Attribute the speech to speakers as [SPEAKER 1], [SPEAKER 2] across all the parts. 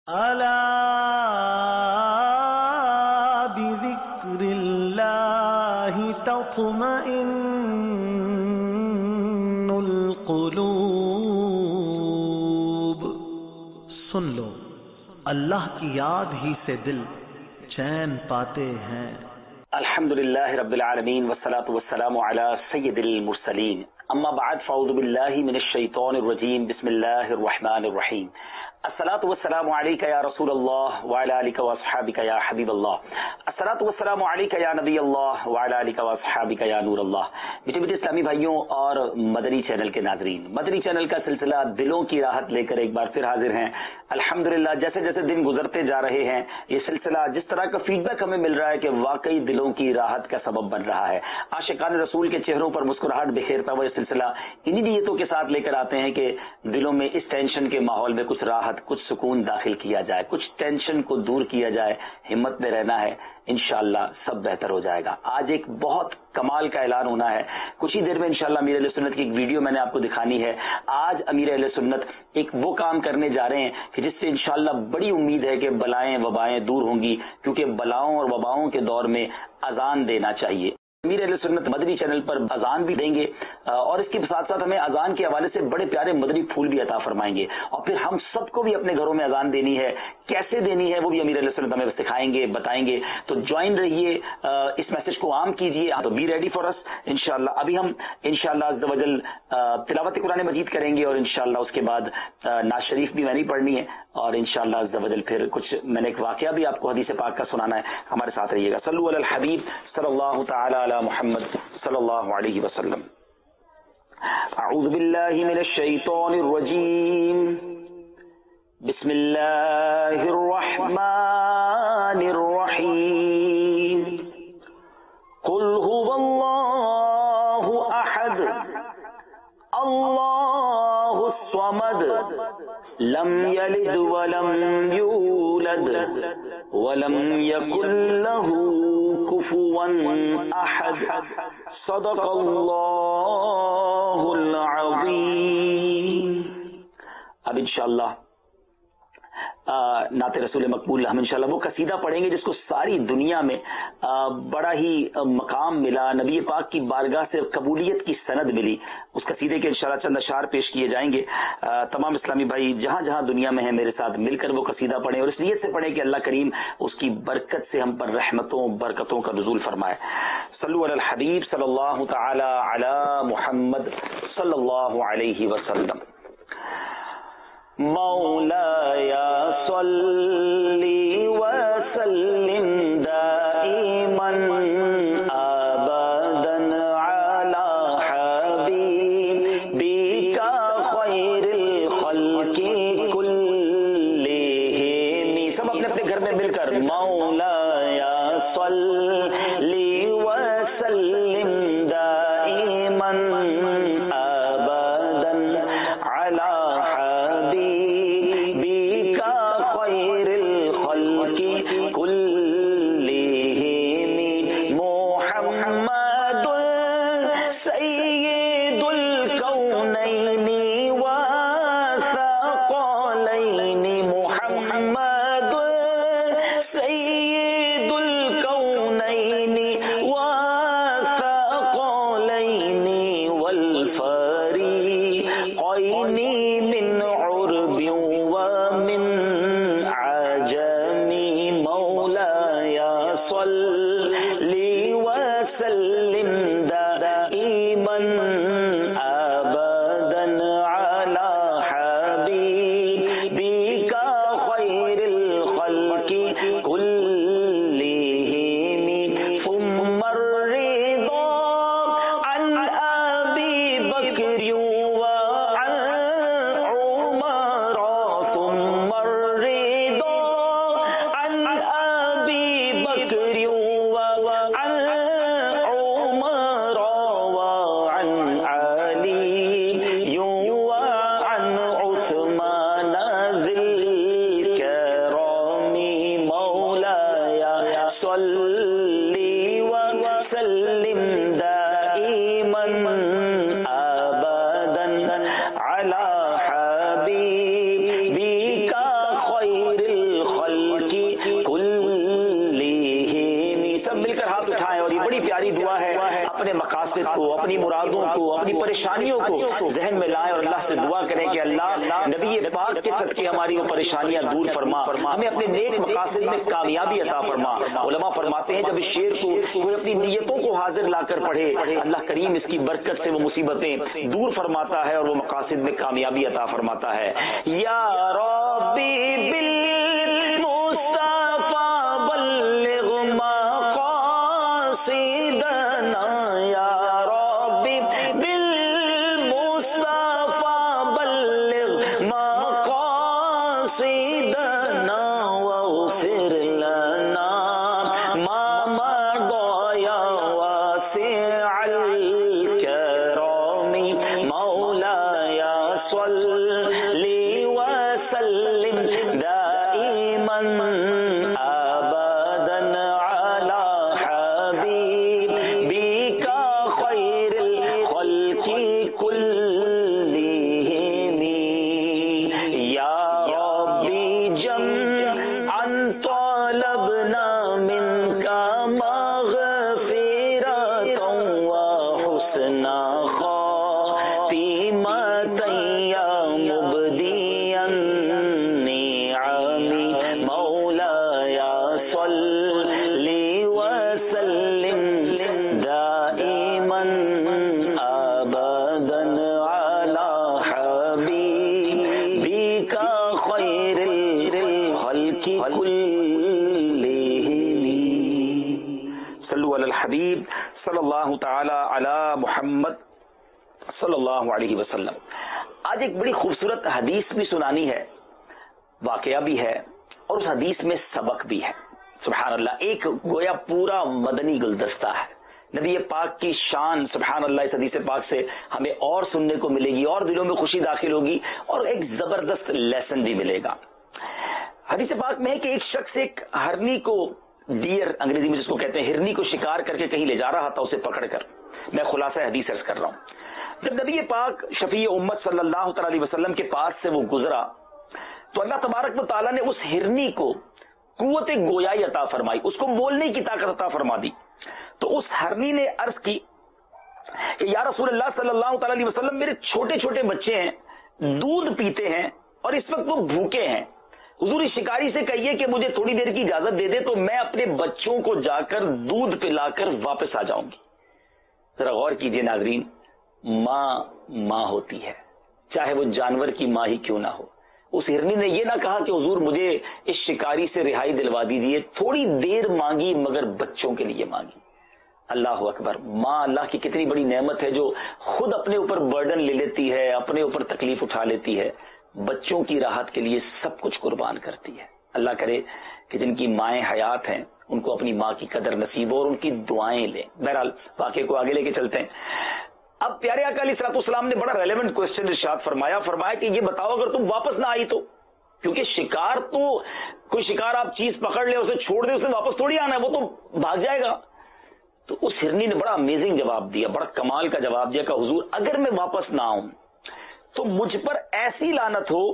[SPEAKER 1] الا بذکر اللہ تطمئن القلوب، سن لو اللہ کی یاد ہی سے دل چین پاتے ہیں۔
[SPEAKER 2] الحمدللہ رب العالمین والصلاة والسلام علی سید المرسلین، اما بعد فاعوذ باللہ من الشیطان الرجیم، بسم اللہ الرحمن الرحیم۔ الصلاة والسلام علیک یا رسول اللہ وعلی آلک واصحابک یا حبیب اللہ، الصلاة والسلام علیک یا نبی اللہ وعلی آلک واصحابک یا نور اللہ۔ میٹھے میٹھے اسلامی بھائیوں اور مدنی چینل کے ناظرین، مدنی چینل کا سلسلہ دلوں کی راحت لے کر ایک بار پھر حاضر ہیں۔ الحمدللہ جیسے جیسے دن گزرتے جا رہے ہیں، یہ سلسلہ جس طرح کا فیڈ بیک ہمیں مل رہا ہے کہ واقعی دلوں کی راحت کا سبب بن رہا ہے۔ عاشقان رسول کے چہروں پر مسکراہٹ بکھیرتا ہوا یہ سلسلہ انہی نیتوں کے ساتھ لے کر آتے ہیں کہ دلوں میں اس ٹینشن کے ماحول میں کچھ راحت، کچھ سکون داخل کیا جائے، کچھ ٹینشن کو دور کیا جائے، ہمت میں رہنا ہے، انشاءاللہ سب بہتر ہو جائے گا۔ آج ایک بہت کمال کا اعلان ہونا ہے، کچھ ہی دیر میں انشاءاللہ امیر اہل سنت کی ایک ویڈیو میں نے آپ کو دکھانی ہے۔ آج امیر اہل سنت ایک وہ کام کرنے جا رہے ہیں کہ جس سے انشاءاللہ بڑی امید ہے کہ بلائیں وبائیں دور ہوں گی، کیونکہ بلاؤں اور وباؤں کے دور میں اذان دینا چاہیے۔ امیر اہل سنت مدنی چینل پر اذان بھی دیں گے اور اس کے ساتھ ساتھ ہمیں اذان کے حوالے سے بڑے پیارے مدنی پھول بھی عطا فرمائیں گے، اور پھر ہم سب کو بھی اپنے گھروں میں اذان دینی ہے، کیسے دینی ہے وہ بھی امیر اہل سنت ہمیں سکھائیں گے، بتائیں گے۔ تو جوائن رہیے، اس میسج کو عام کیجیے، تو بی ریڈی فار اس انشاءاللہ۔ ابھی ہم انشاءاللہ عز و جل تلاوت قرآن مجید کریں گے، اور انشاءاللہ اس کے بعد نعت شریف بھی میں نہیں پڑھنی ہے، اور انشاءاللہ عز و جل پھر کچھ میں نے ایک واقعہ بھی آپ کو حدیث پاک کا سنانا ہے۔ ہمارے ساتھ رہیے گا۔ صلو علی الحبیب صلی اللہ تعالی علی محمد صلی اللہ علیہ وسلم۔ اعوذ باللہ من الشیطان الرجیم، بسم اللہ الرحمن الرحیم۔ قل هو اللہ احد اللہ الصمد لم یلد ولم یولد ولم یکن له کفوا احد، صدق اللہ العظیم۔ اب انشاءاللہ نعت رسول مقبول ہم انشاءاللہ وہ قصیدہ پڑھیں گے جس کو ساری دنیا میں بڑا ہی مقام ملا، نبی پاک کی بارگاہ سے قبولیت کی سند ملی۔ اس قصیدے کے انشاءاللہ چند اشعار پیش کیے جائیں گے۔ تمام اسلامی بھائی جہاں جہاں دنیا میں ہیں میرے ساتھ مل کر وہ قصیدہ پڑھیں، اور اس نیت سے پڑھیں کہ اللہ کریم اس کی برکت سے ہم پر رحمتوں برکتوں کا نزول فرمائے۔ صلو علی الحبیب صلی اللہ تعالی علی محمد صلی اللہ علیہ وسلم۔ مولاي صل وسلم دائما ابدا على حبيبك خير الخلق كلهم۔ سب اپنے اپنے گھر میں مل کر مولاي صل وسلم دائما ابدا على
[SPEAKER 3] سید
[SPEAKER 2] مقاصد کو، اپنی مرادوں کو، اپنی پریشانیوں کو ذہن میں لائیں اور اللہ سے دعا کریں کہ اللہ نبی پاک کے صدقے ہماری وہ پریشانیاں دور فرما، ہمیں اپنے نیک مقاصد میں کامیابی عطا فرما۔ علماء فرماتے ہیں جب اس شعر کو کوئی اپنی نیتوں کو حاضر لا کر پڑھے، اللہ کریم اس کی برکت سے وہ مصیبتیں دور فرماتا ہے اور وہ مقاصد میں کامیابی عطا فرماتا ہے۔ یا ربی صلی اللہ تعالی علی محمد صلی اللہ علیہ وسلم۔ آج ایک بڑی خوبصورت حدیث بھی سنانی ہے، واقعہ بھی ہے اور اس حدیث میں سبق بھی ہے۔ سبحان اللہ، ایک گویا پورا مدنی گلدستہ ہے۔ نبی پاک کی شان سبحان اللہ اس حدیث پاک سے ہمیں اور سننے کو ملے گی اور دلوں میں خوشی داخل ہوگی اور ایک زبردست لیسن بھی ملے گا۔ حدیث پاک میں ہے کہ ایک شخص ایک ہرنی کو، ڈیئر انگریزی میں جس کو کہتے ہیں، ہرنی کو شکار کر کے کہیں لے جا رہا تھا، اسے پکڑ کر۔ میں خلاصہ حدیث عرض کر رہا ہوں۔ جب نبی پاک شفیع امت صلی اللہ تعالی علیہ وسلم کے پاس سے وہ گزرا تو اللہ تبارک و تعالیٰ نے اس ہرنی کو قوت گویائی عطا فرمائی، اس کو بولنے کی طاقت عطا فرما دی۔ تو اس ہرنی نے عرض کی کہ یا رسول اللہ صلی اللہ تعالی علیہ وسلم، میرے چھوٹے چھوٹے بچے ہیں، دودھ پیتے ہیں اور اس وقت وہ بھوکے ہیں، حضور اس شکاری سے کہیے کہ مجھے تھوڑی دیر کی اجازت دے دے تو میں اپنے بچوں کو جا کر دودھ پلا کر واپس آ جاؤں گی۔ ذرا غور کیجئے ناظرین، ماں ہوتی ہے، چاہے وہ جانور کی ماں ہی کیوں نہ ہو۔ اس ہرنی نے یہ نہ کہا کہ حضور مجھے اس شکاری سے رہائی دلوا دیجیے، تھوڑی دیر مانگی مگر بچوں کے لیے مانگی۔ اللہ اکبر، ماں اللہ کی کتنی بڑی نعمت ہے جو خود اپنے اوپر برڈن لے لیتی ہے، اپنے اوپر تکلیف اٹھا لیتی ہے، بچوں کی راحت کے لیے سب کچھ قربان کرتی ہے۔ اللہ کرے کہ جن کی مائیں حیات ہیں ان کو اپنی ماں کی قدر نصیب ہو اور ان کی دعائیں لیں۔ بہرحال واقعے کو آگے لے کے چلتے ہیں۔ اب پیارے آقا علیہ الصلوۃ والسلام نے بڑا ریلیونٹ کوسچن ارشاد فرمایا کہ یہ بتاؤ اگر تم واپس نہ آئی تو، کیونکہ شکار تو کوئی شکار آپ چیز پکڑ لے اسے چھوڑ دے، اسے واپس تھوڑی آنا ہے، وہ تو بھاگ جائے گا۔ تو اس ہرنی نے بڑا امیزنگ جواب دیا، بڑا کمال کا جواب دیا کہ حضور اگر میں واپس نہ آؤں تو مجھ پر ایسی لعنت ہو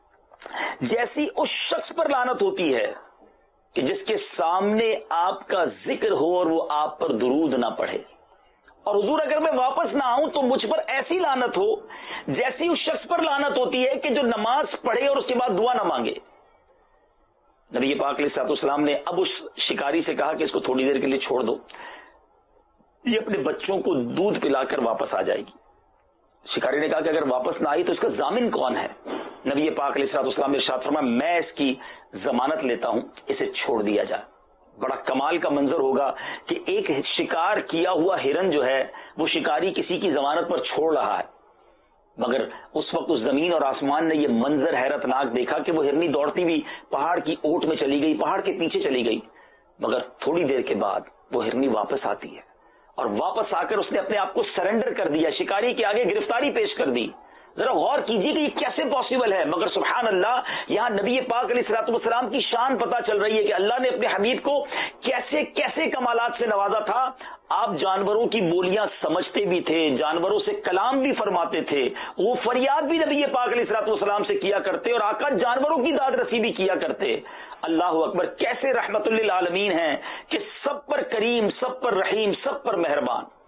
[SPEAKER 2] جیسی اس شخص پر لعنت ہوتی ہے کہ جس کے سامنے آپ کا ذکر ہو اور وہ آپ پر درود نہ پڑھے، اور حضور اگر میں واپس نہ آؤں تو مجھ پر ایسی لعنت ہو جیسی اس شخص پر لعنت ہوتی ہے کہ جو نماز پڑھے اور اس کے بعد دعا نہ مانگے۔ نبی پاک علیہ الصلوۃ والسلام نے اب اس شکاری سے کہا کہ اس کو تھوڑی دیر کے لیے چھوڑ دو، یہ اپنے بچوں کو دودھ پلا کر واپس آ جائے گی۔ شکاری نے کہا کہ اگر واپس نہ آئی تو اس کا ضامن کون ہے؟ نبی پاک علیہ الصلوۃ والسلام نے ارشاد فرمایا میں اس کی ضمانت لیتا ہوں، اسے چھوڑ دیا جائے۔ بڑا کمال کا منظر ہوگا کہ ایک شکار کیا ہوا ہرن جو ہے وہ شکاری کسی کی ضمانت پر چھوڑ رہا ہے، مگر اس وقت اس زمین اور آسمان نے یہ منظر حیرت ناک دیکھا کہ وہ ہرنی دوڑتی ہوئی پہاڑ کی اوٹ میں چلی گئی، پہاڑ کے پیچھے چلی گئی، مگر تھوڑی دیر کے بعد وہ ہرنی واپس آتی ہے اور واپس آ کر اس نے اپنے آپ کو سرنڈر کر دیا، شکاری کے آگے گرفتاری پیش کر دی۔ ذرا غور کیجیے کہ یہ کیسے پاسبل ہے، مگر سبحان اللہ یہاں نبی پاک علیہ الصلوۃ والسلام کی شان پتہ چل رہی ہے کہ اللہ نے اپنے حبیب کو کیسے کیسے کمالات سے نوازا تھا۔ آپ جانوروں کی بولیاں سمجھتے بھی تھے، جانوروں سے کلام بھی فرماتے تھے، وہ فریاد بھی نبی پاک علیہ الصلوۃ والسلام سے کیا کرتے اور آقا جانوروں کی داد رسی بھی کیا کرتے۔ اللہ اکبر، کیسے رحمت للعالمین ہیں کہ سب پر کریم، سب پر رحیم، سب پر مہربان۔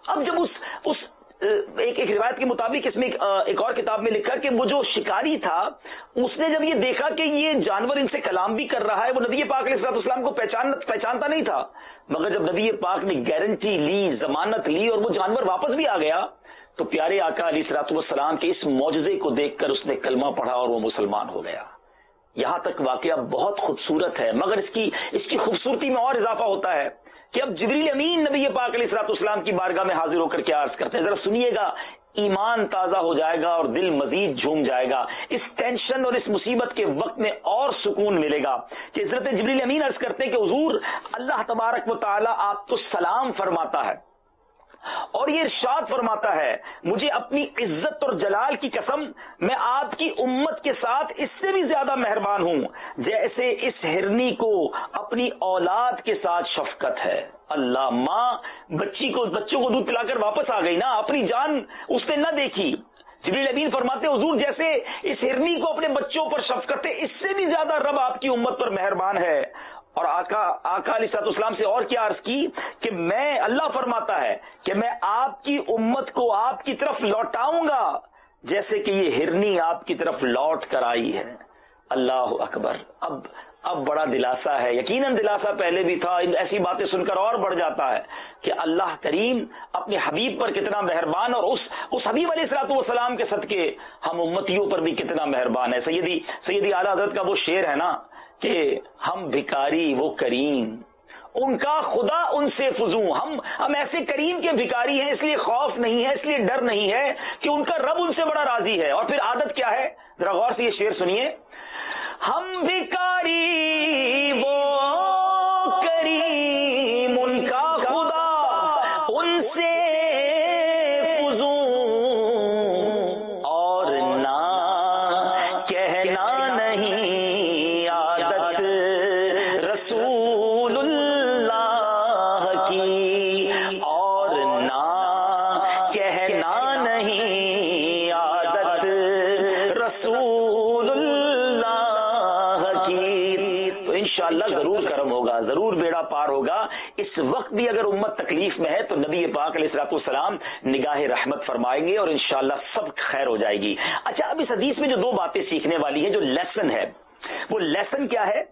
[SPEAKER 2] اب جب اس ایک روایت کے مطابق اس میں ایک اور کتاب میں لکھا کہ وہ جو شکاری تھا اس نے جب یہ دیکھا کہ یہ جانور ان سے کلام بھی کر رہا ہے، وہ نبی پاک علیہ السلام کو پہچانتا نہیں تھا، مگر جب نبی پاک نے گارنٹی لی، ضمانت لی اور وہ جانور واپس بھی آ گیا تو پیارے آقا علیہ الصلوۃ والسلام کے اس معجزے کو دیکھ کر اس نے کلمہ پڑھا اور وہ مسلمان ہو گیا۔ یہاں تک واقعہ بہت خوبصورت ہے، مگر اس کی خوبصورتی میں اور اضافہ ہوتا ہے کہ اب جبریل امین نبی پاک علیہ الصلوۃ والسلام کی بارگاہ میں حاضر ہو کر کے عرض کرتے ہیں، ذرا سنیے گا، ایمان تازہ ہو جائے گا اور دل مزید جھوم جائے گا، اس ٹینشن اور اس مصیبت کے وقت میں اور سکون ملے گا کہ حضرت جبریل امین عرض کرتے ہیں کہ حضور اللہ تبارک و تعالی آپ کو سلام فرماتا ہے اور یہ ارشاد فرماتا ہے، مجھے اپنی عزت اور جلال کی قسم میں آپ کی امت کے ساتھ اس سے بھی زیادہ مہربان ہوں جیسے اس ہرنی کو اپنی اولاد کے ساتھ شفقت ہے۔ اللہ، ماں بچوں کو دودھ پلا کر واپس آ گئی نا، اپنی جان اس نے نہ دیکھی۔ جبریل امین فرماتے حضور جیسے اس ہرنی کو اپنے بچوں پر شفقت ہے، اس سے بھی زیادہ رب آپ کی امت پر مہربان ہے۔ اور آقا علیہ الصلوۃ والسلام سے اور کیا عرض کی کہ میں، اللہ فرماتا ہے کہ میں آپ کی امت کو آپ کی طرف لوٹاؤں گا جیسے کہ یہ ہرنی آپ کی طرف لوٹ کر آئی ہے۔ اللہ اکبر۔ اب بڑا دلاسا ہے، یقیناً دلاسا پہلے بھی تھا، ایسی باتیں سن کر اور بڑھ جاتا ہے کہ اللہ کریم اپنے حبیب پر کتنا مہربان، اور اس حبیب علیہ الصلوۃ والسلام کے صدقے ہم امتیوں پر بھی کتنا مہربان ہے۔ سیدی اعلیٰ حضرت کا وہ شعر ہے نا کہ ہم بھکاری وہ کریم، ان کا خدا ان سے فزوں، ہم ایسے کریم کے بھکاری ہیں، اس لیے خوف نہیں ہے، اس لیے ڈر نہیں ہے کہ ان کا رب ان سے بڑا راضی ہے۔ اور پھر عادت کیا ہے، ذرا غور سے یہ شعر سنیے، ہم بھکاری وہ کریم، ان کا خدا ان سے فزوں، اور نہ کہنا نہیں عادت رسول اللہ کی، اور نہ کہنا نہیں عادت رسول اللہ کی۔ تو انشاءاللہ ضرور کرم ہوگا، ضرور بیڑا پار ہوگا۔ اس وقت بھی اگر امت تکلیف میں ہے تو نبی پاک علیہ الصلوۃ والسلام نگاہ رحمت فرمائیں گے اور انشاءاللہ سب خیر ہو جائے گی۔ اچھا، اب اس حدیث میں جو دو باتیں سیکھنے والی ہیں، جو لیسن ہے، وہ لیسن کیا ہے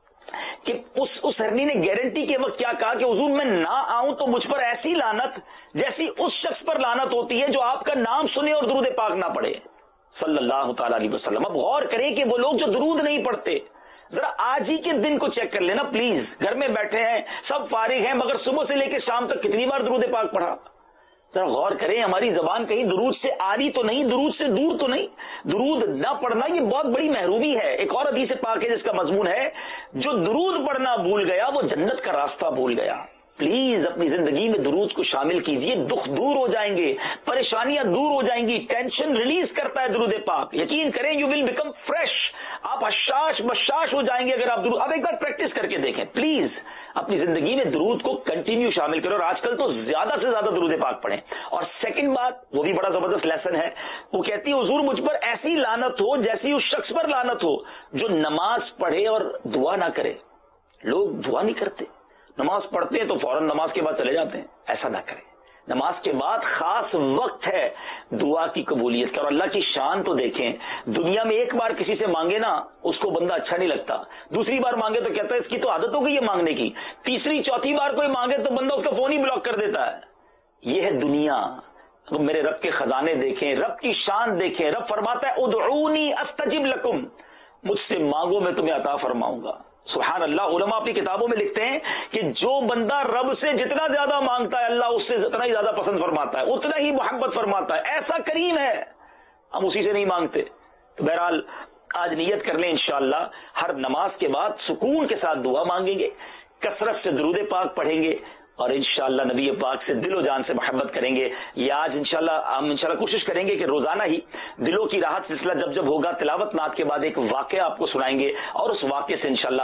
[SPEAKER 2] کہ اس ہرنی نے گارنٹی کے وقت کیا کہا کہ حضور میں نہ آؤں تو مجھ پر ایسی لعنت جیسی اس شخص پر لعنت ہوتی ہے جو آپ کا نام سنے اور درود پاک نہ پڑھے صلی اللہ تعالی علیہ وسلم۔ اب غور کریں کہ وہ لوگ جو درود نہیں پڑھتے، ذرا آج ہی کے دن کو چیک کر لینا پلیز، گھر میں بیٹھے ہیں، سب فارغ ہیں، مگر صبح سے لے کے شام تک کتنی بار درود پاک پڑھا؟ ذرا غور کریں، ہماری زبان کہیں درود سے آری تو نہیں، درود سے دور تو نہیں۔ درود نہ پڑھنا یہ بہت بڑی محرومی ہے۔ ایک اور حدیث پاک ہے جس کا مضمون ہے، جو درود پڑھنا بھول گیا وہ جنت کا راستہ بھول گیا۔ پلیز اپنی زندگی میں درود کو شامل کیجئے، دکھ دور ہو جائیں گے، پریشانیاں دور ہو جائیں گی، ٹینشن ریلیز کرتا ہے درود پاک۔ یقین کریں یو ول بیکم فریش، آپ حشاش بشاش ہو جائیں گے اگر آپ درود، اب ایک بار پریکٹس کر کے دیکھیں پلیز، اپنی زندگی میں درود کو کنٹینیو شامل کرو، اور آج کل تو زیادہ سے زیادہ درود پاک پڑھیں۔ اور سیکنڈ بات، وہ بھی بڑا زبردست لیسن ہے، وہ کہتی ہے حضور مجھ پر ایسی لعنت ہو جیسی اس شخص پر لعنت ہو جو نماز پڑھے اور دعا نہ کرے۔ لوگ دعا نہیں کرتے، نماز پڑھتے ہیں تو فوراً نماز کے بعد چلے جاتے ہیں، ایسا نہ کریں۔ نماز کے بعد خاص وقت ہے دعا کی قبولیت کا، اور اللہ کی شان تو دیکھیں، دنیا میں ایک بار کسی سے مانگے نا اس کو بندہ اچھا نہیں لگتا، دوسری بار مانگے تو کہتا ہے اس کی تو عادت ہو گئی ہے مانگنے کی، تیسری چوتھی بار کوئی مانگے تو بندہ اس کا فون ہی بلاک کر دیتا ہے۔ یہ ہے دنیا۔ تو میرے رب کے خزانے دیکھیں، رب کی شان دیکھیں، رب فرماتا ہے ادعونی استجب لکم، مجھ سے مانگو میں تمہیں عطا فرماؤں گا۔ سبحان اللہ، علماء اپنی کتابوں میں لکھتے ہیں کہ جو بندہ رب سے جتنا زیادہ مانگتا ہے اللہ اس سے اتنا ہی زیادہ پسند فرماتا ہے، اتنا ہی محبت فرماتا ہے، ایسا کریم ہے، ہم اسی سے نہیں مانگتے۔ تو بہرحال آج نیت کر لیں انشاءاللہ ہر نماز کے بعد سکون کے ساتھ دعا مانگیں گے، کثرت سے درود پاک پڑھیں گے، اور انشاءاللہ نبی پاک سے دل و جان سے محبت کریں گے۔ یہ آج ہم انشاءاللہ کوشش کریں گے کہ روزانہ ہی دلوں کی راحت سلسلہ جب ہوگا تلاوت نعت کے بعد ایک واقعہ آپ کو سنائیں گے، اور اس واقعے سے انشاءاللہ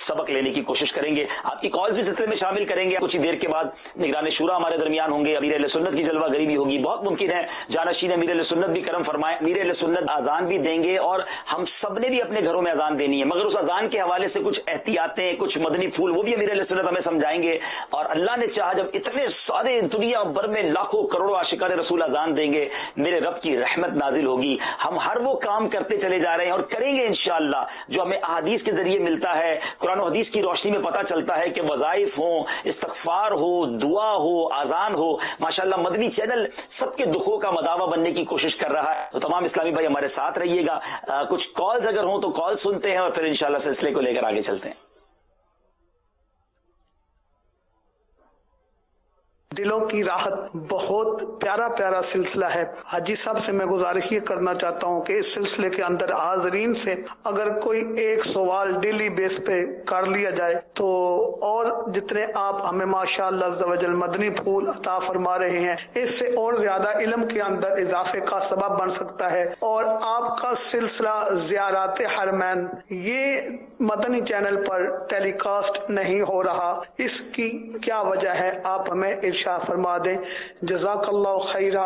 [SPEAKER 2] सबक लेने की कोशिश करेंगे. आपकी कॉल्स भी सिलसिले में शामिल करेंगे. कुछ ही देर के बाद निगरान शूरा हमारे दरमियान होंगे. अमीर अहले सुन्नत की जलवा गरी भी होगी. बहुत मुमकिन है जानशीन अमीर अहले सुन्नत भी करम फरमाए. अमीर अहले सुन्नत अजान भी देंगे और हम सब ने भी अपने घरों में अजान देनी है, मगर उस अजान के हवाले से कुछ एहतियातें, कुछ मदनी फूल वो भी अमीर अहले सुन्नत हमें समझाएंगे. और अल्लाह ने चाहा जब इतने सारे दुनिया भर में लाखों करोड़ों आशिकान रसूल अजान देंगे, मेरे रब की रहमत नाजिल होगी. हम हर वो काम करते चले जा रहे हैं और करेंगे इंशाअल्लाह जो हमें अहादीस के जरिए मिलता है, कुरान और हदीस की रोशनी में पता चलता है कि वज़ाइफ हो, इस्तग़फ़ार हो, दुआ हो, अजान हो. माशाअल्लाह मदनी चैनल सबके दुखों का मदावा बनने की कोशिश कर रहा है. तो तमाम इस्लामी भाई हमारे साथ रहिएगा. कुछ कॉल्स अगर हो तो कॉल सुनते हैं और फिर इंशाअल्लाह सिलसिले को लेकर आगे चलते हैं.
[SPEAKER 3] दिलों की राहत बहुत प्यारा प्यारा सिलसिला है. हाजी साहब से मैं गुजारिश ये करना चाहता हूँ कि इस सिलसिले के अंदर हाजरीन से अगर कोई एक सवाल डेली बेस पे कर लिया जाए तो और जितने आप हमें माशाअल्लाह अज़्ज़वजल मदनी फूल अता फरमा रहे हैं, इससे और ज्यादा इल्म के अंदर इजाफे का सबब बन सकता है. और आपका सिलसिला ज़ियारत हरमैन ये मदनी चैनल पर टेलीकास्ट नहीं हो रहा, इसकी क्या वजह है? आप हमें इरशाद फरमा दें. जज़ाकल्लाहु खैरा.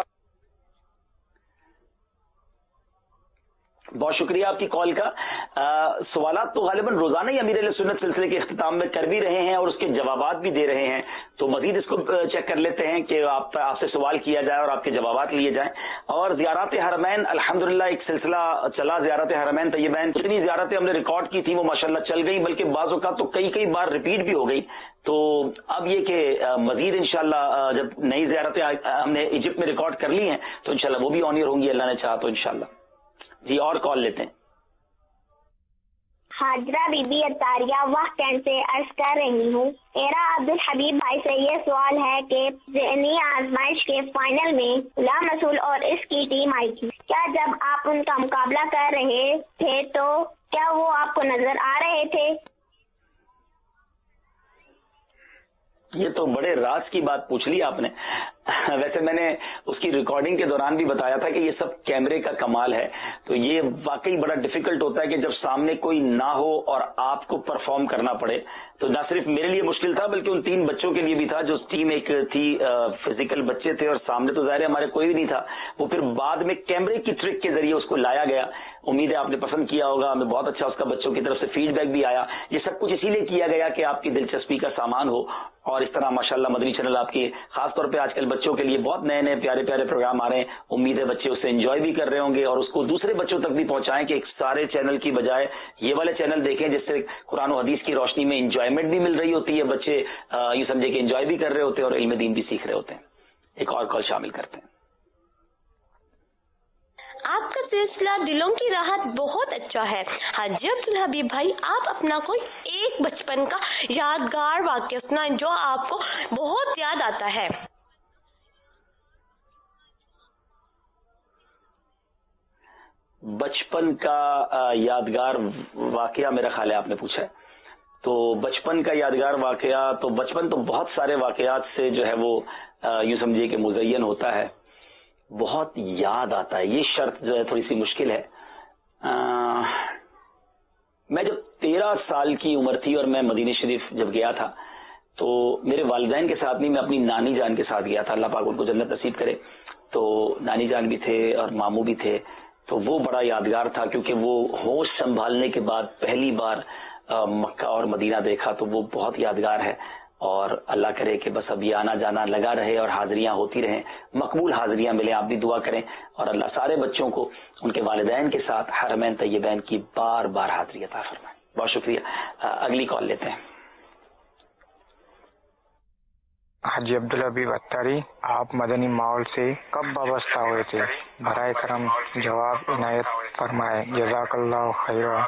[SPEAKER 2] बहुत शुक्रिया आपकी कॉल का. सवालात तो गालिबन रोजाना ही अमीर अहले सुन्नत सिलसिले के इख्तिताम में कर भी रहे हैं और उसके जवाबात भी दे रहे हैं. तो मजीद इसको चेक कर लेते हैं कि आपसे सवाल किया जाए और आपके जवाबात लिए जाएं. और ज़ियारत हरमैन अल्हम्दुलिल्लाह एक सिलसिला चला. ज़ियारत हरमैन तय्यबैन जितनी ज़ियारतें हमने रिकॉर्ड की थी वो माशाअल्लाह चल गई, बल्कि बाज़ों का तो कई बार रिपीट भी हो गई. तो अब ये कि मजीद इंशाअल्लाह जब नई ज़ियारतें हमने इजिप्ट में रिकॉर्ड कर ली हैं तो इंशाअल्लाह वो भी ऑन एयर होंगी, अल्लाह ने चाहा तो इंशाअल्लाह. जी और कॉल लेते हैं.
[SPEAKER 4] हाजरा बीबी अतारिया वाह कैंट से अर्ज कर रही हूँ. मेरा अब्दुल हबीब भाई से ये सवाल है कि ज़हनी आजमाइश के फाइनल में गुलाम रसूल और इसकी टीम आई थी. क्या जब आप उनका मुकाबला कर रहे थे तो क्या वो आपको नजर आ रहे थे?
[SPEAKER 2] ये तो बड़े राज की बात पूछ ली आपने. वैसे मैंने उसकी रिकॉर्डिंग के दौरान भी बताया था कि ये सब कैमरे का कमाल है. तो ये वाकई बड़ा डिफिकल्ट होता है कि जब सामने कोई ना हो और आपको परफॉर्म करना पड़े. तो ना सिर्फ मेरे लिए मुश्किल था बल्कि उन 3 बच्चों के लिए भी था. जो टीम एक थी फिजिकल बच्चे थे और सामने तो जाहिर है हमारे कोई भी नहीं था. वो फिर बाद में कैमरे की ट्रिक के जरिए उसको लाया गया. उम्मीद है आपने पसंद किया होगा. हमें बहुत अच्छा उसका बच्चों की तरफ से फीडबैक भी आया. ये सब कुछ इसीलिए किया गया कि आपकी दिलचस्पी का सामान हो. और इस तरह माशाल्लाह मदनी चैनल आपकी खासतौर पे आजकल बच्चों के लिए बहुत नए नए प्यारे प्यारे प्रोग्राम आ रहे हैं. उम्मीद है बच्चे उससे एंजॉय भी कर रहे होंगे और उसको दूसरे बच्चों तक भी पहुंचाएं कि एक सारे चैनल की बजाय ये वाले चैनल देखें जिससे कुरान और हदीस की रोशनी में एंजॉयमेंट भी मिल रही होती है. बच्चे ये समझे कि एंजॉय भी कर रहे होते हैं और इल्म दीन भी सीख रहे होते हैं. एक और कॉल शामिल करते हैं.
[SPEAKER 5] आपका सिलसिला दिलों की राहत बहुत अच्छा है. हाजी अब्दुल हबीब भाई आप अपना कोई एक बचपन का यादगार वाक़या सुनाएं जो आपको बहुत याद आता है.
[SPEAKER 2] बचपन का यादगार वाकया मेरा ख्याल है आपने पूछा है. तो बचपन का यादगार वाकया तो बचपन तो बहुत सारे वाकयात से जो है वो यूं समझिए कि मुज़य्यन होता है. बहुत याद आता है. ये शर्त जो है थोड़ी सी मुश्किल है. मैं जब 13 साल की उम्र थी और मैं मदीने शरीफ जब गया था तो मेरे वालिदैन के साथ नहीं, मैं अपनी नानी जान के साथ गया था. अल्लाह पाक उनको जन्नत नसीब करे. तो नानी जान भी थे और मामू भी थे. तो वो बड़ा यादगार था क्योंकि वो होश संभालने के बाद पहली बार मक्का और मदीना देखा. तो वो बहुत यादगार है. और अल्लाह करे कि बस अब ये आना जाना लगा रहे और हाजिरियां होती रहें, मकबूल हाजिरियां मिले. आप भी दुआ करें और अल्लाह सारे बच्चों को उनके वालिदैन के साथ हरमैन तय्यबैन की बार बार हाजिरी अता फरमाए. बहुत शुक्रिया. अगली कॉल लेते हैं.
[SPEAKER 6] हाजी अब्दुल हबीब अत्तारी, आप मदनी माहौल से कब वाबस्ता हुए थे? बराए करम जवाब इनायत फरमाए. जज़ाकल्लाहु खैरा.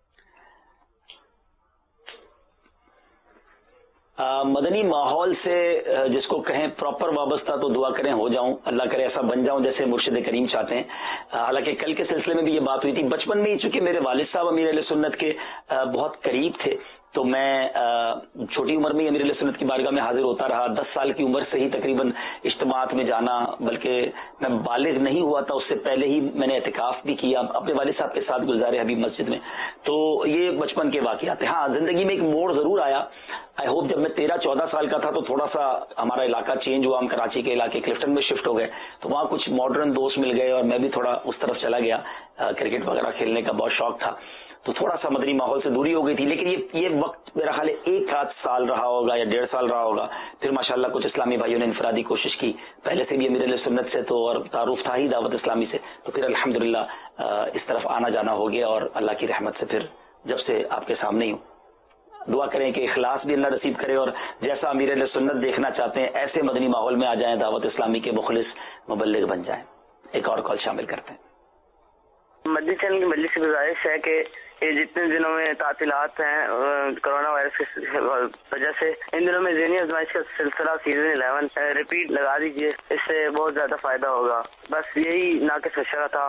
[SPEAKER 2] मदनी माहौल से जिसको कहें प्रॉपर वाबस्ता तो दुआ करें हो जाऊं. अल्लाह करे ऐसा बन जाऊं जैसे मुर्शिद करीम चाहते हैं. हालांकि कल के सिलसिले में भी ये बात हुई थी. बचपन में ही चूंकि मेरे वालिद साहब अमीर अहले सुन्नत के बहुत करीब थे تو میں چھوٹی عمر میں امیر علیہ سنت کی بارگاہ میں حاضر ہوتا رہا. 10 سال کی عمر سے ہی تقریباً اجتماعات میں جانا, بلکہ میں بالغ نہیں ہوا تھا اس سے پہلے ہی میں نے اعتکاف بھی کیا اپنے والد صاحب کے ساتھ گزارے حبیب مسجد میں. تو یہ بچپن کے واقعات ہیں. ہاں زندگی میں ایک موڑ ضرور آیا. آئی ہوپ جب میں 13-14 سال کا تھا تو تھوڑا سا ہمارا علاقہ چینج ہوا. ہم کراچی کے علاقے کلفٹن میں شفٹ ہو گئے, تو وہاں کچھ ماڈرن دوست مل گئے اور میں بھی تھوڑا اس طرف چلا گیا. کرکٹ وغیرہ کھیلنے کا بہت شوق تھا, تو تھوڑا سا مدنی ماحول سے دوری ہو گئی تھی. لیکن یہ وقت میرا خیال ہے 1 سال رہا ہوگا یا 1.5 سال رہا ہوگا. پھر ماشاءاللہ کچھ اسلامی بھائیوں نے انفرادی کوشش کی, پہلے سے بھی امیر علیہ سنت سے تو اور تعارف تھا ہی دعوت اسلامی سے, تو پھر الحمدللہ اس طرف آنا جانا ہو گیا, اور اللہ کی رحمت سے پھر جب سے آپ کے سامنے ہی ہوں. دعا کریں کہ اخلاص بھی اللہ نصیب کرے, اور جیسا امیر علیہ سنت دیکھنا چاہتے ہیں ایسے مدنی ماحول میں آ جائیں, دعوت اسلامی کے مخلص مبلغ بن جائیں. ایک اور کال شامل کرتے ہیں.
[SPEAKER 7] مدنی چینل کی مجلس سے گزارش ہے کہ یہ جتنے دنوں میں تعطیلات ہیں کرونا وائرس کی وجہ سے, ان دنوں میں ذہنی آزمائش کا سلسلہ سیزن 11 ریپیٹ لگا دیجیے, اس سے بہت زیادہ فائدہ ہوگا. بس یہی ناقص مشورہ تھا.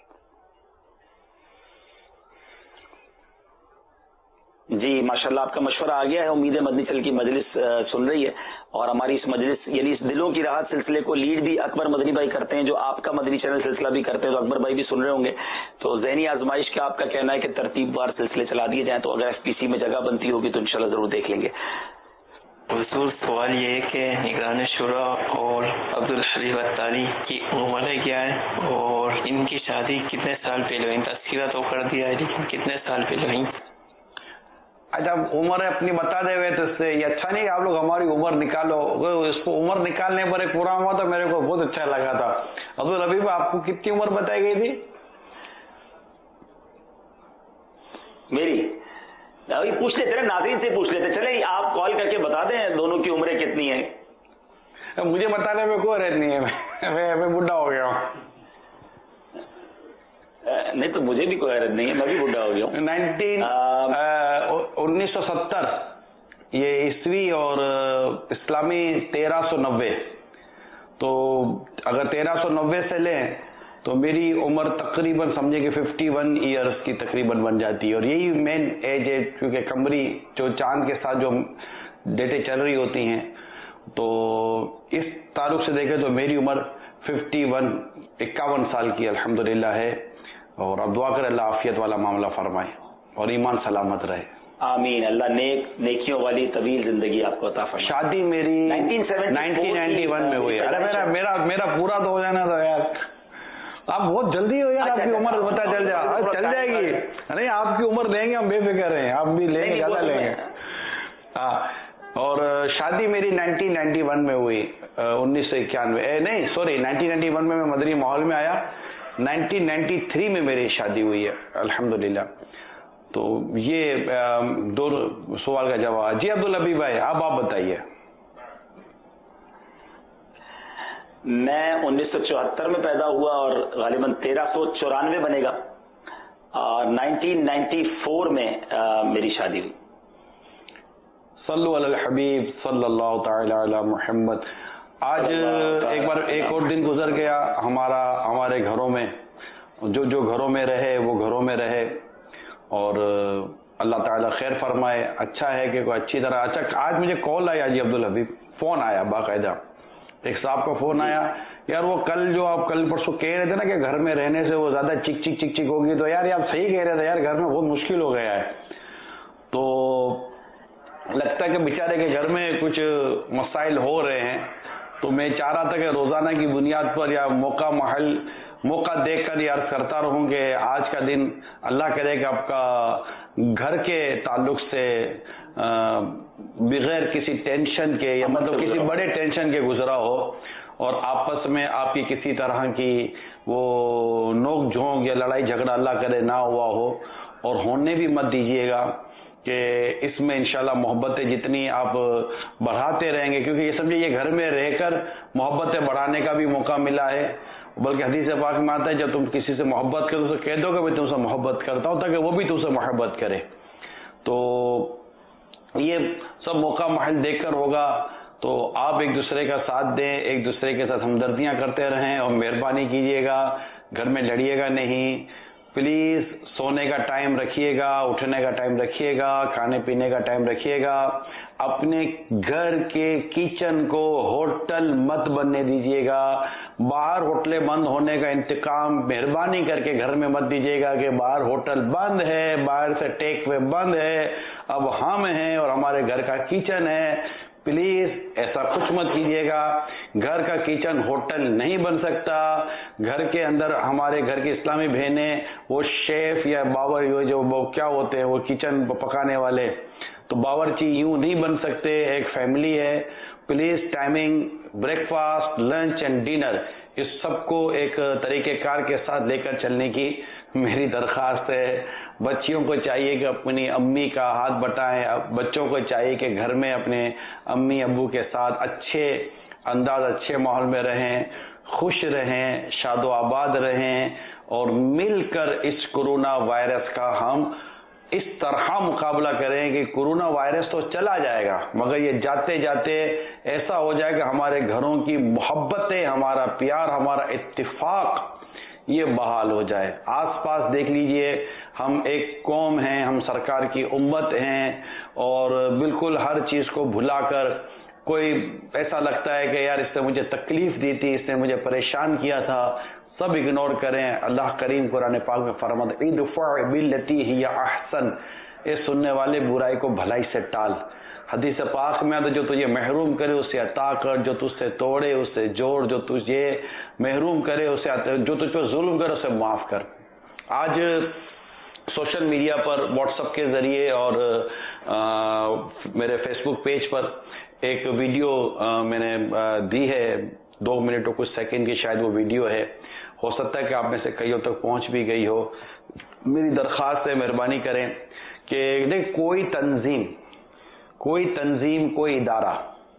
[SPEAKER 2] جی ماشاءاللہ آپ کا مشورہ آ گیا ہے. امید ہے مدنی چینل کی مجلس سن رہی ہے, اور ہماری اس مجلس یعنی اس دلوں کی راحت سلسلے کو لیڈ بھی اکبر مدنی بھائی کرتے ہیں, جو آپ کا مدنی چینل سلسلہ بھی کرتے ہیں, تو اکبر بھائی بھی سن رہے ہوں گے. تو ذہنی آزمائش کا آپ کا کہنا ہے کہ ترتیب وار سلسلے چلا دیے جائیں, تو اگر FPC میں جگہ بنتی ہوگی تو انشاءاللہ ضرور دیکھ لیں گے.
[SPEAKER 8] حضور سوال یہ ہے کہ نگران شورا اور عبدالحبیب اتاری کی عمریں کیا ہے, اور ان کی شادی کتنے سال پہلے ہوئی؟ تذکرہ تو کر دیا ہے لیکن کتنے سال پہلے ہوئی؟
[SPEAKER 9] اچھا عمر اپنی بتا دے ہوئے تو اس سے یہ اچھا نہیں کہ آپ لوگ ہماری عمر نکالو. اس کو عمر نکالنے پر ایک پورا ہوا تو میرے کو بہت اچھا لگا تھا. عبدالحبیب آپ کو کتنی عمر بتائی گئی تھی؟
[SPEAKER 2] میری ابھی پوچھ لیتے نا, ناظرین سے پوچھ لیتے. چلے آپ کال کر کے بتا دیں دونوں کی عمریں کتنی ہیں.
[SPEAKER 9] مجھے بتانے میں کوئی حیرت نہیں ہے, میں بڈھا ہو گیا ہوں.
[SPEAKER 2] نہیں تو مجھے بھی کوئی حیرت نہیں ہے, میں بھی بڈھا ہو گیا ہوں.
[SPEAKER 9] 1970 یہ عیسوی اور اسلامی 1390. تو اگر 1390 سے لیں تو میری عمر تقریباً سمجھے کہ 51 ایئرس کی تقریباً بن جاتی ہے. اور یہی مین ایج ہے, کیونکہ قمری جو چاند کے ساتھ جو ڈیٹیں چل رہی ہوتی ہیں, تو اس تعلق سے دیکھیں تو میری عمر 51 سال کی الحمدللہ ہے. اور اب دعا کرے اللہ عافیت والا معاملہ فرمائے اور ایمان سلامت رہے.
[SPEAKER 2] آمین. اللہ نیکیوں والی طویل زندگی آپ کو عطا فرمائے.
[SPEAKER 9] شادی میری 1991 میں ہوئی ہے. ارے میرا پورا تو ہو جانا تھا یار, آپ بہت جلدی ہو یار, آپ کی عمر پتہ چل جائے گی. نہیں آپ کی عمر لیں گے, ہم بے فکر ہیں, آپ بھی لیں گے, زیادہ لیں گے. ہاں, اور شادی میری 1991 میں ہوئی, 1991 نہیں سوری 1991 میں مدنی ماحول میں آیا. 1993 میں میری شادی ہوئی ہے الحمدللہ. تو یہ دو سوال کا جواب. جی عبدالحبیب بھائی آپ بتائیے.
[SPEAKER 2] میں 1974 میں پیدا ہوا اور غالباً 1394 بنے گا, اور 1994 میں میری شادی ہوئی.
[SPEAKER 9] صلو علی الحبیب صلی اللہ تعالی علی محمد. آج ایک اور دن گزر گیا ہمارے گھروں میں. جو گھروں میں رہے وہ گھروں میں رہے, اور اللہ تعالیٰ خیر فرمائے. اچھا ہے کہ کوئی اچھی طرح. اچھا آج مجھے کال آیا جی عبدالحبیب, فون آیا باقاعدہ, ایک صاحب کا فون آیا. یار وہ آپ کل پرسوں کہہ رہے تھے نا کہ گھر میں رہنے سے وہ زیادہ چک چک ہوگی, تو یار آپ صحیح کہہ رہے تھے یار, گھر میں بہت مشکل ہو گیا ہے. تو لگتا ہے کہ بیچارے کے گھر میں کچھ مسائل ہو رہے ہیں. تو میں چاہ رہا تھا کہ روزانہ کی بنیاد پر یا موقع دیکھ کر یہ عرض کرتا رہوں کہ آج کا دن اللہ کرے کہ آپ کا گھر کے تعلق سے بغیر کسی ٹینشن کے یا مطلب کسی بڑے ٹینشن کے گزرا ہو, اور آپس میں آپ کی کسی طرح کی وہ نوک جھونک یا لڑائی جھگڑا اللہ کرے نہ ہوا ہو, اور ہونے بھی مت دیجیے گا. کہ اس میں انشاءاللہ محبتیں جتنی آپ بڑھاتے رہیں گے, کیونکہ یہ سمجھے یہ گھر میں رہ کر محبتیں بڑھانے کا بھی موقع ملا ہے. بلکہ حدیث پاک میں آتا ہے جب تم کسی سے محبت کرو تو کہہ دو کہ میں تم سے محبت کرتا ہوں, تاکہ وہ بھی تم سے محبت کرے. تو یہ سب موقع محل دیکھ کر ہوگا. تو آپ ایک دوسرے کا ساتھ دیں, ایک دوسرے کے ساتھ ہمدردیاں کرتے رہیں, اور مہربانی کیجیے گا, گھر میں لڑیے گا نہیں. پلیز سونے کا ٹائم رکھیے گا، اٹھنے کا ٹائم رکھیے گا، کھانے پینے کا ٹائم رکھیے گا. اپنے گھر کے کچن کو ہوٹل مت بننے دیجیے گا. باہر ہوٹلیں بند ہونے کا انتقام مہربانی کر کے گھر میں مت دیجیے گا کہ باہر ہوٹل بند ہے، باہر سے ٹیک وے بند ہے، اب ہم ہیں اور ہمارے گھر کا کچن ہے. پلیز ایسا کچھ مت کیجیے گا. گھر کا کچن ہوٹل نہیں بن سکتا. گھر کے اندر ہمارے گھر کی اسلامی بہنیں وہ شیف یا باور جو کیا ہوتے ہیں وہ کچن پکانے والے، تو باورچی یوں نہیں بن سکتے. ایک فیملی ہے. Please timing breakfast, lunch and dinner اس سب کو ایک طریقہ کار کے ساتھ لے کر چلنے کی میری درخواست ہے. بچیوں کو چاہیے کہ اپنی امی کا ہاتھ بٹائیں. بچوں کو چاہیے کہ گھر میں اپنے امی ابو کے ساتھ اچھے انداز، اچھے ماحول میں رہیں، خوش رہیں، شاد و آباد رہیں اور مل کر اس کورونا وائرس کا ہم اس طرح مقابلہ کریں کہ کورونا وائرس تو چلا جائے گا مگر یہ جاتے جاتے ایسا ہو جائے کہ ہمارے گھروں کی محبتیں، ہمارا پیار، ہمارا اتفاق یہ بحال ہو جائے. آس پاس دیکھ لیجئے، ہم ایک قوم ہیں، ہم سرکار کی امت ہیں اور بالکل ہر چیز کو بھلا کر کوئی ایسا لگتا ہے کہ یار اس نے مجھے تکلیف دی تھی، اس نے مجھے پریشان کیا تھا، سب اگنور کریں. اللہ کریم قرآن پاک میں فرماتا ہے ادفع باللتی ہی احسن، اے سننے والے برائی کو بھلائی سے ٹال. حدیث پاک میں آتا جو تجھے محروم کرے اسے عطا کر، جو تجھ سے توڑے اسے جوڑ، جو تجھے محروم کرے اسے جو تجھ پر ظلم کرے اسے معاف کر. آج سوشل میڈیا پر واٹس ایپ کے ذریعے اور میرے فیس بک پیج پر ایک ویڈیو میں نے دی ہے، 2 منٹ اور کچھ سیکنڈ کی شاید وہ ویڈیو ہے. ہو سکتا ہے کہ آپ میں سے کئیوں تک پہنچ بھی گئی ہو. میری درخواست ہے مہربانی کریں کہ دیکھ کوئی تنظیم کوئی ادارہ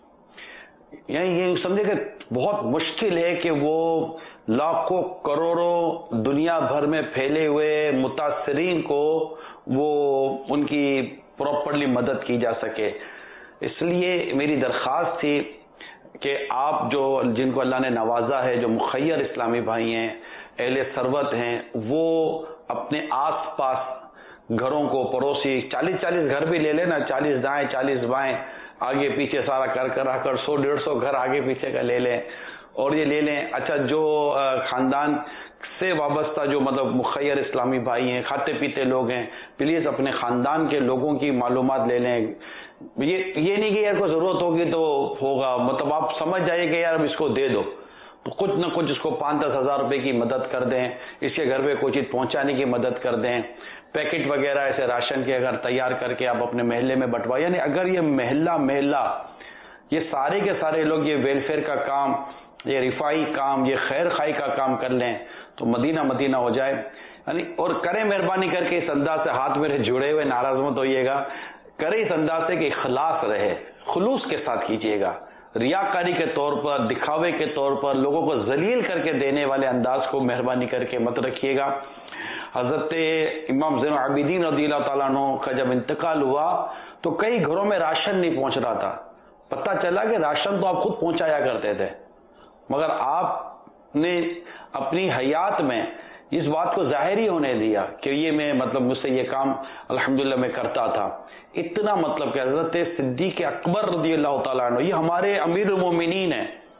[SPEAKER 9] یعنی یہ سمجھے کہ بہت مشکل ہے کہ وہ لاکھوں کروڑوں دنیا بھر میں پھیلے ہوئے متاثرین کو وہ ان کی پراپرلی مدد کی جا سکے. اس لیے میری درخواست تھی کہ آپ جن کو اللہ نے نوازا ہے، جو مخیر اسلامی بھائی ہیں، اہل ثروت ہیں، وہ اپنے آس پاس گھروں کو پڑوسی 40 گھر بھی لے لیں نا، 40 دائیں 40 بائیں آگے پیچھے سارا کر 100-150 گھر آگے پیچھے کا لے لیں اور یہ لے لیں. اچھا جو خاندان سے وابستہ جو مطلب مخیر اسلامی بھائی ہیں، کھاتے پیتے لوگ ہیں، پلیز اپنے خاندان کے لوگوں کی معلومات لے لیں. یہ نہیں کہ یار کو ضرورت ہوگی تو ہوگا، مطلب آپ سمجھ جائیے کہ یار اب اس کو دے دو تو کچھ نہ کچھ اس کو 5-10 ہزار روپے کی مدد کر دیں، اس کے گھر پہ کوئی چیز پہنچانے کی مدد کر دیں. پیکٹ وغیرہ ایسے راشن کے اگر تیار کر کے آپ اپنے محلے میں بٹوا، یعنی اگر یہ محلہ یہ سارے کے سارے لوگ یہ ویلفیئر کا کام، یہ رفائی کام، یہ خیر خائی کا کام کر لیں تو مدینہ ہو جائے. یعنی اور کریں مہربانی کر کے اس انداز سے، ہاتھ میرے جڑے ہوئے ناراض مت ہوئیے گا، کریں اس انداز سے کہ اخلاص رہے، خلوص کے ساتھ کیجیے گا. ریاکاری کے طور پر، دکھاوے کے طور پر لوگوں کو ذلیل کر کے دینے والے انداز کو مہربانی کر کے مت رکھیے گا. حضرت امام زین العابدین رضی اللہ تعالیٰ عنہ کا جب انتقال ہوا تو کئی گھروں میں راشن نہیں پہنچ رہا تھا. پتہ چلا کہ راشن تو آپ خود پہنچایا کرتے تھے مگر آپ نے اپنی حیات میں اس بات کو ظاہر ہی ہونے دیا کہ یہ میں مطلب مجھ سے یہ کام الحمدللہ میں کرتا تھا. اتنا مطلب کہ حضرت صدیق اکبر رضی اللہ تعالیٰ عنہ یہ ہمارے امیر المومنین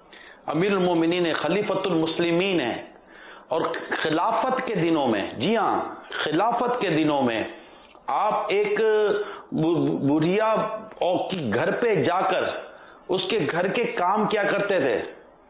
[SPEAKER 9] ہیں، خلیفۃ المسلمین ہیں اور خلافت کے دنوں میں، جی ہاں خلافت کے دنوں میں آپ ایک بڑھیا گھر پہ جا کر اس کے گھر کے کام کیا کرتے تھے.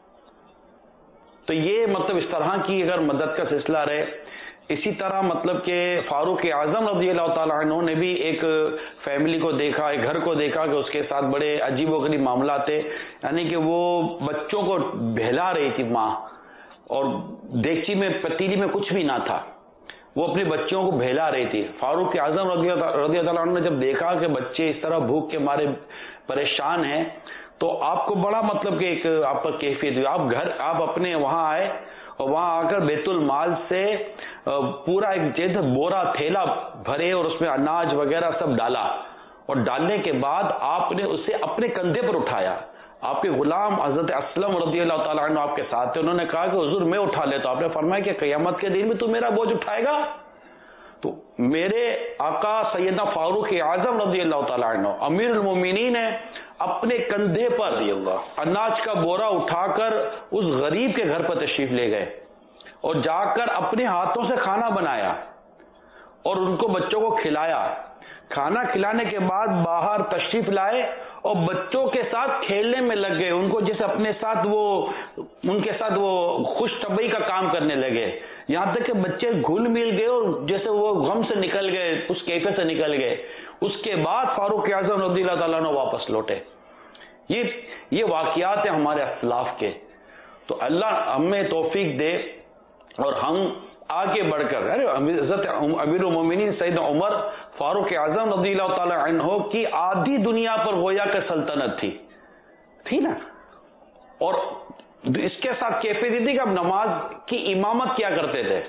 [SPEAKER 9] تو یہ مطلب اس طرح کی اگر مدد کا سلسلہ رہے. اسی طرح مطلب کہ فاروق اعظم رضی اللہ تعالیٰ عنہ نے بھی ایک فیملی کو دیکھا، ایک گھر کو دیکھا کہ اس کے ساتھ بڑے عجیب و غریب معاملات تھے. یعنی کہ وہ بچوں کو بہلا رہی تھی ماں اور دیگچی میں پتیلی میں کچھ بھی نہ تھا، وہ اپنے بچوں کو بہلا رہی تھی. فاروق اعظم رضی اللہ عنہ نے جب دیکھا کہ بچے اس طرح بھوک کے مارے پریشان ہیں تو آپ کو بڑا مطلب کہ ایک آپ پر کیفیت ہوئی. آپ اپنے وہاں آئے اور وہاں آ کر بیت المال سے پورا ایک جیسے بورا تھیلا بھرے اور اس میں اناج وغیرہ سب ڈالا اور ڈالنے کے بعد آپ نے اسے اپنے کندھے پر اٹھایا. آپ کے غلام حضرت اسلم رضی اللہ تعالیٰ عنہ آپ کے ساتھ تھے، انہوں نے کہا کہ حضور میں اٹھا لیتا. آپ نے فرمایا کہ قیامت کے دن میں تو میرا بوجھ اٹھائے گا؟ تو میرے آقا سیدنا فاروق اعظم رضی اللہ تعالیٰ عنہ امیر المومنین نے اپنے کندھے پر اناج کا بورا اٹھا کر اس غریب کے گھر پر تشریف لے گئے اور جا کر اپنے ہاتھوں سے کھانا بنایا اور ان کو بچوں کو کھلایا. کھانا کھلانے کے بعد باہر تشریف لائے اور بچوں کے ساتھ کھیلنے میں لگ گئے, ان کو جیسے اپنے ساتھ ان کے ساتھ وہ خوش طبعی کا کام کرنے لگے, یہاں تک کہ بچے گھل مل گئے اور جیسے وہ غم سے نکل گئے, اس کیفے سے نکل گئے. اس کے بعد فاروق اعظم رضی اللہ تعالیٰ عنہ واپس لوٹے. یہ واقعات ہیں ہمارے اسلاف کے. تو اللہ ہمیں توفیق دے اور ہم آگے بڑھ کر حضرت امیر المومنین سیدنا عمر فاروق اعظم رضی اللہ تعالی عنہ کی آدھی دنیا پر گویا کہ سلطنت تھی نا, اور اس کے ساتھ کیفیت تھی کہ اب نماز کی امامت کیا کرتے تھے.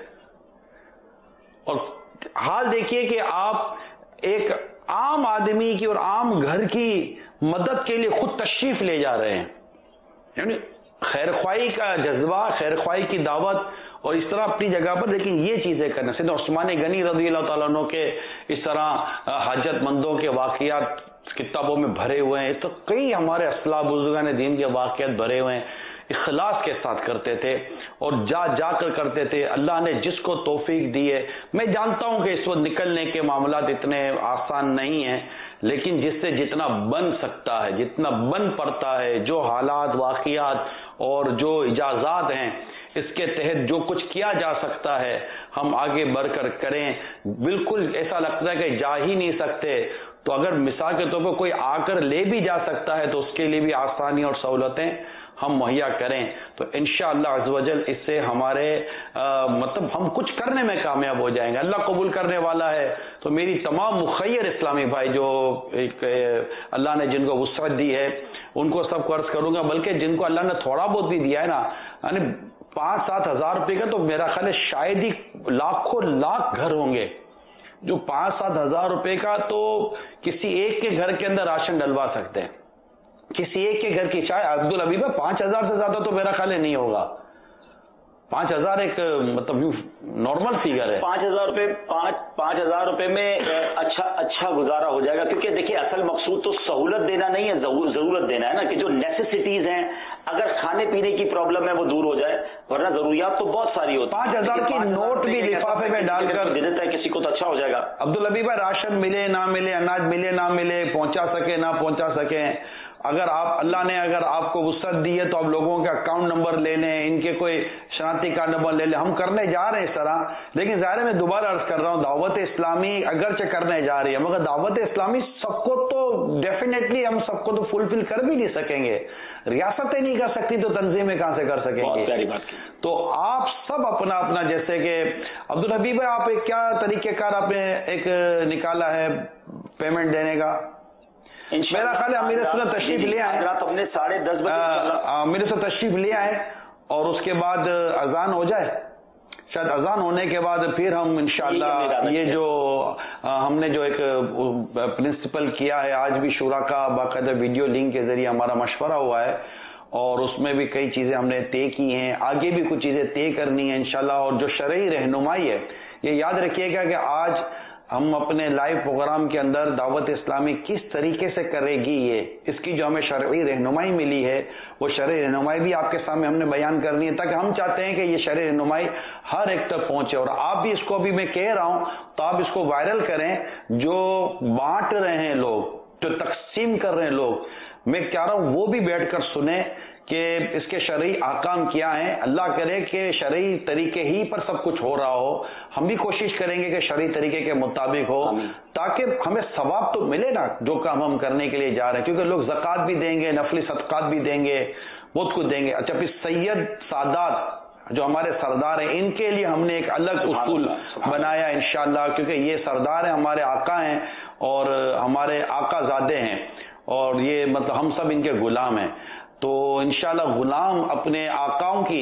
[SPEAKER 9] اور حال دیکھیے کہ آپ ایک عام آدمی کی اور عام گھر کی مدد کے لیے خود تشریف لے جا رہے ہیں, یعنی خیر خواہی کا جذبہ, خیر خواہی کی دعوت, اور اس طرح اپنی جگہ پر لیکن یہ چیزیں کرنا. سیدنا عثمان غنی رضی اللہ تعالیٰ عنہ کے اس طرح حاجت مندوں کے واقعات کتابوں میں بھرے ہوئے ہیں. تو کئی ہمارے اسلاف بزرگان دین کے واقعات بھرے ہوئے ہیں. اخلاص کے ساتھ کرتے تھے اور جا کر کرتے تھے. اللہ نے جس کو توفیق دی ہے, میں جانتا ہوں کہ اس وقت نکلنے کے معاملات اتنے آسان نہیں ہیں, لیکن جس سے جتنا بن سکتا ہے, جتنا بن پڑتا ہے, جو حالات واقعات اور جو اجازات ہیں اس کے تحت جو کچھ کیا جا سکتا ہے ہم آگے بڑھ کر کریں. بالکل ایسا لگتا ہے کہ جا ہی نہیں سکتے, تو اگر مثال کے طور پر کوئی آ کر لے بھی جا سکتا ہے تو اس کے لیے بھی آسانی اور سہولتیں ہم مہیا کریں. تو انشاءاللہ عز و جل اس سے ہمارے مطلب ہم کچھ کرنے میں کامیاب ہو جائیں گے. اللہ قبول کرنے والا ہے. تو میری تمام مخیر اسلامی بھائی جو اللہ نے جن کو وسعت دی ہے ان کو سب کو عرض کروں گا, بلکہ جن کو اللہ نے تھوڑا بہت بھی دیا ہے نا, یعنی 5-7 ہزار روپے کا, تو میرا خیال ہے شاید ہی لاکھوں لاکھ گھر ہوں گے جو 5-7 ہزار روپے کا تو کسی ایک کے گھر کے اندر راشن ڈلوا سکتے ہیں. کسی ایک کے گھر کی چائے عبدالحبیب 5,000 سے زیادہ تو میرا خیال ہے نہیں ہوگا. 5,000 ایک مطلب نارمل فیگر ہے.
[SPEAKER 2] 5,000 روپے میں اچھا گزارا ہو جائے گا, کیونکہ دیکھیے اصل مقصود تو سہولت دینا نہیں ہے, ضرورت دینا ہے نا, کہ جو نیسیسٹیز ہیں اگر کھانے پینے کی پرابلم ہے وہ دور ہو جائے, ورنہ ضروریات تو بہت ساری ہوتی ہیں.
[SPEAKER 9] 5,000 کی نوٹ بھی لفافے میں ڈال کر
[SPEAKER 2] دے دیتا ہے کسی کو تو اچھا ہو جائے گا.
[SPEAKER 9] عبدالحبیب راشن ملے نہ ملے, اناج ملے نہ ملے, پہنچا سکے نہ پہنچا سکیں, اگر اللہ نے آپ کو وسعت دی ہے تو آپ لوگوں کے اکاؤنٹ نمبر لے لیں, ان کے کوئی شناختی کارڈ نمبر لے لیں. ہم کرنے جا رہے ہیں اس طرح, لیکن ظاہر میں دوبارہ عرض کر رہا ہوں دعوت اسلامی اگرچہ کرنے جا رہی ہے, مگر دعوت اسلامی سب کو تو ڈیفینیٹلی ہم سب کو تو فلفل کر بھی نہیں سکیں گے. ریاستیں نہیں کر سکتی تو تنظیمیں کہاں سے کر سکیں گے. تو آپ سب اپنا جیسے کہ عبدالحبیب آپ ایک کیا طریقہ کار آپ نے ایک نکالا ہے پیمنٹ دینے کا؟ میرا خیال ہے میرے ساتھ تشریف لے آئے,
[SPEAKER 2] اپنے 10:30 بجے
[SPEAKER 9] میرے ساتھ تشریف لے آئے اور اس کے بعد اذان ہو جائے, شاید اذان ہونے کے بعد پھر ہم انشاءاللہ یہ جو ہم نے جو ایک پرنسپل کیا ہے, آج بھی شورا کا باقاعدہ ویڈیو لنک کے ذریعے ہمارا مشورہ ہوا ہے اور اس میں بھی کئی چیزیں ہم نے طے کی ہیں, آگے بھی کچھ چیزیں طے کرنی ہیں انشاءاللہ. اور جو شرعی رہنمائی ہے یہ یاد رکھیے گا کہ آج ہم اپنے لائیو پروگرام کے اندر دعوت اسلامی کس طریقے سے کرے گی, یہ اس کی جو ہمیں شرعی رہنمائی ملی ہے وہ شرعی رہنمائی بھی آپ کے سامنے ہم نے بیان کرنی ہے, تاکہ ہم چاہتے ہیں کہ یہ شرعی رہنمائی ہر ایک تک پہنچے. اور آپ بھی اس کو ابھی میں کہہ رہا ہوں تو آپ اس کو وائرل کریں, جو بانٹ رہے ہیں لوگ, جو تقسیم کر رہے ہیں لوگ, میں کہہ رہا ہوں وہ بھی بیٹھ کر سنیں کہ اس کے شرعی احکام کیا ہیں. اللہ کرے کہ شرعی طریقے ہی پر سب کچھ ہو رہا ہو, ہم بھی کوشش کریں گے کہ شرعی طریقے کے مطابق ہو, تاکہ ہمیں ثواب تو ملے نا جو کام ہم کرنے کے لیے جا رہے ہیں. کیونکہ لوگ زکوٰۃ بھی دیں گے, نفلی صدقات بھی دیں گے, بہت کچھ دیں گے. اچھا پھر سید سادات جو ہمارے سردار ہیں ان کے لیے ہم نے ایک الگ اصول بنایا انشاءاللہ, کیونکہ یہ سردار ہیں, ہمارے آقا ہیں اور ہمارے آقا زادے ہیں, اور یہ مطلب ہم سب ان کے غلام ہیں. تو انشاءاللہ غلام اپنے آقاؤں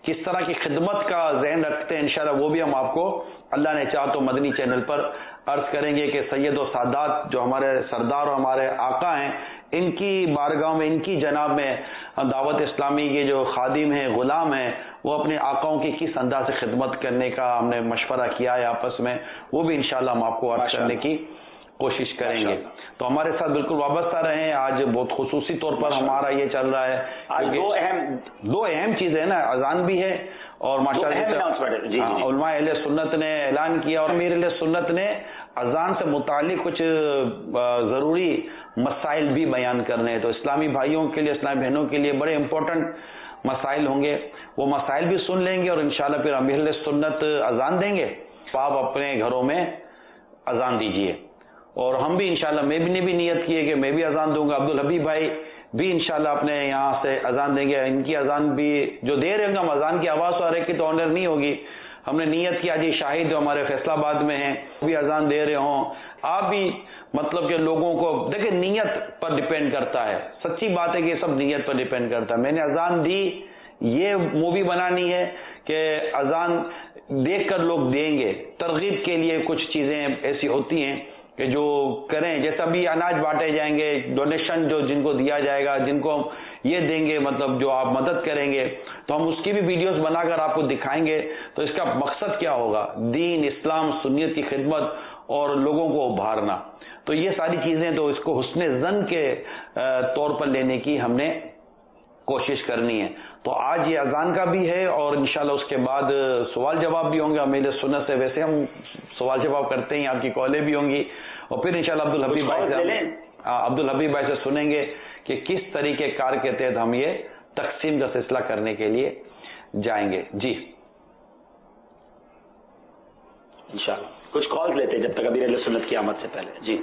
[SPEAKER 9] किस तरह की खिदमत का ज़हन रखते हैं, इंशाल्लाह वो भी हम आपको अल्लाह ने चाहा तो मदनी चैनल पर अर्ज करेंगे कि सैयद और सादात जो हमारे सरदार और हमारे आका हैं, इनकी बारगाह में, इनकी जनाब में दावत इस्लामी के जो खादिम हैं, गुलाम हैं, वो अपने आकाओं की किस अंदाज से खिदमत करने का हमने मशवरा किया है आपस में, वो भी इंशाल्लाह हम आपको अर्ज करने की कोशिश करेंगे। तो हमारे साथ बिल्कुल वाबस्ता रहे। आज बहुत खुसूसी तौर पर हमारा ये चल रहा है,
[SPEAKER 2] आज दो अहम चीजें हैं ना, अजान भी है और माशाअल्लाह उलमा अहले सुन्नत ने ऐलान किया और अमीर अहले सुन्नत ने अजान से मुतालिक कुछ जरूरी मसाइल भी बयान करने हैं। तो इस्लामी भाइयों के लिए, इस्लामी बहनों के लिए बड़े इंपॉर्टेंट मसाइल होंगे, वो मसाइल भी सुन लेंगे और इंशाल्लाह फिर अमीर अहले सुन्नत अजान देंगे, तो आप अपने घरों में अजान दीजिए। और हम भी इंशाल्लाह, मैं भी ने भी नियत की है कि मैं भी अजान दूंगा, अब्दुल हबीब भाई भी इंशाल्लाह अपने यहाँ से अजान देंगे। इनकी अजान भी जो दे रहे होंगे, हम अजान की आवाज़ तो हर एक की तो ऑनर नहीं होगी, हमने नियत किया जी शाहिद जो हमारे फैसलाबाद में हैं भी अजान दे रहे हों, आप भी मतलब कि लोगों को देखिए, नियत पर डिपेंड करता है। सच्ची बात है कि ये सब नियत पर डिपेंड करता है। मैंने अजान दी, ये मूवी बनानी है कि अजान देखकर लोग देंगे, तरगीब के लिए कुछ चीज़ें ऐसी होती हैं कि जो करें, जैसा भी अनाज बांटे जाएंगे, डोनेशन जो जिनको दिया जाएगा, जिनको ये देंगे, मतलब जो आप मदद करेंगे, तो हम उसकी भी वीडियोस बनाकर आपको दिखाएंगे। तो इसका मकसद क्या होगा? दीन, इस्लाम, सुन्नियत की खिदमत और लोगों को उभारना। तो ये सारी चीजें तो इसको हुस्ने ज़न के तौर पर लेने की हमने कोशिश करनी है। तो आज ये अजान का भी है और इंशाल्लाह उसके बाद सवाल जवाब भी होंगे। मेरे सुन्नत से वैसे हम सवाल जवाब करते हैं, आपकी कॉलें भी होंगी और फिर इंशाल्लाह अब्दुल हबीब भाई से सुनेंगे कि किस तरीके कार के तहत हम ये तकसीम का सिलसिला करने के लिए जाएंगे। जी इंशाल्लाह कुछ कॉल लेते जब तक अमीर अहले सुन्नत की आमद से पहले। जी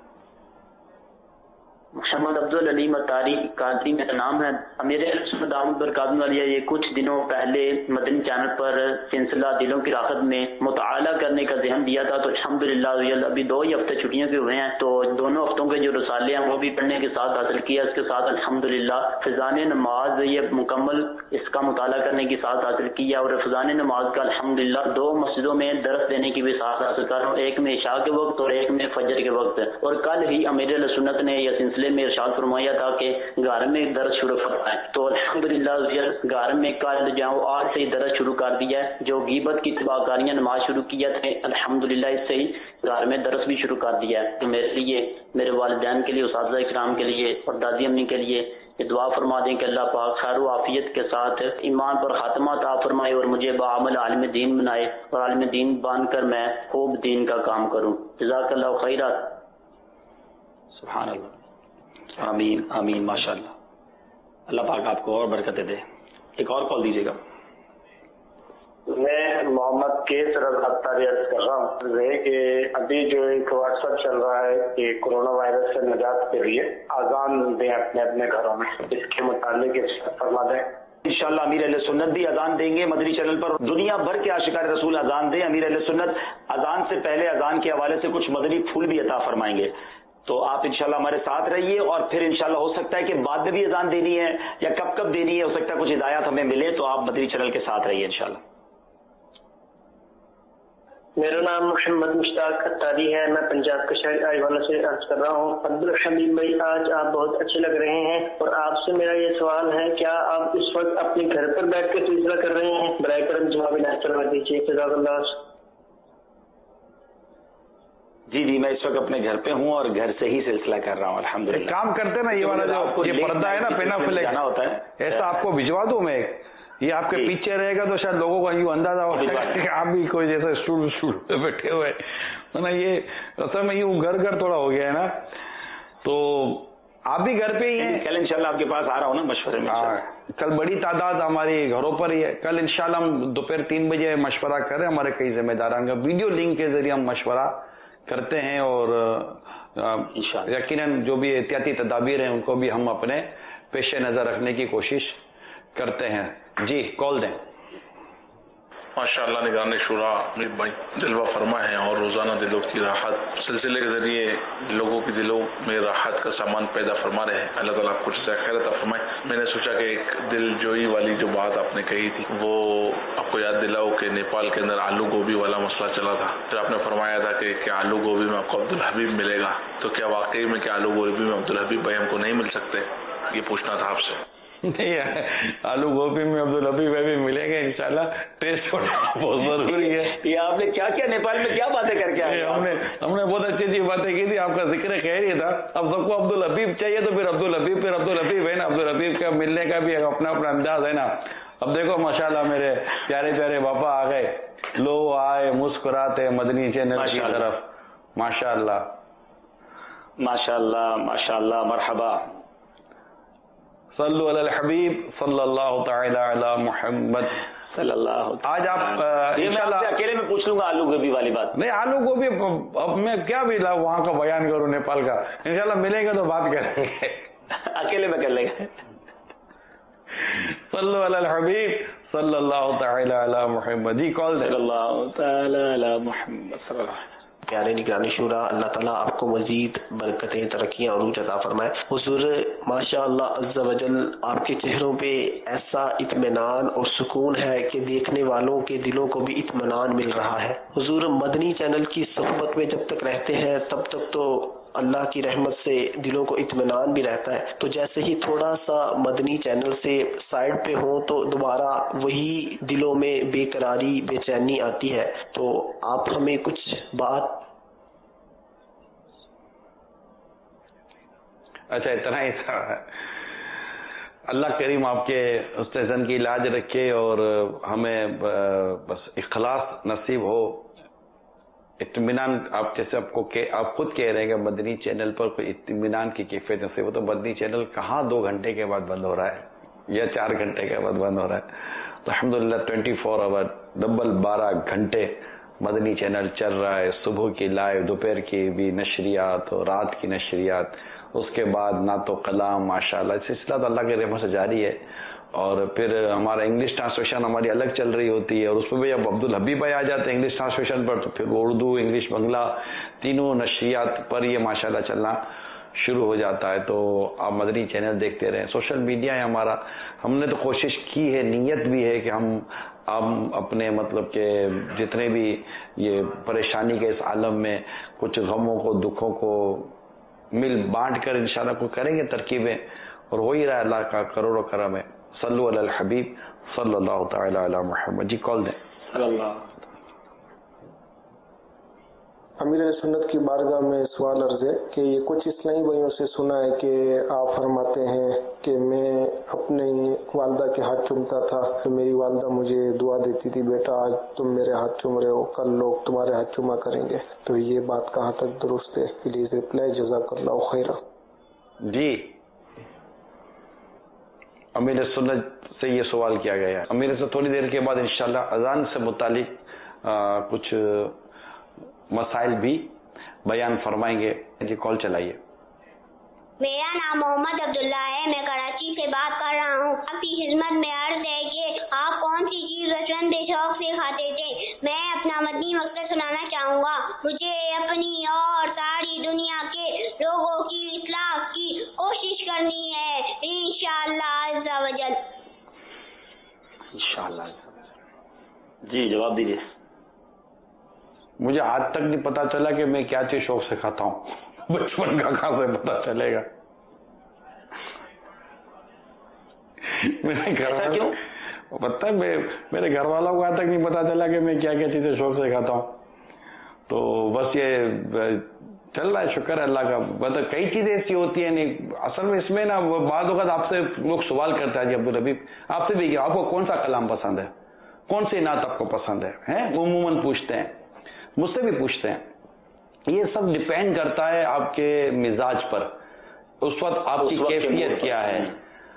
[SPEAKER 10] मोहम्मद अब्दुल अलीम अतारी कादरी मेरा नाम है। अमीर अहले सुन्नत दामद बरकातुहू वालिया ये कुछ दिनों पहले मदनी चैनल पर सिलसिला दिलों की राहत में मुताला करने का ज़हन दिया था, तो अल्हम्दुलिल्लाह अभी 2 ही हफ्ते छुट्टियों के हुए हैं, तो दोनों हफ्तों के जो रसाले हैं वो भी पढ़ने के साथ हासिल किया। इसके साथ अल्हम्दुलिल्लाह फिजान नमाज ये मुकम्मल इसका मुताला करने के साथ हासिल किया और फिजान नमाज का अल्हम्दुलिल्लाह 2 मस्जिदों में दर्स देने की भी साथ हासिल कर रहा हूँ, एक में इशा के वक्त और एक में फजर के वक्त। और कल ही अमीर अहले सुन्नत ने यह सिलसिले में इरशाद फरमाया था कि घर में दर्स शुरू फरमाएं, तो अल्हम्दुलिल्लाह घर में कल जाओ आज से ही दर्स शुरू कर दिया है। जो गीबत की तबाकारियां नमाज शुरू किया था, अल्हम्दुलिल्लाह इससे ही घर में दर्स भी शुरू कर दिया है। तो मेरे लिए, मेरे वालिदैन के लिए, उस्ताद इकराम के लिए और दादी अम्मी के लिए ये दुआ फरमा दें कि अल्लाह पाक खैर व आफियत के साथ ईमान पर खात्मा अता फरमाए और मुझे बाअमल आलिम दीन बनाए और आलिम दीन बनकर मैं खूब दीन का काम करूं। जज़ाकल्लाहु खैरा।
[SPEAKER 2] सुभान अल्लाह, आमीन आमीन, माशाअल्लाह, अल्लाह पाक आपको और बरकत दे। एक और कॉल दीजिएगा।
[SPEAKER 11] मैं मोहम्मद के सरद अत्तारी अर्ज कर रहा हूँ कि अभी जो एक व्हाट्सएप चल रहा है कि कोरोना वायरस से निजात के लिए आजान दें अपने अपने घरों में, इसके मुतालिक फरमा दें।
[SPEAKER 2] इंशाअल्लाह अमीर अहले सुन्नत भी अजान देंगे मदनी चैनल पर, दुनिया भर के आशिकार रसूल अजान दें। अमीर अहले सुन्नत अजान से पहले अजान के हवाले से कुछ मदनी फूल भी अता फरमाएंगे, तो आप इंशाल्लाह हमारे साथ रहिए। और फिर इंशाल्लाह हो सकता है कि बाद में भी अजान देनी है या कब कब देनी है, हो सकता है कुछ हिदायत हमें मिले, तो आप मदनी चैनल के साथ रहिए इंशाल्लाह।
[SPEAKER 11] मेरा नाम मोहम्मद मुश्ताक अत्तारी है, मैं पंजाब के शहर आईवाला से अर्ज कर रहा हूँ। अब्दुल हबीब भाई आज आप बहुत अच्छे लग रहे हैं और आपसे मेरा ये सवाल है, क्या आप इस वक्त अपने घर पर बैठ कर सिलसिला कर रहे हैं? बराए करम जवाब इनायत फरमा दीजिए। जज़ाकल्लाह।
[SPEAKER 2] जी जी, मैं इस वक्त अपने घर पे हूँ और घर से ही सिलसिला कर रहा हूँ अल्हम्दुलिल्लाह।
[SPEAKER 9] काम करते ना, ये वाला जो ये पर्दा है ना पेनाफ्लेक्स जाना होता है, ऐसा आपको भिजवा दूं मैं, ये आपके पीछे रहेगा तो शायद लोगों को यूं अंदाजा होगा कि आप भी कोई जैसा स्टूल पे बैठे हुए ना। ये असल में यूं घर घर थोड़ा हो गया है ना, तो आप भी घर पे ही हैं।
[SPEAKER 2] कल इंशाल्लाह आपके पास आ रहा हूँ ना मशवरे में।
[SPEAKER 9] कल बड़ी तादाद हमारी घरों पर ही है। कल इंशाल्लाह हम दोपहर 3 बजे मशवरा करें, हमारे कई जिम्मेदारान का वीडियो लिंक के जरिए हम मशवरा करते हैं और यकीनन जो भी एहतियाती तदाबीर हैं उनको भी हम अपने पेश नजर रखने की कोशिश करते हैं। जी कॉल दें।
[SPEAKER 12] माशाअल्लाह निगरान शुरा अमीर भाई जलवा फरमा है और रोजाना दिलों की राहत सिलसिले के जरिए लोगों के दिलों में राहत का सामान पैदा फरमा रहे हैं। अल्लाह ताला आपको जज़ाए खैर अता फरमाए। मैंने सोचा कि एक दिल जोई वाली जो बात आपने कही थी वो आपको याद दिलाओ कि नेपाल के अंदर आलू गोभी वाला मसला चला था। फिर आपने फरमाया था कि क्या आलू गोभी में आपको अब्दुल हबीब मिलेगा, तो क्या वाकई में क्या आलू गोभी में अब्दुल हबीब भाई हमको नहीं मिल सकते, ये पूछना था आपसे।
[SPEAKER 9] नहीं, आलू गोभी में अब्दुल हबीब भाई भी मिलेंगे इंशाल्लाह। टेस्ट बहुत जरूरी है।
[SPEAKER 2] ये आपने क्या किया, नेपाल में क्या बातें करके आए?
[SPEAKER 9] हमने बहुत अच्छी अच्छी बातें की थी, आपका जिक्र खैर ही था। अब सबको अब्दुल हबीब चाहिए तो फिर अब्दुल हबीब है ना, अब्दुल हबीब का मिलने का भी अपना अपना अंदाज है ना। अब देखो माशाल्लाह मेरे प्यारे प्यारे बाबा आ गए, लो आए मुस्कुराते मदनी चैनल की तरफ। माशाल्लाह
[SPEAKER 2] माशाल्लाह माशाल्लाह, मरहबा।
[SPEAKER 9] सल्लु अलल हबीब सल्लल्लाहु तआला अला मुहम्मद
[SPEAKER 2] सल्लल्लाहु। आज
[SPEAKER 9] आप
[SPEAKER 2] इंशाल्लाह अकेले में पूछ लूंगा आलू गोभी वाली बात।
[SPEAKER 9] नहीं, आलू गोभी अब मैं क्या भी वहाँ का बयान करूँ नेपाल का, इंशाल्लाह मिलेंगे तो बात करेंगे।
[SPEAKER 2] अकेले में कर लेंगे।
[SPEAKER 9] सल्लु अलल हबीब सल्लल्लाहु तआला अला मुहम्मद। जी कॉल
[SPEAKER 2] सल्लल्लाहु तआला अला मुहम्मद सल्लल्लाहु।
[SPEAKER 13] प्यारे निगरानी शुरा, अल्लाह ताला आपको मजीद बरकतें, तरक्कियां और अता फरमाए। हुजूर माशाअल्लाह अज़्ज़ा वजल आपके चेहरों पे ऐसा इत्मीनान और सुकून है कि देखने वालों के दिलों को भी इत्मीनान मिल रहा है। हुजूर मदनी चैनल की सोहबत में जब तक रहते हैं तब तक तो अल्लाह की रहमत से दिलों को इत्मीनान भी रहता है, तो जैसे ही थोड़ा सा मदनी चैनल से साइड पे हो तो दोबारा वही दिलों में बेकरारी बेचैनी आती है। तो आप हमें कुछ बात।
[SPEAKER 9] अच्छा, इतना ही था। अल्लाह करीम आपके उस्ताज़न की इलाज रखे और हमें बस इखलास नसीब हो, इत्मीनान। आप जैसे आप खुद कह रहे हैं कि मदनी चैनल पर कोई इत्मीनान की कैफियत नसीब हो, तो मदनी चैनल कहाँ 2 घंटे के बाद बंद हो रहा है या 4 घंटे के बाद बंद हो रहा है। तो अल्हम्दुलिल्लाह 24 आवर डबल 12 घंटे मदनी चैनल चल रहा है। सुबह की लाइव, दोपहर की भी नशरियात और रात की नशरियात, उसके बाद ना तो कलाम, माशाल्लाह सिलसिला तो अल्लाह के रहमत से जारी है। और फिर हमारा इंग्लिश ट्रांसलेशन हमारी अलग चल रही होती है, और उसमें भी अब अब्दुल हबीब भाई आ जाते हैं इंग्लिश ट्रांसलेशन पर, तो फिर उर्दू, इंग्लिश, बंगला तीनों नशरियात पर ये माशाल्लाह चलना शुरू हो जाता है। तो आप मदनी चैनल देखते रहें। सोशल मीडिया है हमारा, हमने तो कोशिश की है, नीयत भी है कि हम अपने मतलब के जितने भी ये परेशानी के इस आलम में कुछ गमों को, दुखों को मिल बांट कर इंशाल्लाह को करेंगे तरकीबें, और हो ही रहा है। अल्लाह का करोड़ों करम है। सल्लु अलल हबीब सल्लल्लाहु तआला अला मुहम्मद। जी कॉल दें।
[SPEAKER 14] अमीर सुन्नत की बारगाह में सवाल अर्ज है कि ये कुछ इस्लामी भाइयों से सुना है कि आप फरमाते हैं कि मैं अपनी वालदा के हाथ चूमता था, तो मेरी वालदा मुझे दुआ देती थी, बेटा आज तुम मेरे हाथ चूम रहे हो, कल लोग तुम्हारे हाथ चूमा करेंगे। तो ये बात कहाँ तक दुरुस्त है? प्लीज रिप्लाई, जज़ाकल्लाहु खैरा।
[SPEAKER 9] जी, अमीर सुन्नत से ये सवाल किया गया है। अमीर से थोड़ी देर के बाद इंशाल्लाह अजान से मुतालिक कुछ मसाइल भी बयान फरमाएंगे। जी कॉल चलाइए।
[SPEAKER 4] मेरा नाम मोहम्मद अब्दुल्ला है, मैं कराची से बात कर रहा हूँ। आपकी खिदमत में अर्ज है कि आप कौन सी चीज बचपन से शौक से खाते थे? मैं अपना मदनी मकसद सुनाना चाहूँगा। मुझे अपनी और सारी दुनिया के लोगों की इस्लाह की कोशिश करनी है, इंशाअल्लाह अज़्ज़ा वजल।
[SPEAKER 2] इंशाअल्लाह। जी जवाब दीजिए।
[SPEAKER 9] मुझे आज तक नहीं पता चला कि मैं क्या चीज शौक से खाता हूँ। बचपन का कहाँ से पता चलेगा? मेरे घर वालों क्यों पता है, मेरे घर वालों को आज तक नहीं पता चला कि मैं क्या क्या चीजें शौक से खाता हूँ। तो बस ये चल रहा है, शुक्र है अल्लाह का। मतलब कई चीजें ऐसी होती है, नहीं असल में इसमें ना बाद वक्त आपसे लोग सवाल करते हैं, जी अब्दुल हबीब आपसे भी आपको कौन सा कलाम पसंद है, कौन सी नात आपको पसंद है? उमूमन पूछते हैं, मुझसे भी पूछते हैं। ये सब डिपेंड करता है आपके मिजाज पर, उस वक्त आपकी कैफियत क्या है।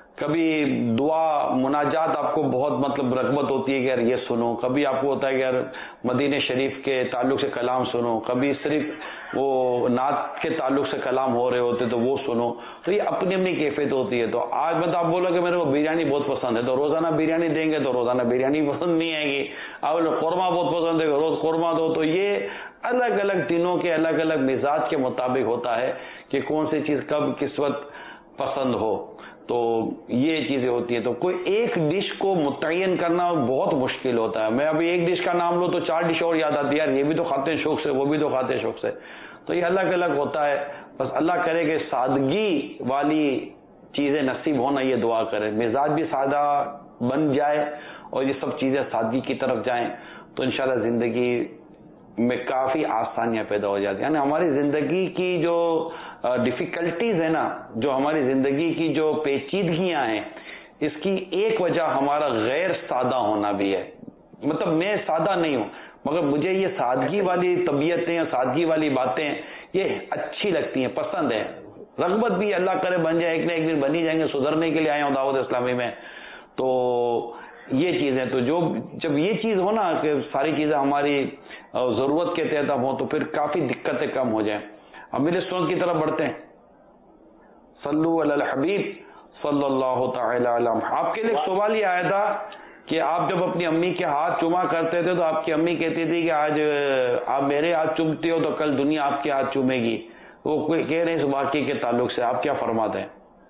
[SPEAKER 9] کبھی دعا مناجات آپ کو بہت مطلب رغبت ہوتی ہے کہ یار یہ سنو، کبھی آپ کو ہوتا ہے کہ یار مدینہ شریف کے تعلق سے کلام سنو، کبھی صرف وہ نعت کے تعلق سے کلام ہو رہے ہوتے تو وہ سنو، تو یہ اپنی اپنی کیفیت ہوتی ہے. تو آج میں تو آپ بولو کہ میرے کو بریانی بہت پسند ہے تو روزانہ بریانی دیں گے تو روزانہ بریانی پسند نہیں آئے گی. آپ قورمہ بہت پسند ہے روز قورمہ دو. تو یہ الگ الگ دنوں کے الگ الگ مزاج کے مطابق ہوتا ہے کہ کون سی چیز کب کس وقت پسند ہو. تو یہ چیزیں ہوتی ہیں. تو کوئی ایک ڈش کو متعین کرنا بہت مشکل ہوتا ہے. میں ابھی ایک ڈش کا نام لوں تو 4 ڈش اور یاد آتی ہے، یار یہ بھی تو کھاتے ہیں شوق سے، وہ بھی تو کھاتے ہیں شوق سے. تو یہ الگ الگ ہوتا ہے. بس اللہ کرے کہ سادگی والی چیزیں نصیب ہونا، یہ دعا کرے، مزاج بھی سادہ بن جائے اور یہ سب چیزیں سادگی کی طرف جائیں تو انشاءاللہ زندگی میں کافی آسانیاں پیدا ہو جاتی ہیں. یعنی ہماری زندگی کی جو ڈیفیکلٹیز ہیں نا، جو ہماری زندگی کی جو پیچیدگیاں ہیں، اس کی ایک وجہ ہمارا غیر سادہ ہونا بھی ہے. مطلب میں سادہ نہیں ہوں مگر مجھے یہ سادگی والی طبیعتیں یا سادگی والی باتیں یہ اچھی لگتی ہیں، پسند ہیں. رغبت بھی اللہ کرے بن جائے، ایک نہ ایک دن بن ہی جائیں گے، سدھرنے کے لیے آئے ہوں دعوت اسلامی میں. تو یہ چیزیں تو جب یہ چیز ہو نا کہ ساری چیزیں ہماری ضرورت کے تحت ہوں تو پھر کافی دقتیں کم ہو جائیں. اب میرے سنت کی طرف بڑھتے ہیں. صلو علی الحبیب صلی اللہ تعالی علیہ. آپ کے لیے ایک سوال یہ آیا تھا کہ آپ جب اپنی امی کے ہاتھ چوما کرتے تھے تو آپ کی امی کہتی تھی کہ آج آپ میرے ہاتھ چومتے ہو تو کل دنیا آپ کے ہاتھ چومے گی. وہ کہہ رہے ہیں اس واقعے کے تعلق سے آپ کیا فرماتے ہیں؟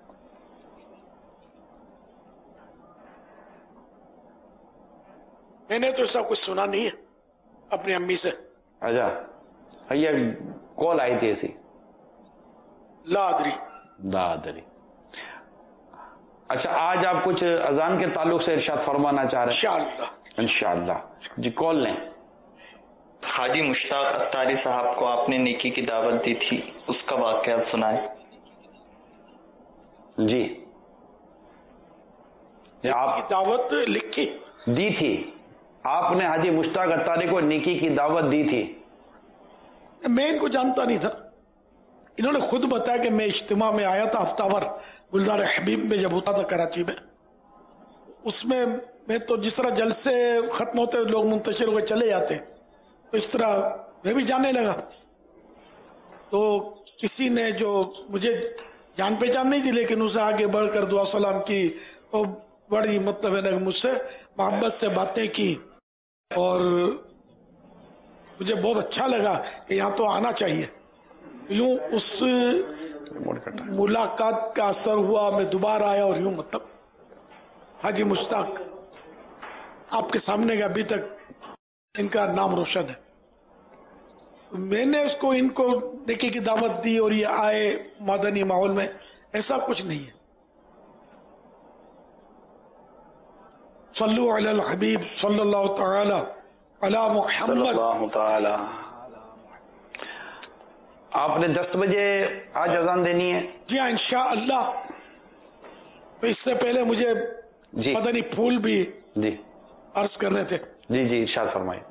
[SPEAKER 15] میں نے تو ایسا کچھ سنا نہیں ہے اپنی امی سے.
[SPEAKER 9] اچھا، یہ کال آئی تھی ایسی؟
[SPEAKER 15] لا ادری.
[SPEAKER 9] اچھا، آج آپ کچھ اذان کے تعلق سے ارشاد فرمانا چاہ رہے ہیں؟ انشاءاللہ. جی کال لیں.
[SPEAKER 8] حاجی مشتاق اتاری صاحب کو آپ نے نیکی کی دعوت دی تھی، اس کا واقعہ سنائیں.
[SPEAKER 9] جی
[SPEAKER 15] آپ کی دعوت لکھی
[SPEAKER 9] دی تھی، آپ نے حاجی مشتاق اتاری کو نیکی کی دعوت دی تھی.
[SPEAKER 15] میں ان کو جانتا نہیں تھا، انہوں نے خود بتایا کہ میں اجتماع میں آیا تھا ہفتہ وار گلزار حبیب میں جب ہوتا تھا کراچی میں. اس میں تو جس طرح جلسے ختم ہوتے لوگ منتشر ہو کے چلے جاتے تو اس طرح میں بھی جانے لگا. تو کسی نے جو مجھے جان پہچان نہیں تھی لیکن اسے آگے بڑھ کر دعا سلام کی اور بڑی مطلب ہے مجھ سے محبت سے باتیں کی اور مجھے بہت اچھا لگا کہ یہاں تو آنا چاہیے. یوں اس ملاقات کا اثر ہوا، میں دوبارہ آیا اور یوں مطلب حاجی مشتاق آپ کے سامنے کا ابھی تک ان کا نام روشن ہے. میں نے ان کو نیکی کی دعوت دی اور یہ آئے مدنی ماحول میں، ایسا کچھ نہیں ہے. صلو علی الحبیب صلی اللہ تعالی علی محمد.
[SPEAKER 9] آپ نے 10 بجے آج اذان دینی ہے؟
[SPEAKER 15] جی ہاں انشاءاللہ. تو اس سے پہلے مجھے مدنی پھول بھی عرض کرنے تھے.
[SPEAKER 9] جی ارشاد فرمائیں.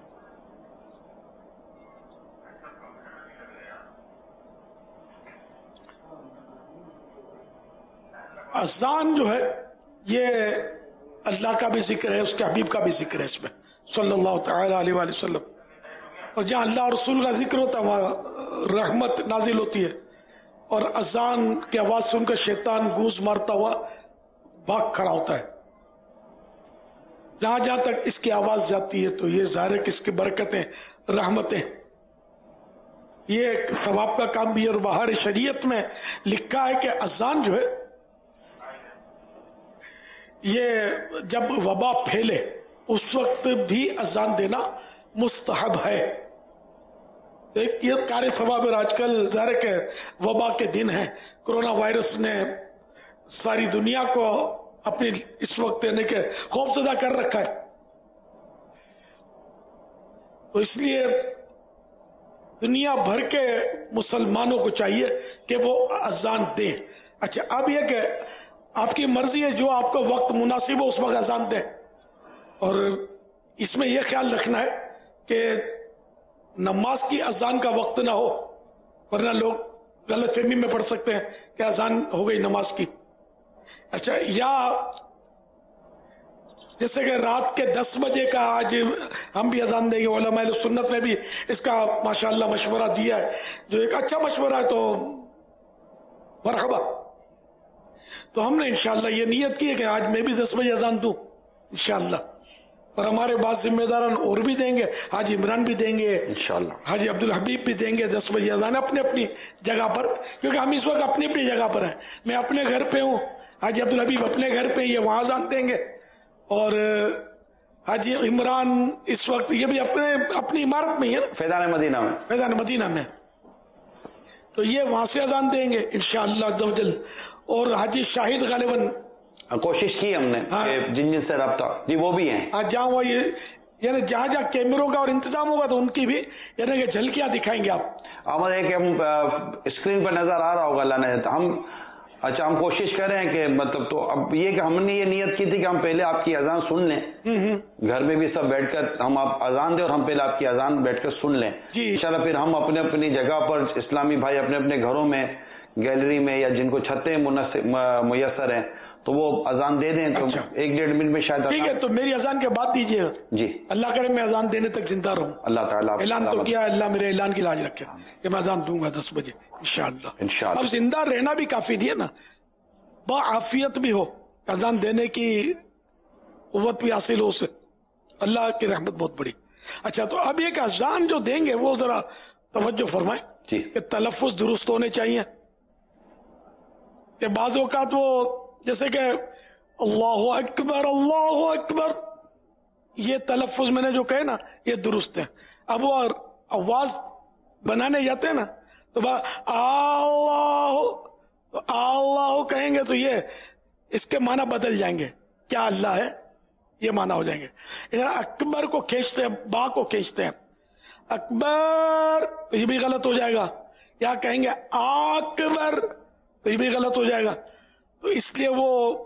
[SPEAKER 15] اذان جو ہے یہ اللہ کا بھی ذکر ہے، اس کے حبیب کا بھی ذکر ہے اس میں صلی اللہ تعالی علیہ وآلہ وسلم. اور جہاں اللہ رسول کا ذکر ہوتا ہے وہاں رحمت نازل ہوتی ہے. اور اذان کی آواز سن کر شیطان گوز مارتا ہوا بھاگ کھڑا ہوتا ہے. جہاں تک اس کی آواز جاتی ہے تو یہ ظاہر ہے کہ اس کی برکتیں رحمتیں یہ ایک ثواب کا کام بھی ہے. اور باہر شریعت میں لکھا ہے کہ اذان جو ہے یہ جب وبا پھیلے اس وقت بھی اذان دینا مستحب ہے. یہ کار ثواب ہے. آج کل ظاہر کہ وبا کے دن ہیں، کرونا وائرس نے ساری دنیا کو اپنی اس وقت یعنی کہ خوف زدہ کر رکھا ہے. تو اس لیے دنیا بھر کے مسلمانوں کو چاہیے کہ وہ اذان دیں. اچھا اب یہ کہ آپ کی مرضی ہے، جو آپ کو وقت مناسب ہو اس وقت اذان دیں. اور اس میں یہ خیال رکھنا ہے کہ نماز کی اذان کا وقت نہ ہو، ورنہ لوگ غلط فہمی میں پڑھ سکتے ہیں کہ اذان ہو گئی نماز کی. अच्छा, या जैसे कि रात के 10 बजे का आज हम भी अजान देंगे, उलमा सुन्नत ने भी इसका माशाअल्लाह मशवरा दिया है, जो एक अच्छा मशवरा है, तो मरहबा। तो हमने इंशाअल्लाह ये नियत की है कि आज मैं भी 10 बजे अजान दूं इंशाअल्लाह, और हमारे बाद जिम्मेदारान और भी देंगे, हाजी इमरान भी देंगे इंशाअल्लाह, हाजी अब्दुल हबीब भी देंगे 10 बजे अजान अपनी अपनी जगह पर, क्योंकि हम इस वक्त अपनी अपनी जगह पर हैं। मैं अपने घर पे हूँ, हाजी अब्दुल हबीब अपने घर पे, ये वहाँ अजान देंगे, और हाजी इमरान इस वक्त ये भी अपनी इमारत में ही है, फैजान मदीना में, तो ये वहाँ से अजान देंगे इंशाअल्लाह अज़्ज़ व जल। और हाजी शाहिद गालिबन
[SPEAKER 9] कोशिश की हमने, हाँ, जिन से रब्ता जी वो भी हैं,
[SPEAKER 15] हाँ, जहाँ वो ये यानी जहाँ जहाँ कैमरों का और इंतजाम होगा तो उनकी भी यानी कि झलकियाँ दिखाएंगे आप।
[SPEAKER 9] हमारे एक हम स्क्रीन पर नजर आ रहा होगा अल्लाह ने, हम अच्छा हम कोशिश कर रहे हैं कि मतलब, तो अब ये कि हमने ये नियत की थी कि हम पहले आपकी अजान सुन लें, घर में भी सब बैठकर हम आप अजान दें और हम पहले आपकी अजान बैठकर सुन लें इंशाल्लाह, फिर हम अपने अपनी जगह पर इस्लामी भाई अपने अपने घरों में, गैलरी में, या जिनको छतें मुयसर हैं तो वो अजान दे दें, तो अच्छा। 1-1.5 मिनट में शायद। ठीक
[SPEAKER 15] है, तो मेरी अजान के बाद दीजिएगा जी, अल्लाह करे मैं अजान देने तक जिंदा रहूं, अल्लाह ताला ऐलान तो किया, अल्लाह मेरे ऐलान की लाज रखे कि मैं अजान दूंगा 10 बजे इंशाअल्लाह। अब जिंदा रहना भी काफी नहीं है ना, बाआफियत भी हो, अजान देने की कुव्वत भी हासिल हो उसे, अल्लाह की रहमत बहुत बड़ी। अच्छा, तो अब एक अजान जो देंगे वो जरा तवज्जो फरमाए कि तलफ़ुज़ दुरुस्त होने चाहिए, कि बाज़ औक़ात वो जैसे कि अल्लाहु अकबर ये तलफ़ुज़ मैंने जो कहे ना ये दुरुस्त है। अब वो आवाज बनाने जाते हैं ना तो अल्लाह कहेंगे तो ये इसके माना बदल जाएंगे, क्या अल्लाह है ये माना हो जाएंगे। इधर अकबर को खींचते हैं, बा को खींचते हैं, अकबर तो ये भी गलत हो जाएगा, या कहेंगे अकबर तो ये भी गलत हो जाएगा। तो इसलिए वो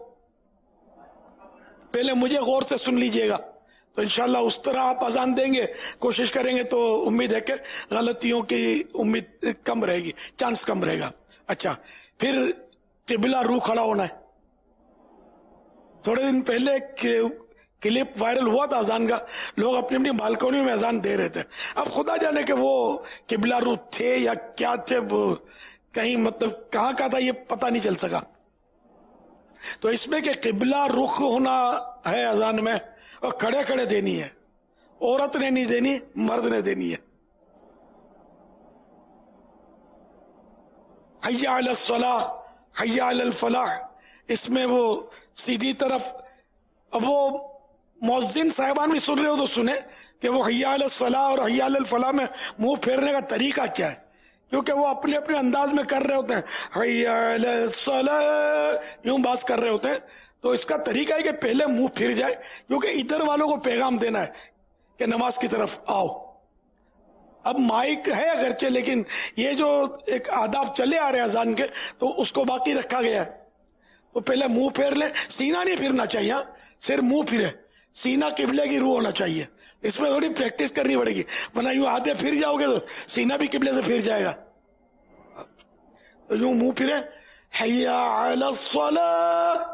[SPEAKER 15] पहले मुझे गौर से सुन लीजिएगा, तो इंशाल्लाह उस तरह आप अजान देंगे, कोशिश करेंगे तो उम्मीद है कि गलतियों की उम्मीद कम रहेगी, चांस कम रहेगा। अच्छा, फिर किबला रू खड़ा होना है। थोड़े दिन पहले क्लिप वायरल हुआ था अजान का, लोग अपनी अपनी बालकनी में अजान दे रहे थे। अब खुदा जाने के वो किबला रू थे या क्या थे, वो कहीं मतलब कहाँ का था ये पता नहीं चल सका। तो इसमें कि किबला रुख होना है अजान में, और खड़े खड़े देनी है, औरत ने नहीं देनी, मर्द ने देनी है। हय्या अलल सलाह हय्या अलल फलाह, इसमें वो सीधी तरफ, अब वो मुअज्जिन साहिबान भी सुन रहे हो तो सुने कि वो हय्या अलल सलाह और हय्या अलल फलाह में मुंह फेरने का तरीका क्या है, क्योंकि वो अपने अपने अंदाज में कर रहे होते हैं, हय्या अलल सलाह यूं बात कर रहे होते हैं। तो इसका तरीका है कि पहले मुंह फिर जाए, क्योंकि इधर वालों को पैगाम देना है कि नमाज की तरफ आओ। अब माइक है अगरचे, लेकिन ये जो एक आदाब चले आ रहे हैं अजान के, तो उसको बाकी रखा गया है। तो पहले मुंह फेर ले, सीना नहीं फिरना चाहिए, सिर्फ मुंह फिरे, सीना किबले की रूह होना चाहिए। इसमें थोड़ी प्रैक्टिस करनी पड़ेगी, वरना यूं आधे फिर जाओगे तो सीना भी किबले से फिर जाएगा। तो यूं मुंह फिरे, हय्या अलल सलाह,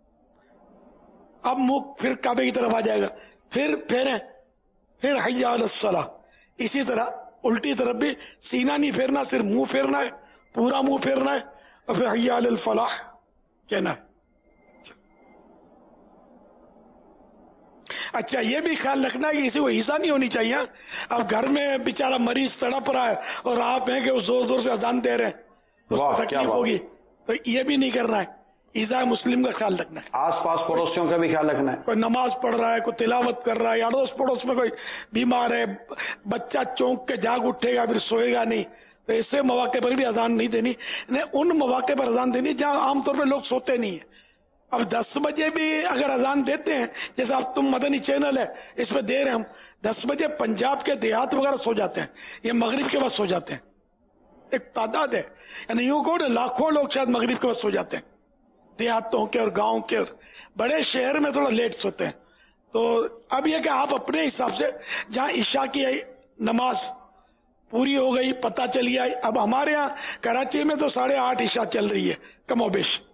[SPEAKER 15] अब मुंह फिर काबे की तरफ आ जाएगा, फिर फेरे, फिर हय्या अलल सलाह। इसी तरह उल्टी तरफ भी सीना नहीं फेरना, सिर्फ मुंह फेरना है, पूरा मुंह फेरना है, और फिर हय्या अलल फलाह कहना है। अच्छा, ये भी ख्याल रखना है कि किसी को ईसा नहीं होनी चाहिए। अब घर में बेचारा मरीज तड़प रहा है और आप हैं कि वो जोर जोर से अजान दे रहे हैं, तो तकलीफ होगी, तो ये भी नहीं करना है। ईसा मुस्लिम का ख्याल रखना है, आस पास पड़ोसियों का भी ख्याल रखना है। कोई नमाज पढ़ रहा है, कोई तिलावत कर रहा है, अड़ोस पड़ोस में कोई बीमार है, बच्चा चौंक के जाग उठेगा फिर सोएगा नहीं, तो ऐसे मौके पर भी अजान नहीं देनी। उन मौके पर अजान देनी जहाँ आमतौर पर लोग सोते नहीं है। अब 10 बजे भी अगर अजान देते हैं, जैसे अब तुम मदनी चैनल है इसमें दे रहे हम, 10 बजे पंजाब के देहात वगैरह सो जाते हैं, ये मगरिब के बाद सो जाते हैं, एक तादाद है, यानी यूं कहो लाखों लोग शायद मगरिब के बाद सो जाते हैं, देहातों के और गांव के, और बड़े शहर में थोड़ा लेट सोते हैं। तो अब यह कि आप अपने हिसाब से, जहाँ ईशा की नमाज पूरी हो गई, पता चल गया, अब हमारे यहाँ कराची में तो 8:30 ईशा चल रही है कमोबेश,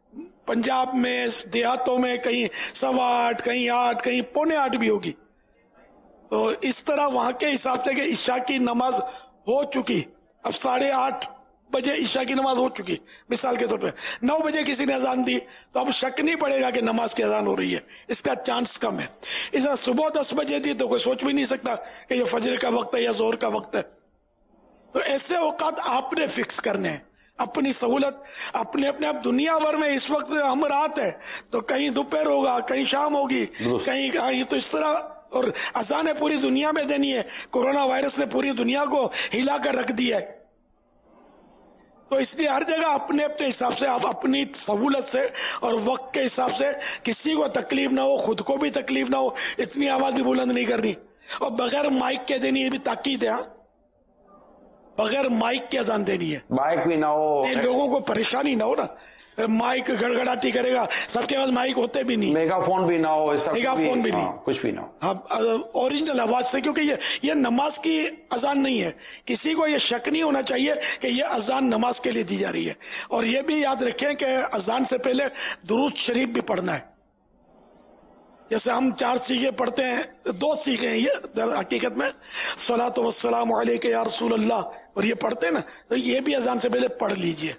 [SPEAKER 15] पंजाब में देहातों में कहीं 7:15, कहीं 8, कहीं 7:45 भी होगी। तो इस तरह वहां के हिसाब से कि ईशा की नमाज हो चुकी, अब 8:30 बजे ईशा की नमाज हो चुकी, मिसाल के तौर पे 9 बजे किसी ने अजान दी तो अब शक नहीं पड़ेगा कि नमाज की अजान हो रही है, इसका चांस कम है। इस सुबह 10 बजे दी तो कोई सोच भी नहीं सकता कि ये फजर का वक्त है या जोहर का वक्त है। तो ऐसे औकात आपने फिक्स करने हैं, अपनी सहूलत अपने अपने। अब दुनिया भर में इस वक्त हम रात है तो कहीं दोपहर होगा, कहीं शाम होगी, कहीं तो इस तरह। और अजान पूरी दुनिया में देनी है, कोरोना वायरस ने पूरी दुनिया को हिला कर रख दिया है। तो इसलिए हर जगह अपने अपने हिसाब से आप अपनी सहूलत से और वक्त के हिसाब से, किसी को तकलीफ ना हो, खुद को भी तकलीफ ना हो, इतनी आवाज भी बुलंद नहीं करनी और बगैर माइक के देनी, ये भी ताकीद है, बगैर माइक के अजान देनी है,
[SPEAKER 9] माइक भी ना हो,
[SPEAKER 15] लोगों को परेशानी ना हो ना, माइक गड़गड़ाती करेगा, सबके पास माइक होते भी नहीं,
[SPEAKER 9] मेगाफोन भी ना हो,
[SPEAKER 15] मेगाफोन भी नहीं,
[SPEAKER 9] कुछ भी ना हो,
[SPEAKER 15] ओरिजिनल आवाज से। क्योंकि ये नमाज की अजान नहीं है, किसी को ये शक नहीं होना चाहिए कि ये अजान नमाज के लिए दी जा रही है। और ये भी याद रखें कि अजान से पहले दुरूद शरीफ भी पढ़ना है। जैसे हम 4 सीखे पढ़ते हैं, 2 सीखे हैं ये हकीकत में, सलातो वस्सलाम अलैका या रसूल अल्लाह, और ये पढ़ते हैं ना, तो ये भी अजान से पहले पढ़ लीजिए।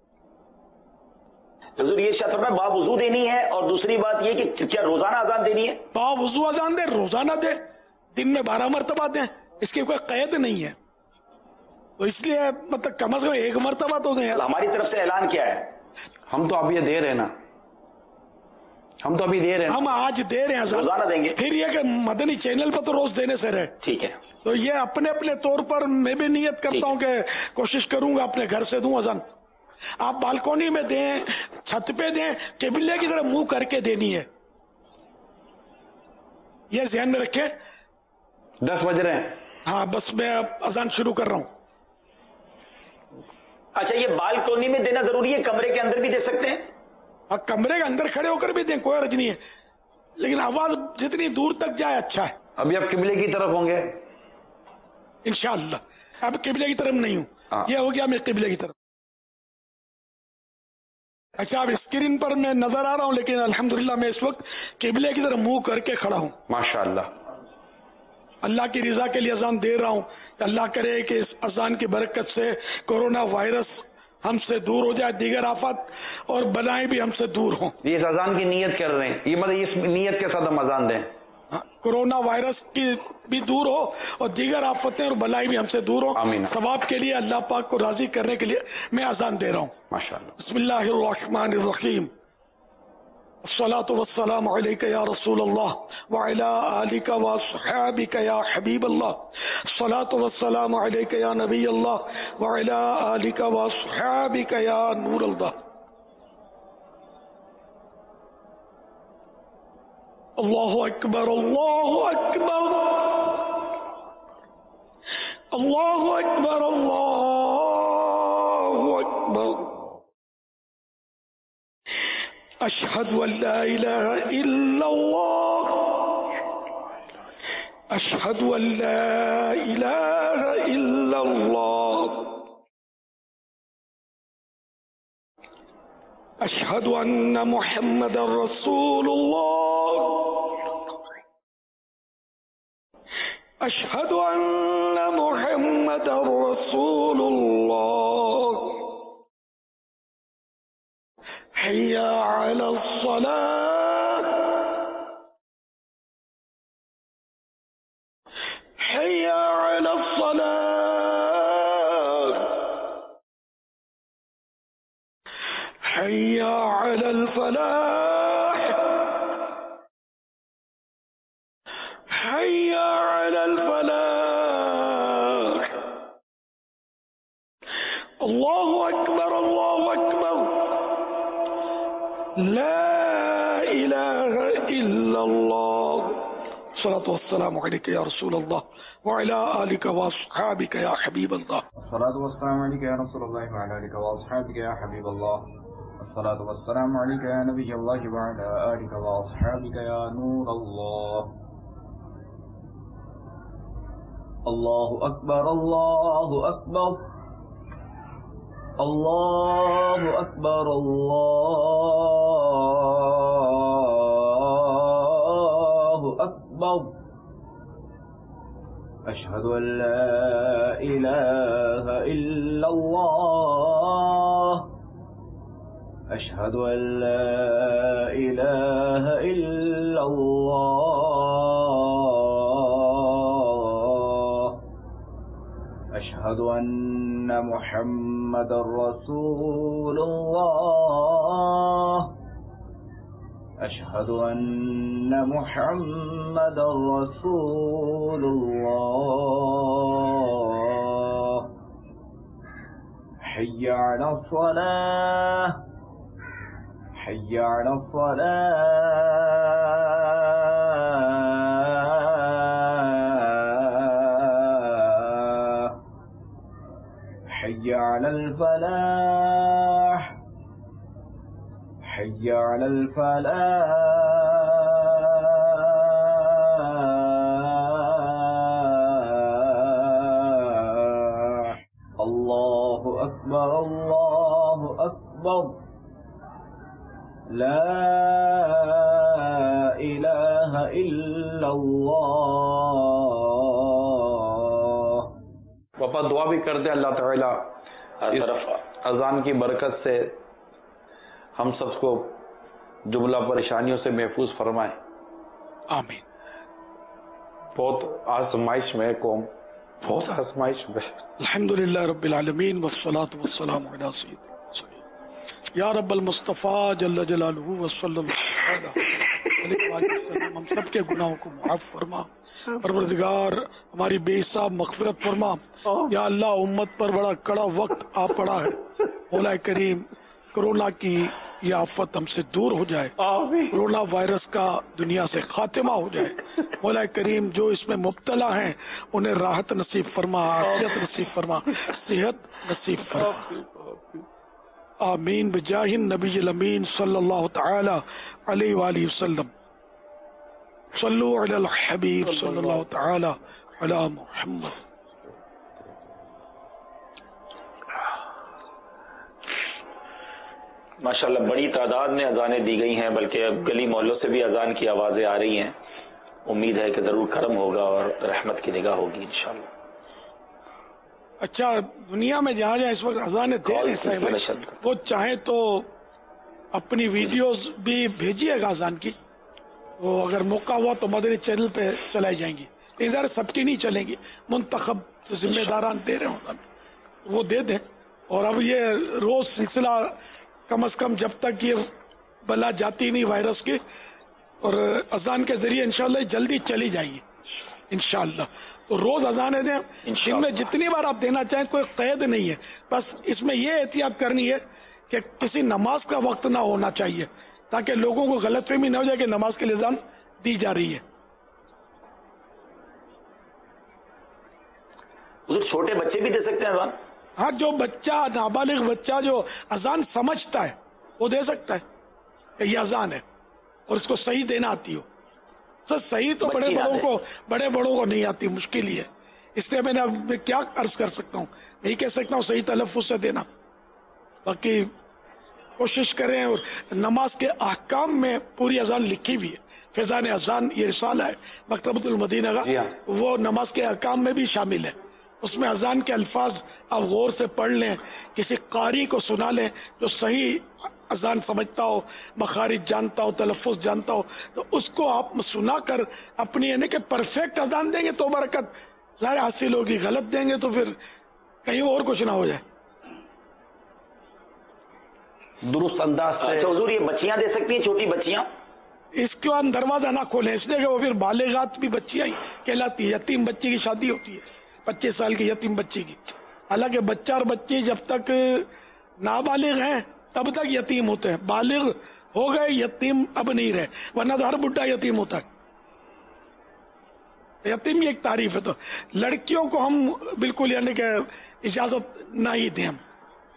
[SPEAKER 2] हुजूर ये शर्त में बावुजू देनी है, और दूसरी बात ये कि क्या रोजाना अजान देनी है?
[SPEAKER 15] बावुजू अजान दे, रोजाना दे, दिन में 12 मरतबा दें, इसकी कोई कैद नहीं है। तो इसलिए मतलब कम से कम 1 मरतबा तो दें।
[SPEAKER 2] हमारी तरफ से ऐलान क्या है?
[SPEAKER 9] हम तो अभी ये दे रहे हैं ना, हम तो अभी दे रहे हैं,
[SPEAKER 15] हम आज दे रहे हैं,
[SPEAKER 2] रोजाना देंगे।
[SPEAKER 15] फिर ये कि मदनी चैनल पर तो रोज देने से रहे।
[SPEAKER 2] ठीक है।
[SPEAKER 15] तो ये अपने अपने तौर पर मैं भी नियत करता हूँ कि कोशिश करूंगा अपने घर से दूं अजान। आप बालकोनी में दें, छत पे दें, किबले की तरफ मुंह करके देनी है, ये ध्यान में रखें।
[SPEAKER 9] 10 बज रहे हैं।
[SPEAKER 15] हाँ, बस मैं अजान शुरू कर रहा हूँ।
[SPEAKER 2] अच्छा, ये बालकोनी में देना जरूरी है, कमरे के अंदर भी दे सकते हैं?
[SPEAKER 15] हाँ, कमरे के अंदर खड़े होकर भी दें, कोई हर्ज नहीं है, लेकिन आवाज जितनी दूर तक जाए अच्छा है।
[SPEAKER 9] अभी आप किबले की तरफ होंगे
[SPEAKER 15] इंशाअल्लाह। अब किबले की तरफ नहीं हूँ, ये हो गया मैं किबले की तरफ। अच्छा, अब स्क्रीन पर मैं नजर आ रहा हूँ, लेकिन अल्हम्दुलिल्लाह मैं इस वक्त किबले की तरफ मुंह करके खड़ा हूँ।
[SPEAKER 9] माशाअल्लाह।
[SPEAKER 15] अल्लाह की रिजा के लिए अजान दे रहा हूँ। अल्लाह करे कि इस अजान की बरकत से कोरोना वायरस हमसे दूर हो जाए, दीगर आफत और बलाएं भी हमसे दूर हों।
[SPEAKER 9] ये इस अजान की नीयत कर रहे हैं, ये मतलब इस नीयत के साथ हम अजान दें,
[SPEAKER 15] कोरोना वायरस की भी दूर हो और दीगर आफतें और बलाई भी हमसे दूर हो।
[SPEAKER 9] आमीन।
[SPEAKER 15] सवाब के लिए अल्लाह पाक को राजी करने के लिए मैं अजान दे रहा हूँ।
[SPEAKER 9] माशाअल्लाह।
[SPEAKER 15] बिस्मिल्लाहिर्रहमानिर्रहीम। अस्सलातु वस्सलामु अलैका या रसूल अल्लाह व अला आलिका व अस्हाबिका या हबीब अल्लाह। अस्सलातु वस्सलामु अलैका या नबी अल्लाह व अला आलिका व अस्हाबिका या नूर अल्लाह। अल्लाहु अकबर, अल्लाहु अकबर, अल्लाहु अकबर, अल्लाहु अकबर। अशहदु अल्ला इलाहा इल्लल्लाह, अशहदु अल्ला इलाहा इल्लल्लाह, अशहदु अन्ना मुहम्मदर रसूलुल्लाह, अशहदु अन्ना मुहम्मदर रसूलुल्लाह। हय्या अलस सलाह, हय्या अलस सलाह, हय्या अलल फलाह, हय्या अलल फलाह। अल्लाहु अकबर, अल्लाहु अकबर, ला इलाहा इल्लल्लाह। सलातो वस्सलामु अलैका या रसूल अल्लाह व अला आलिका व अस्हाबिका या हबीब अल्लाह।
[SPEAKER 16] सलातो वस्सलामु अलैका या रसूल अल्लाह व अला आलिका व अस्हाबिका या हबीब अल्लाह। सलातो वस्सलामु अलैका या नबी अल्लाह व अला आलिका व अस्हाबिका या नूर अल्लाह। अल्लाहु अकबर, अल्लाहु अकबर, اللہ اکبر اللہ اکبر اشہد ان لا الہ الا اللہ اشہد ان لا الہ الا اللہ اشہد ان محمد رسول اللہ اشہد ان محمد رسول اللہ حی علی الصلاة حی علی الصلاة حی علی الفلاح حی علی الفلاح اللہ اکبر لا الہ الا اللہ.
[SPEAKER 9] پاپا دعا بھی کر دیں اللہ تعالیٰ اذان کی برکت سے ہم سب کو جملہ پریشانیوں سے محفوظ فرمائے.
[SPEAKER 15] آمین.
[SPEAKER 9] بہت آزمائش میں قوم، بہت آزمائش میں.
[SPEAKER 15] الحمدللہ رب العالمین والصلاة والسلام علی سیدنا یا رب المصطفیٰ جل جلالہ وصلی اللہ علیہ وسلم. ہم سب کے گناہوں کو معاف فرما پروردگار، ہماری بے حساب مغفرت فرما. یا اللہ امت پر بڑا کڑا وقت آ پڑا ہے، مولا کریم کرونا کی یہ آفت ہم سے دور ہو جائے، کرونا وائرس کا دنیا سے خاتمہ ہو جائے. مولا کریم جو اس میں مبتلا ہیں انہیں راحت نصیب فرما، عافیت نصیب فرما، صحت نصیب فرما. آمین بجاہ النبی الامین صلی اللہ تعالی علیہ وآلہ وسلم. صلو علی الحبیب صلی اللہ تعالی علی محمد.
[SPEAKER 2] ماشاءاللہ بڑی تعداد میں اذانیں دی گئی ہیں، بلکہ اب گلی محلوں سے بھی اذان کی آوازیں آ رہی ہیں. امید ہے کہ ضرور کرم ہوگا اور رحمت کی نگاہ ہوگی انشاءاللہ.
[SPEAKER 15] اچھا، دنیا میں جہاں جہاں اس وقت اذانیں دے رہے ہیں وہ چاہیں تو اپنی ویڈیوز بھی بھیجیے گا اذان کی، وہ اگر موقع ہوا تو مدنی چینل پہ چلائی جائیں گی. ادھر سب کی نہیں چلیں گی، منتخب ذمہ داران دے رہے ہوں وہ دے دیں. اور اب یہ روز سلسلہ کم از کم جب تک یہ بلا جاتی نہیں وائرس کی، اور اذان کے ذریعے انشاءاللہ جلدی چلی جائے گی انشاءاللہ. تو روز اذانیں دیں، ان میں جتنی بار آپ دینا چاہیں، کوئی قید نہیں ہے. بس اس میں یہ احتیاط کرنی ہے کہ کسی نماز کا وقت نہ ہونا چاہیے تاکہ لوگوں کو غلط فہمی نہ ہو جائے کہ نماز کے لیے اذان دی جا رہی ہے.
[SPEAKER 2] چھوٹے بچے بھی دے سکتے ہیں اذان؟
[SPEAKER 15] ہاں، جو بچہ نابالغ بچہ جو اذان سمجھتا ہے وہ دے سکتا ہے کہ یہ اذان ہے اور اس کو صحیح دینا آتی ہو. سر صحیح تو بڑے بڑوں کو نہیں آتی، مشکل ہی ہے. اس لیے میں نے اب کیا عرض کر سکتا ہوں، نہیں کہہ سکتا ہوں صحیح تلفظ سے دینا. باقی کوشش کریں. اور نماز کے احکام میں پوری اذان لکھی ہوئی ہے، فیضان اذان یہ رسالہ ہے مکتبۃ المدینہ کا، وہ نماز کے احکام میں بھی شامل ہے. اس میں اذان کے الفاظ آپ غور سے پڑھ لیں، کسی قاری کو سنا لیں جو صحیح اذان سمجھتا ہو، مخارج جانتا ہو، تلفظ جانتا ہو، تو اس کو آپ سنا کر اپنی یعنی کہ پرفیکٹ اذان دیں گے تو برکت ظاہر حاصل ہوگی. غلط دیں گے تو پھر کہیں اور کچھ نہ ہو جائے.
[SPEAKER 2] درست انداز سے. حضور یہ بچیاں دے سکتی ہیں، چھوٹی بچیاں؟
[SPEAKER 15] اس کے بعد دروازہ نہ کھولیں، اس لیے کہ وہ پھر بالغات بھی بچیاں ہی کہلاتی ہے. یتیم بچی کی شادی ہوتی ہے 25 سال کی یتیم بچی کی. حالانکہ بچہ اور بچی جب تک نابالغ ہیں تب تک یتیم ہوتے ہیں، بالغ ہو گئے یتیم اب نہیں رہے، ورنہ تو ہر بڈھا یتیم ہوتا ہے. یتیم یہ ایک تعریف ہے. تو لڑکیوں کو ہم بالکل یعنی کہ اجازت نہ ہی دیں. ہم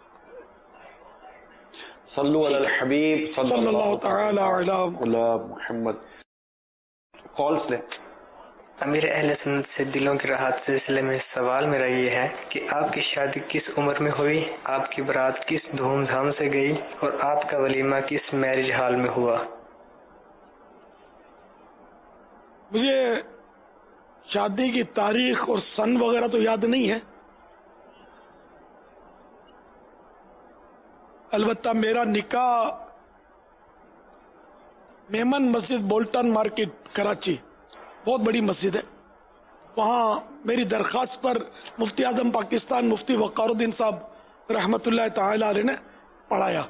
[SPEAKER 9] صلو علی الحبیب
[SPEAKER 15] صلی اللہ تعالی علی
[SPEAKER 9] محمد. کالز لیں.
[SPEAKER 6] امیر اہل سنت سے دلوں کی راحت سلسلے میں سوال میرا یہ ہے کہ آپ کی شادی کس عمر میں ہوئی، آپ کی برات کس دھوم دھام سے گئی، اور آپ کا ولیمہ کس میرج ہال میں ہوا؟
[SPEAKER 15] مجھے شادی کی تاریخ اور سن وغیرہ تو یاد نہیں ہے، البتہ میرا نکاح میمن مسجد بولٹن مارکیٹ کراچی، بہت بڑی مسجد ہے، وہاں میری درخواست پر مفتی اعظم پاکستان مفتی وقار الدین صاحب رحمت اللہ تعالی علیہ نے پڑھایا،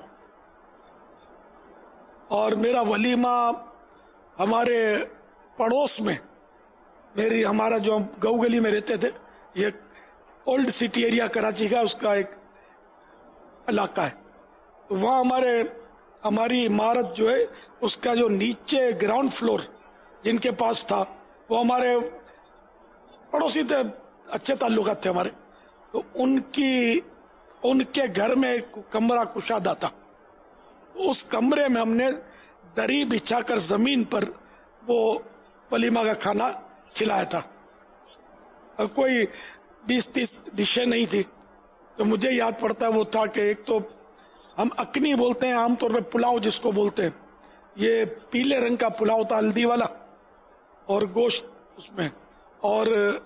[SPEAKER 15] اور میرا ولیمہ ہمارے پڑوس میں ہمارا جو گو گلی میں رہتے تھے، یہ اولڈ سٹی ایریا کراچی کا اس کا ایک علاقہ ہے، وہاں ہماری عمارت جو ہے اس کا جو نیچے گراؤنڈ فلور جن کے پاس تھا وہ ہمارے پڑوسی تھے، اچھے تعلقات تھے ہمارے، تو ان کے گھر میں ایک کمرہ کشادہ تھا، اس کمرے میں ہم نے دری بچھا کر زمین پر وہ ولیمہ کا کھانا کھلایا تھا، اور کوئی 20-30 ڈشیں نہیں تھی، تو مجھے یاد پڑتا ہے وہ تھا کہ ایک تو ہم اکنی بولتے ہیں عام طور پہ پلاؤ جس کو بولتے ہیں، یہ پیلے رنگ کا پلاؤ تھا ہلدی والا، اور گوشت اس میں، اور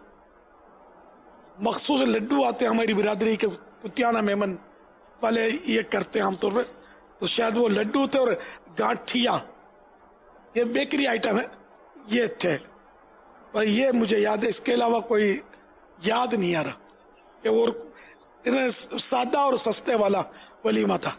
[SPEAKER 15] مخصوص لڈو آتے ہیں ہماری برادری کے، کتیانہ میمن والے یہ کرتے ہیں عام طور پہ، تو شاید وہ لڈو تھے، اور گاٹھیا یہ بیکری آئٹم ہے یہ تھے، اور یہ مجھے یاد ہے، اس کے علاوہ کوئی یاد نہیں آ رہا کہ وہ سادہ اور سستے والا ولیمہ تھا۔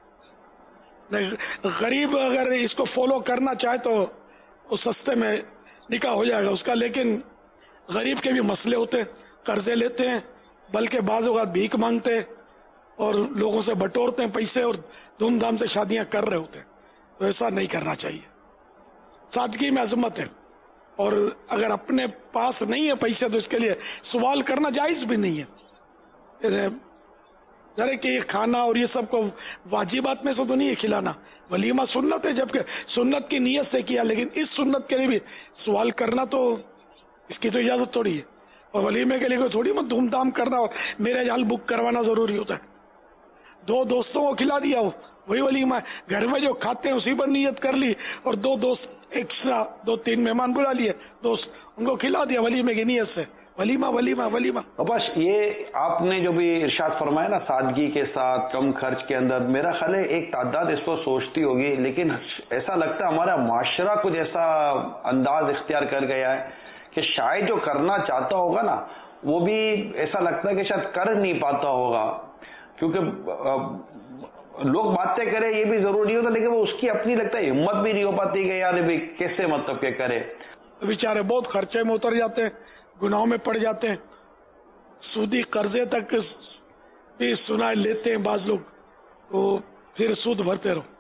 [SPEAKER 15] غریب اگر اس کو فالو کرنا چاہے تو وہ سستے میں نکاح ہو جائے گا اس کا، لیکن غریب کے بھی مسئلے ہوتے ہیں، قرضے لیتے ہیں، بلکہ بعض اوقات بھیک مانگتے ہیں اور لوگوں سے بٹورتے ہیں پیسے، اور دھوم دھام سے شادیاں کر رہے ہوتے ہیں، تو ایسا نہیں کرنا چاہیے، سادگی میں عظمت ہے، اور اگر اپنے پاس نہیں ہے پیسے تو اس کے لیے سوال کرنا جائز بھی نہیں ہے، ذرا کہ یہ کھانا اور یہ سب کو واجبات میں سے تو نہیں ہے کھلانا، ولیمہ سنت ہے، جبکہ سنت کی نیت سے کیا، لیکن اس سنت کے لیے بھی سوال کرنا تو اس کی تو اجازت تھوڑی ہے، اور ولیمے کے لیے کوئی تھوڑی مت دھوم دھام کرنا اور میرے جال بک کروانا ضروری ہوتا ہے، 2 دوستوں کو کھلا دیا وہی ولیمہ ہے، گھر میں جو کھاتے ہیں اسی پر نیت کر لی، اور 2 دوست ایکسٹرا 2-3 مہمان بلا لیے دوست، ان کو کھلا دیا ولیمے کی نیت سے، ولیمہ ولیمہ ولیمہ۔
[SPEAKER 9] بس یہ آپ نے جو بھی ارشاد فرمایا نا، سادگی کے ساتھ کم خرچ کے اندر، میرا خیال ہے ایک تعداد اس کو سوچتی ہوگی، لیکن ایسا لگتا ہے ہمارا معاشرہ کچھ ایسا انداز اختیار کر گیا ہے کہ شاید جو کرنا چاہتا ہوگا نا وہ بھی ایسا لگتا ہے کہ شاید کر نہیں پاتا ہوگا، کیونکہ لوگ باتیں کریں یہ بھی ضروری ہوتا، لیکن وہ اس کی اپنی لگتا ہے ہمت بھی نہیں ہو پاتی کہ یار بھی کیسے مطلب کہ کرے،
[SPEAKER 15] بیچارے بہت خرچے میں اتر جاتے ہیں، گناہوں میں پڑ جاتے ہیں، سودی قرضے تک بھی سنا لیتے ہیں بعض لوگ، تو پھر سود بھرتے رہو،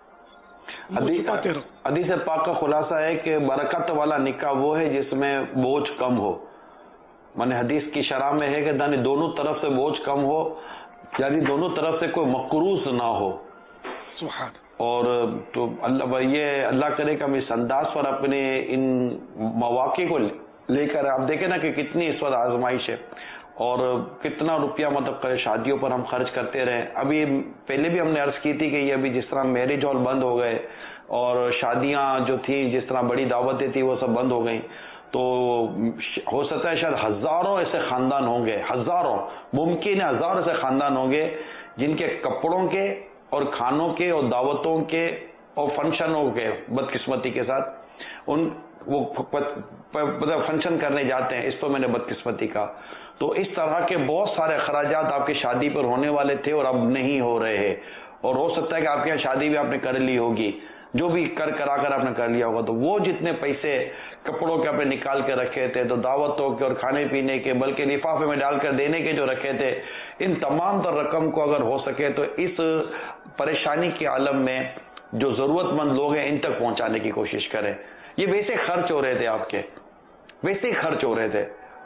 [SPEAKER 9] حدیث پاک کا خلاصہ ہے کہ برکت والا نکاح وہ ہے جس میں بوجھ کم ہو، مانے حدیث کی شرح میں ہے کہ دونوں طرف سے بوجھ کم ہو، یعنی دونوں طرف سے کوئی مقروض نہ ہو، اور تو یہ اللہ کرے کہ ہم اس انداز پر اپنے ان مواقع کو لے کر، آپ دیکھیں نا کہ کتنی اس وقت آزمائش ہے، اور کتنا روپیہ مطلب شادیوں پر ہم خرچ کرتے رہے، ابھی پہلے بھی ہم نے عرض کی تھی کہ یہ ابھی جس طرح میرج ہال بند ہو گئے اور شادیاں جو تھیں جس طرح بڑی دعوتیں تھیں وہ سب بند ہو گئیں، تو ہو سکتا ہے شاید ہزاروں ایسے خاندان ہوں گے، ہزاروں، ممکن ہے ہزاروں ایسے خاندان ہوں گے جن کے کپڑوں کے اور کھانوں کے اور دعوتوں کے اور فنکشنوں کے بدقسمتی کے ساتھ وہ فنکشن کرنے جاتے ہیں، اس تو میں نے بدقسمتی کا، تو اس طرح کے بہت سارے اخراجات آپ کی شادی پر ہونے والے تھے اور اب نہیں ہو رہے ہیں، اور ہو سکتا ہے کہ آپ کے یہاں شادی بھی آپ نے کر لی ہوگی، جو بھی کرا کر آپ نے کر لیا ہوگا، تو وہ جتنے پیسے کپڑوں کے آپ نے نکال کے رکھے تھے، تو دعوتوں کے اور کھانے پینے کے، بلکہ لفافے میں ڈال کر دینے کے جو رکھے تھے، ان تمام تر رقم کو اگر ہو سکے تو اس پریشانی کے عالم میں جو ضرورت مند لوگ ہیں ان تک پہنچانے کی کوشش کریں۔ یہ ویسے خرچ ہو رہے تھے، آپ کے ویسے ہی خرچ ہو رہے تھے،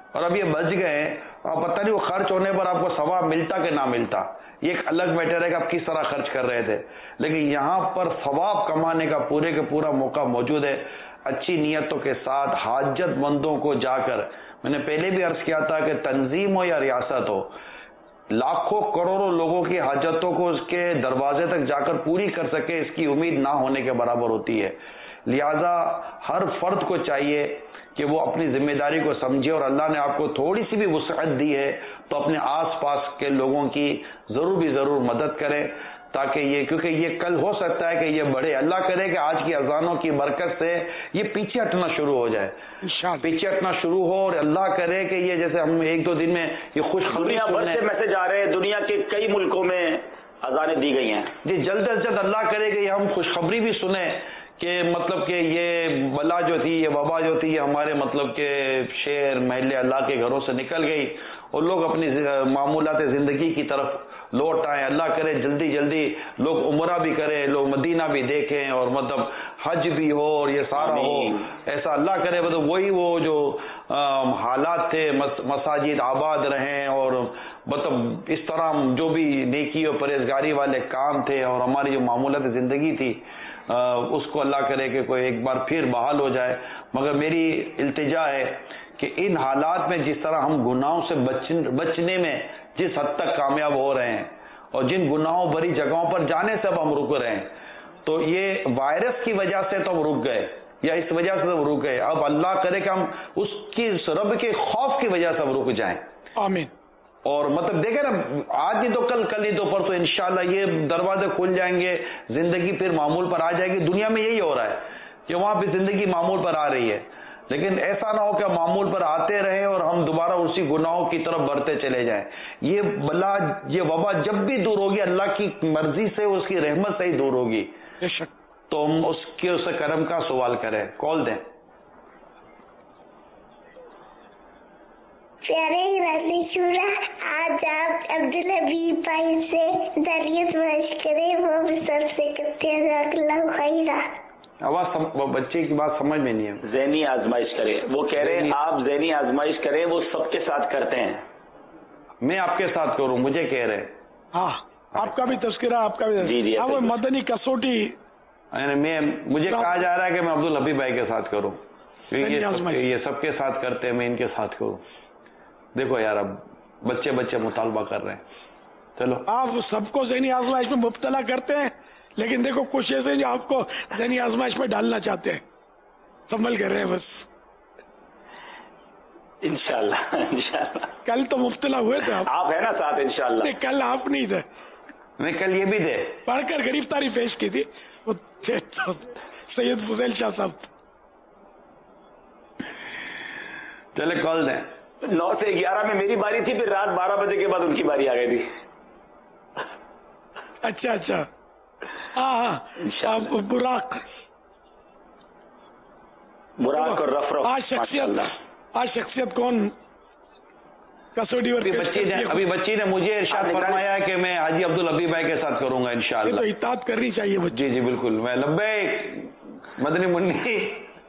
[SPEAKER 9] اور اب یہ بچ گئے، اور پتہ نہیں وہ خرچ ہونے پر آپ کو ثواب ملتا کہ نہ ملتا، یہ ایک الگ میٹر ہے کہ آپ کس طرح خرچ کر رہے تھے، لیکن یہاں پر ثواب کمانے کا پورے کے پورا موقع موجود ہے۔ اچھی نیتوں کے ساتھ حاجت مندوں کو جا کر، میں نے پہلے بھی عرض کیا تھا کہ تنظیم ہو یا ریاست ہو، لاکھوں کروڑوں لوگوں کی حاجتوں کو اس کے دروازے تک جا کر پوری کر سکے، اس کی امید نہ ہونے کے برابر ہوتی ہے۔ لہذا ہر فرد کو چاہیے کہ وہ اپنی ذمہ داری کو سمجھے، اور اللہ نے آپ کو تھوڑی سی بھی وسعت دی ہے تو اپنے آس پاس کے لوگوں کی ضرور مدد کریں، تاکہ یہ، کیونکہ یہ کل ہو سکتا ہے کہ یہ بڑھے، اللہ کرے کہ آج کی اذانوں کی برکت سے یہ پیچھے ہٹنا شروع ہو جائے، پیچھے ہٹنا شروع ہو، اور اللہ کرے کہ یہ جیسے ہم ایک دو دن میں یہ خوشخبری،
[SPEAKER 2] دنیا بھر سے میسج آ رہے ہیں، دنیا کے کئی ملکوں میں اذانیں دی گئی ہیں،
[SPEAKER 9] جی جلد از جلد اللہ کرے کہ یہ ہم خوشخبری بھی سنیں کہ مطلب کہ یہ بلا جو تھی، یہ وبا جو تھی، یہ ہمارے مطلب کہ شہر محلے اللہ کے گھروں سے نکل گئی اور لوگ اپنی معمولات زندگی کی طرف لوٹ آئیں۔ اللہ کرے جلدی لوگ عمرہ بھی کریں، لوگ مدینہ بھی دیکھیں، اور مطلب حج بھی ہو، اور یہ سارا ہو، ایسا اللہ کرے مطلب وہی وہ جو حالات تھے، مساجد آباد رہیں، اور مطلب اس طرح جو بھی نیکی اور پرہیزگاری والے کام تھے اور ہماری جو معمولات زندگی تھی اس کو اللہ کرے کہ کوئی ایک بار پھر بحال ہو جائے۔ مگر میری التجا ہے کہ ان حالات میں جس طرح ہم گناہوں سے بچنے میں جس حد تک کامیاب ہو رہے ہیں، اور جن گناہوں بری جگہوں پر جانے سے اب ہم رک رہے ہیں، تو یہ وائرس کی وجہ سے تو ہم رک گئے، یا اس وجہ سے ہم رک گئے، اب اللہ کرے کہ ہم اس کی رب کے خوف کی وجہ سے ہم رک جائیں،
[SPEAKER 15] آمین۔
[SPEAKER 9] اور مطلب دیکھیں نا، آج نہیں تو کل نہیں تو پرسوں انشاءاللہ یہ دروازے کھل جائیں گے، زندگی پھر معمول پر آ جائے گی۔ دنیا میں یہی ہو رہا ہے کہ وہاں پہ زندگی معمول پر آ رہی ہے، لیکن ایسا نہ ہو کہ معمول پر آتے رہیں اور ہم دوبارہ اسی گناہوں کی طرف بڑھتے چلے جائیں۔ یہ بلا، یہ وبا جب بھی دور ہوگی اللہ کی مرضی سے، اس کی رحمت سے ہی دور ہوگی، تو ہم اس سے کرم کا سوال کریں۔ کال دیں۔
[SPEAKER 4] پیارے ولی شورا، آج آپ عبدالحبیب بھائی سے دریت مش کرے، وہ بھی سب سے کہتے ہیں جزاک اللہ خیرہ۔
[SPEAKER 9] آواز بچے کی بات سمجھ میں نہیں ہے۔
[SPEAKER 2] ذہنی آزمائش کرے، وہ کہہ رہے ہیں آپ ذہنی آزمائش کریں، وہ سب کے ساتھ کرتے ہیں۔
[SPEAKER 9] میں آپ کے ساتھ کروں، مجھے کہہ رہے ہیں۔
[SPEAKER 15] ہاں، آپ کا بھی تذکرہ، آپ کا بھی
[SPEAKER 2] جی
[SPEAKER 15] وہ مدنی کسوٹی،
[SPEAKER 9] مجھے کہا جا رہا ہے کہ میں عبدالحبیب بھائی کے ساتھ کروں، یہ سب کے ساتھ کرتے ہیں، میں ان کے ساتھ کروں۔ دیکھو یار، اب بچے مطالبہ کر رہے ہیں، چلو
[SPEAKER 15] آپ سب کو ذہنی آزمائش میں مبتلا کرتے ہیں، لیکن دیکھو کچھ ایسے جو آپ کو ذہنی آزمائش میں ڈالنا چاہتے ہیں، سنبھل کر رہے ہیں بس۔
[SPEAKER 2] انشاءاللہ
[SPEAKER 15] کل تو مبتلا ہوئے تھے
[SPEAKER 2] آپ ہیں نا ساتھ انشاءاللہ؟
[SPEAKER 15] نہیں، کل آپ نہیں تھے،
[SPEAKER 9] میں کل یہ بھی تھے،
[SPEAKER 15] پڑھ کر گرفتاری پیش کی تھی، وہ سید فضیل شاہ صاحب۔
[SPEAKER 9] چلے کال دیں۔
[SPEAKER 2] 9 سے 11 میں میری باری تھی، پھر رات 12 بجے کے بعد ان کی باری آ گئی تھی۔
[SPEAKER 15] اچھا، ہاں، براق
[SPEAKER 2] اور رف
[SPEAKER 15] آج شخصیت کون کسوٹی؟
[SPEAKER 9] ابھی بچی نے مجھے ارشاد فرمایا ہے کہ میں حاجی عبدالحبیب بھائی کے ساتھ کروں گا انشاءاللہ۔
[SPEAKER 15] تو اطاعت کرنی چاہیے۔
[SPEAKER 9] جی بالکل، میں لبیک مدنی منی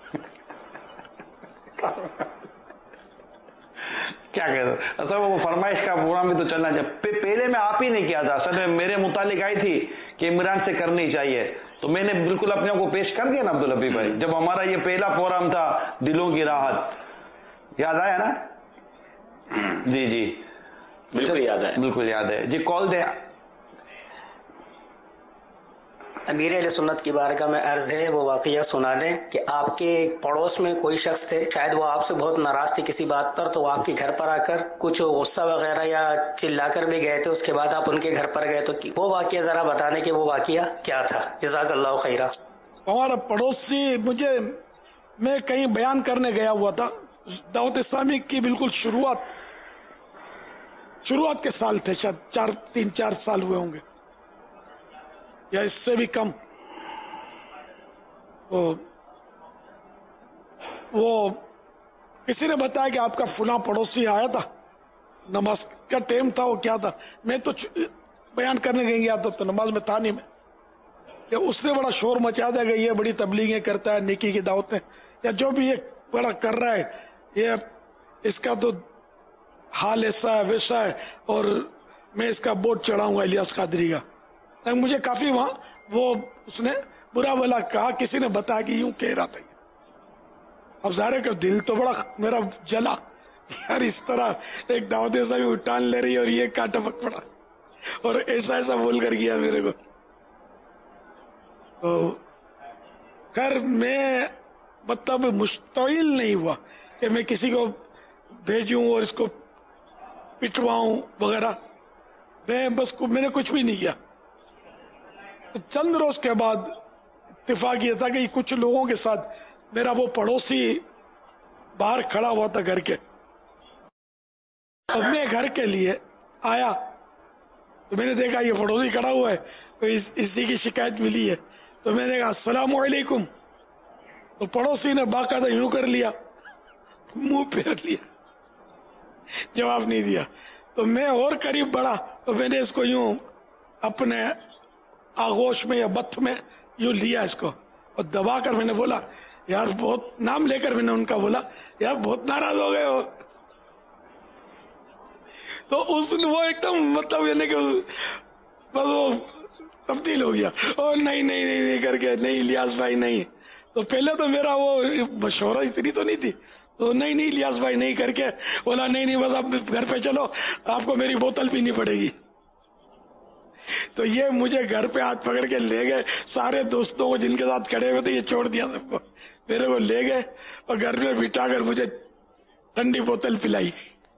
[SPEAKER 9] کیا کہتے اصل وہ فرمائش کا پروگرام بھی تو چلنا چاہیے۔ پہلے میں آپ ہی نہیں کیا تھا، اصل میں میرے متعلق آئی تھی کہ عمران سے کرنی چاہیے، تو میں نے بالکل اپنے کو پیش کر دیا نا عبدالحبیب بھائی، جب ہمارا یہ پہلا پروگرام تھا دلوں کی راحت، یاد آیا نا؟ جی
[SPEAKER 2] بالکل
[SPEAKER 9] یاد ہے۔ جی کال دیں۔
[SPEAKER 17] امیر اہل سنت کی بارگاہ میں عرض ہے وہ واقعہ سنا دیں کہ آپ کے پڑوس میں کوئی شخص تھے، شاید وہ آپ سے بہت ناراض تھے کسی بات پر، تو وہ آپ کے گھر پر آ کر کچھ غصہ وغیرہ یا چلا کر بھی گئے تھے، اس کے بعد آپ ان کے گھر پر گئے، تو وہ واقعہ ذرا بتانے کہ وہ واقعہ کیا تھا؟ جزاک اللہ خیرہ۔
[SPEAKER 15] ہمارا پڑوسی، میں کہیں بیان کرنے گیا ہوا تھا، دعوت اسلامی کی بالکل شروعات کے سال تھے، شاید 3-4 سال ہوئے ہوں گے یا اس سے بھی کم۔ وہ کسی نے بتایا کہ آپ کا فلاں پڑوسی آیا تھا، نماز کا ٹائم تھا، وہ کیا تھا، میں تو بیان کرنے گیا تھا تو نماز میں تھا نہیں، میں اس نے بڑا شور مچا دیا کہ یہ بڑی تبلیغیں کرتا ہے، نیکی کی دعوتیں یا جو بھی یہ بڑا کر رہا ہے، یہ اس کا تو حال ایسا ہے ویسا ہے اور میں اس کا بورڈ چڑھاؤں گا الیاس قادری کا. مجھے کافی وہاں وہ اس نے برا بلا کہا, کسی نے بتایا کہ یوں کہہ رہا تھا. اب ظاہر ہے کہ دل تو بڑا میرا جلا یار, اس طرح ایک دعوت ایسا بھی اٹھان لے رہی اور یہ کا ٹپک پڑا اور ایسا بول کر گیا میرے کو. تو خیر میں مطلب مشتعل نہیں ہوا کہ میں کسی کو بھیجوں اور اس کو پٹواؤں وغیرہ. میں نے کچھ بھی نہیں کیا. چند روز کے بعد اتفاق یہ تھا کہ کچھ لوگوں کے ساتھ میرا وہ پڑوسی باہر کھڑا ہوا تھا گھر کے. اب میں گھر کے لیے آیا تو میں نے دیکھا یہ پڑوسی کھڑا ہوا ہے, تو اسی کی شکایت ملی ہے. تو میں نے کہا السلام علیکم. تو پڑوسی نے باقاعدہ یوں کر لیا, منہ پھیر لیا, جواب نہیں دیا. تو میں اور قریب بڑھا تو میں نے اس کو یوں اپنے آغوش میں یا بت میں یوں لیا اس کو اور دبا کر میں نے بولا یار بہت, نام لے کر میں نے ان کا بولا یار بہت ناراض ہو گئے ہو. تو اس وہ ایک دم مطلب یعنی کہ بس وہ تبدیل ہو گیا, اور نہیں کر کے, نہیں الیاس بھائی نہیں. تو پہلے تو میرا وہ مشورہ اتنی تو نہیں تھی, تو نہیں الیاس بھائی نہیں کر کے بولا نہیں بس آپ گھر پہ چلو, آپ کو میری بوتل پینی پڑے گی. تو یہ مجھے گھر پہ ہاتھ پکڑ کے لے گئے, سارے دوستوں کو جن کے ساتھ کھڑے ہوئے تھے یہ چھوڑ دیا سب کو, میرے کو لے گئے اور گھر میں بٹھا کر مجھے ٹھنڈی بوتل پلائی.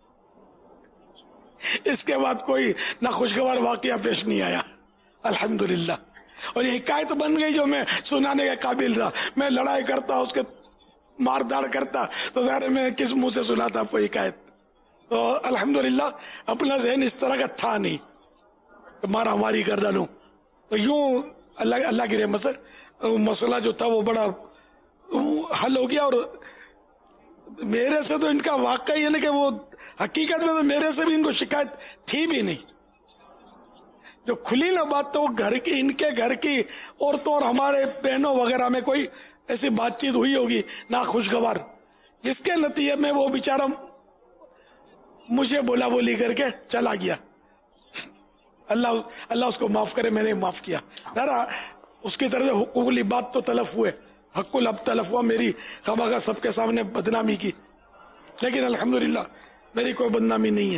[SPEAKER 15] اس کے بعد کوئی نہ خوشگوار واقعہ پیش نہیں آیا الحمدللہ. اور یہ حکایت بن گئی جو میں سنانے کے قابل تھا. میں لڑائی کرتا, اس کے مار داڑ کرتا, تو ظاہر میں کس منہ سے سناتا آپ کو حکایت. تو الحمدللہ اپنا ذہن اس طرح کا تھا نہیں مارا ماری کر ڈالوں. تو یوں اللہ کی رحمت سے مسئلہ جو تھا وہ بڑا حل ہو گیا. اور میرے سے تو ان کا واقعہ یہ نہیں کہ وہ حقیقت میں تو میرے سے بھی ان کو شکایت تھی بھی نہیں. جو کھلی نہ بات تو گھر کی, ان کے گھر کی عورتوں اور ہمارے بہنوں وغیرہ میں کوئی ایسی بات چیت ہوئی ہوگی نہ خوشگوار, جس کے نتیجے میں وہ بیچارہ مجھے بولا بولی کر کے چلا گیا. اللہ اس کو معاف کرے, میں نے معاف کیا. ذرا اس کی طرف سے حقوق العباد تو تلف ہوئے, حق العبد تلف ہوا, میری خواہ سب کے سامنے بدنامی کی, لیکن الحمدللہ میری کوئی بدنامی نہیں ہے.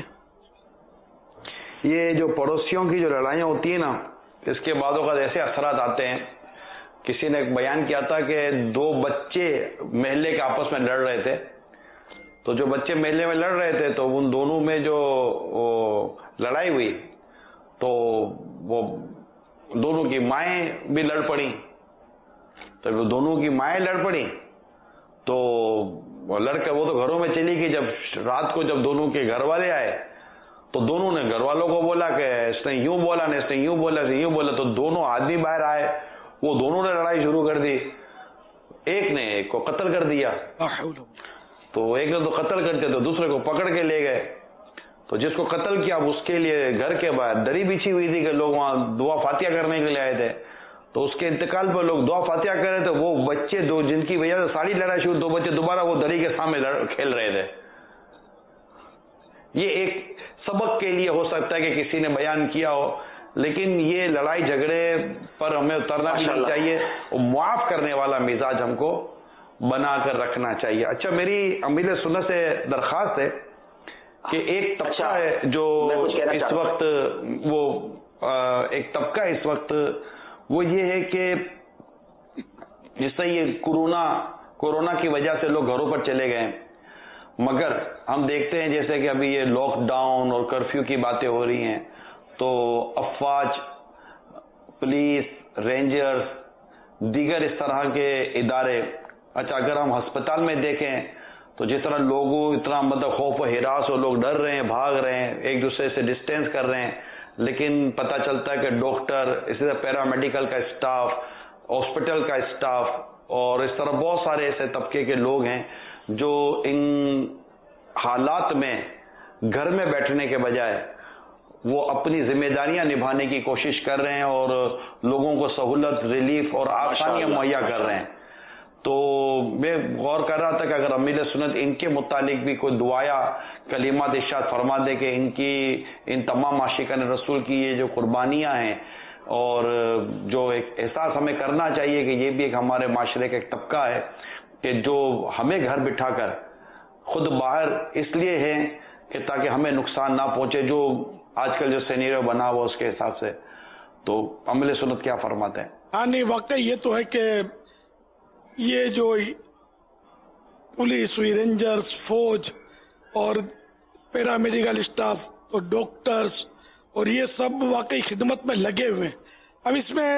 [SPEAKER 9] یہ جو پڑوسیوں کی جو لڑائیاں ہوتی ہیں نا, اس کے بعد اوقات ایسے اثرات آتے ہیں. کسی نے ایک بیان کیا تھا کہ 2 بچے محلے کے آپس میں لڑ رہے تھے. تو جو بچے محلے میں لڑ رہے تھے تو ان دونوں میں جو لڑائی ہوئی تو وہ دونوں کی مائیں بھی لڑ پڑی. تو وہ دونوں کی مائیں لڑ پڑی تو لڑکے وہ تو گھروں میں چلی گئی. جب رات کو جب دونوں کے گھر والے آئے تو دونوں نے گھر والوں کو بولا کہ اس نے یوں بولا, نے اس نے یوں بولا, یوں بولا. تو دونوں آدمی باہر آئے, وہ دونوں نے لڑائی شروع کر دی. ایک نے ایک کو قتل کر دیا. تو ایک نے تو قتل کرتے تو دوسرے کو پکڑ کے لے گئے. تو جس کو قتل کیا اس کے لیے گھر کے باہر دری بچھی ہوئی تھی کہ لوگ وہاں دعا فاتحہ کرنے کے لیے آئے تھے. تو اس کے انتقال پر لوگ دعا فاتحہ کر رہے تھے. وہ بچے دو جن کی وجہ سے ساری لڑائی شروع, 2 بچے دوبارہ وہ دری کے سامنے کھیل رہے تھے. یہ ایک سبق کے لیے ہو سکتا ہے کہ کسی نے بیان کیا ہو, لیکن یہ لڑائی جھگڑے پر ہمیں اترنا بھی نہیں چاہیے, اور معاف کرنے والا مزاج ہم کو بنا کر رکھنا چاہیے. اچھا, میری امیر سنت سے درخواست ہے کہ ایک طبقہ ہے جو اس وقت ایک طبقہ اس وقت وہ یہ ہے کہ جس سے یہ کورونا کی وجہ سے لوگ گھروں پر چلے گئے, مگر ہم دیکھتے ہیں جیسے کہ ابھی یہ لاک ڈاؤن اور کرفیو کی باتیں ہو رہی ہیں تو افواج, پولیس, رینجرز, دیگر اس طرح کے ادارے. اچھا, اگر ہم ہسپتال میں دیکھیں تو جس طرح لوگوں اتنا مطلب خوف و ہراس اور لوگ ڈر رہے ہیں, بھاگ رہے ہیں, ایک دوسرے سے ڈسٹینس کر رہے ہیں, لیکن پتہ چلتا ہے کہ ڈاکٹر, اسی طرح پیرامیڈیکل کا اسٹاف, ہاسپٹل کا اسٹاف اور اس طرح بہت سارے ایسے طبقے کے لوگ ہیں جو ان حالات میں گھر میں بیٹھنے کے بجائے وہ اپنی ذمہ داریاں نبھانے کی کوشش کر رہے ہیں اور لوگوں کو سہولت, ریلیف اور آسانیاں مہیا کر رہے ہیں. تو میں غور کر رہا تھا کہ اگر امیر سنت ان کے متعلق بھی کوئی دعایا کلمات ارشاد فرما دے کہ ان تمام عاشقان رسول کی یہ جو قربانیاں ہیں اور جو ایک احساس ہمیں کرنا چاہیے کہ یہ بھی ایک ہمارے معاشرے کا ایک طبقہ ہے کہ جو ہمیں گھر بٹھا کر خود باہر اس لیے ہیں کہ تاکہ ہمیں نقصان نہ پہنچے، جو آج کل جو سینیریو بنا ہوا اس کے حساب سے، تو عمل سنت کیا فرماتے ہیں؟
[SPEAKER 15] ہاں نہیں، واقعی یہ تو ہے کہ یہ جو پولیس ہوئی، رینجرز، فوج اور پیرا میڈیکل اسٹاف اور ڈاکٹرز اور یہ سب واقعی خدمت میں لگے ہوئے ہیں. اب اس میں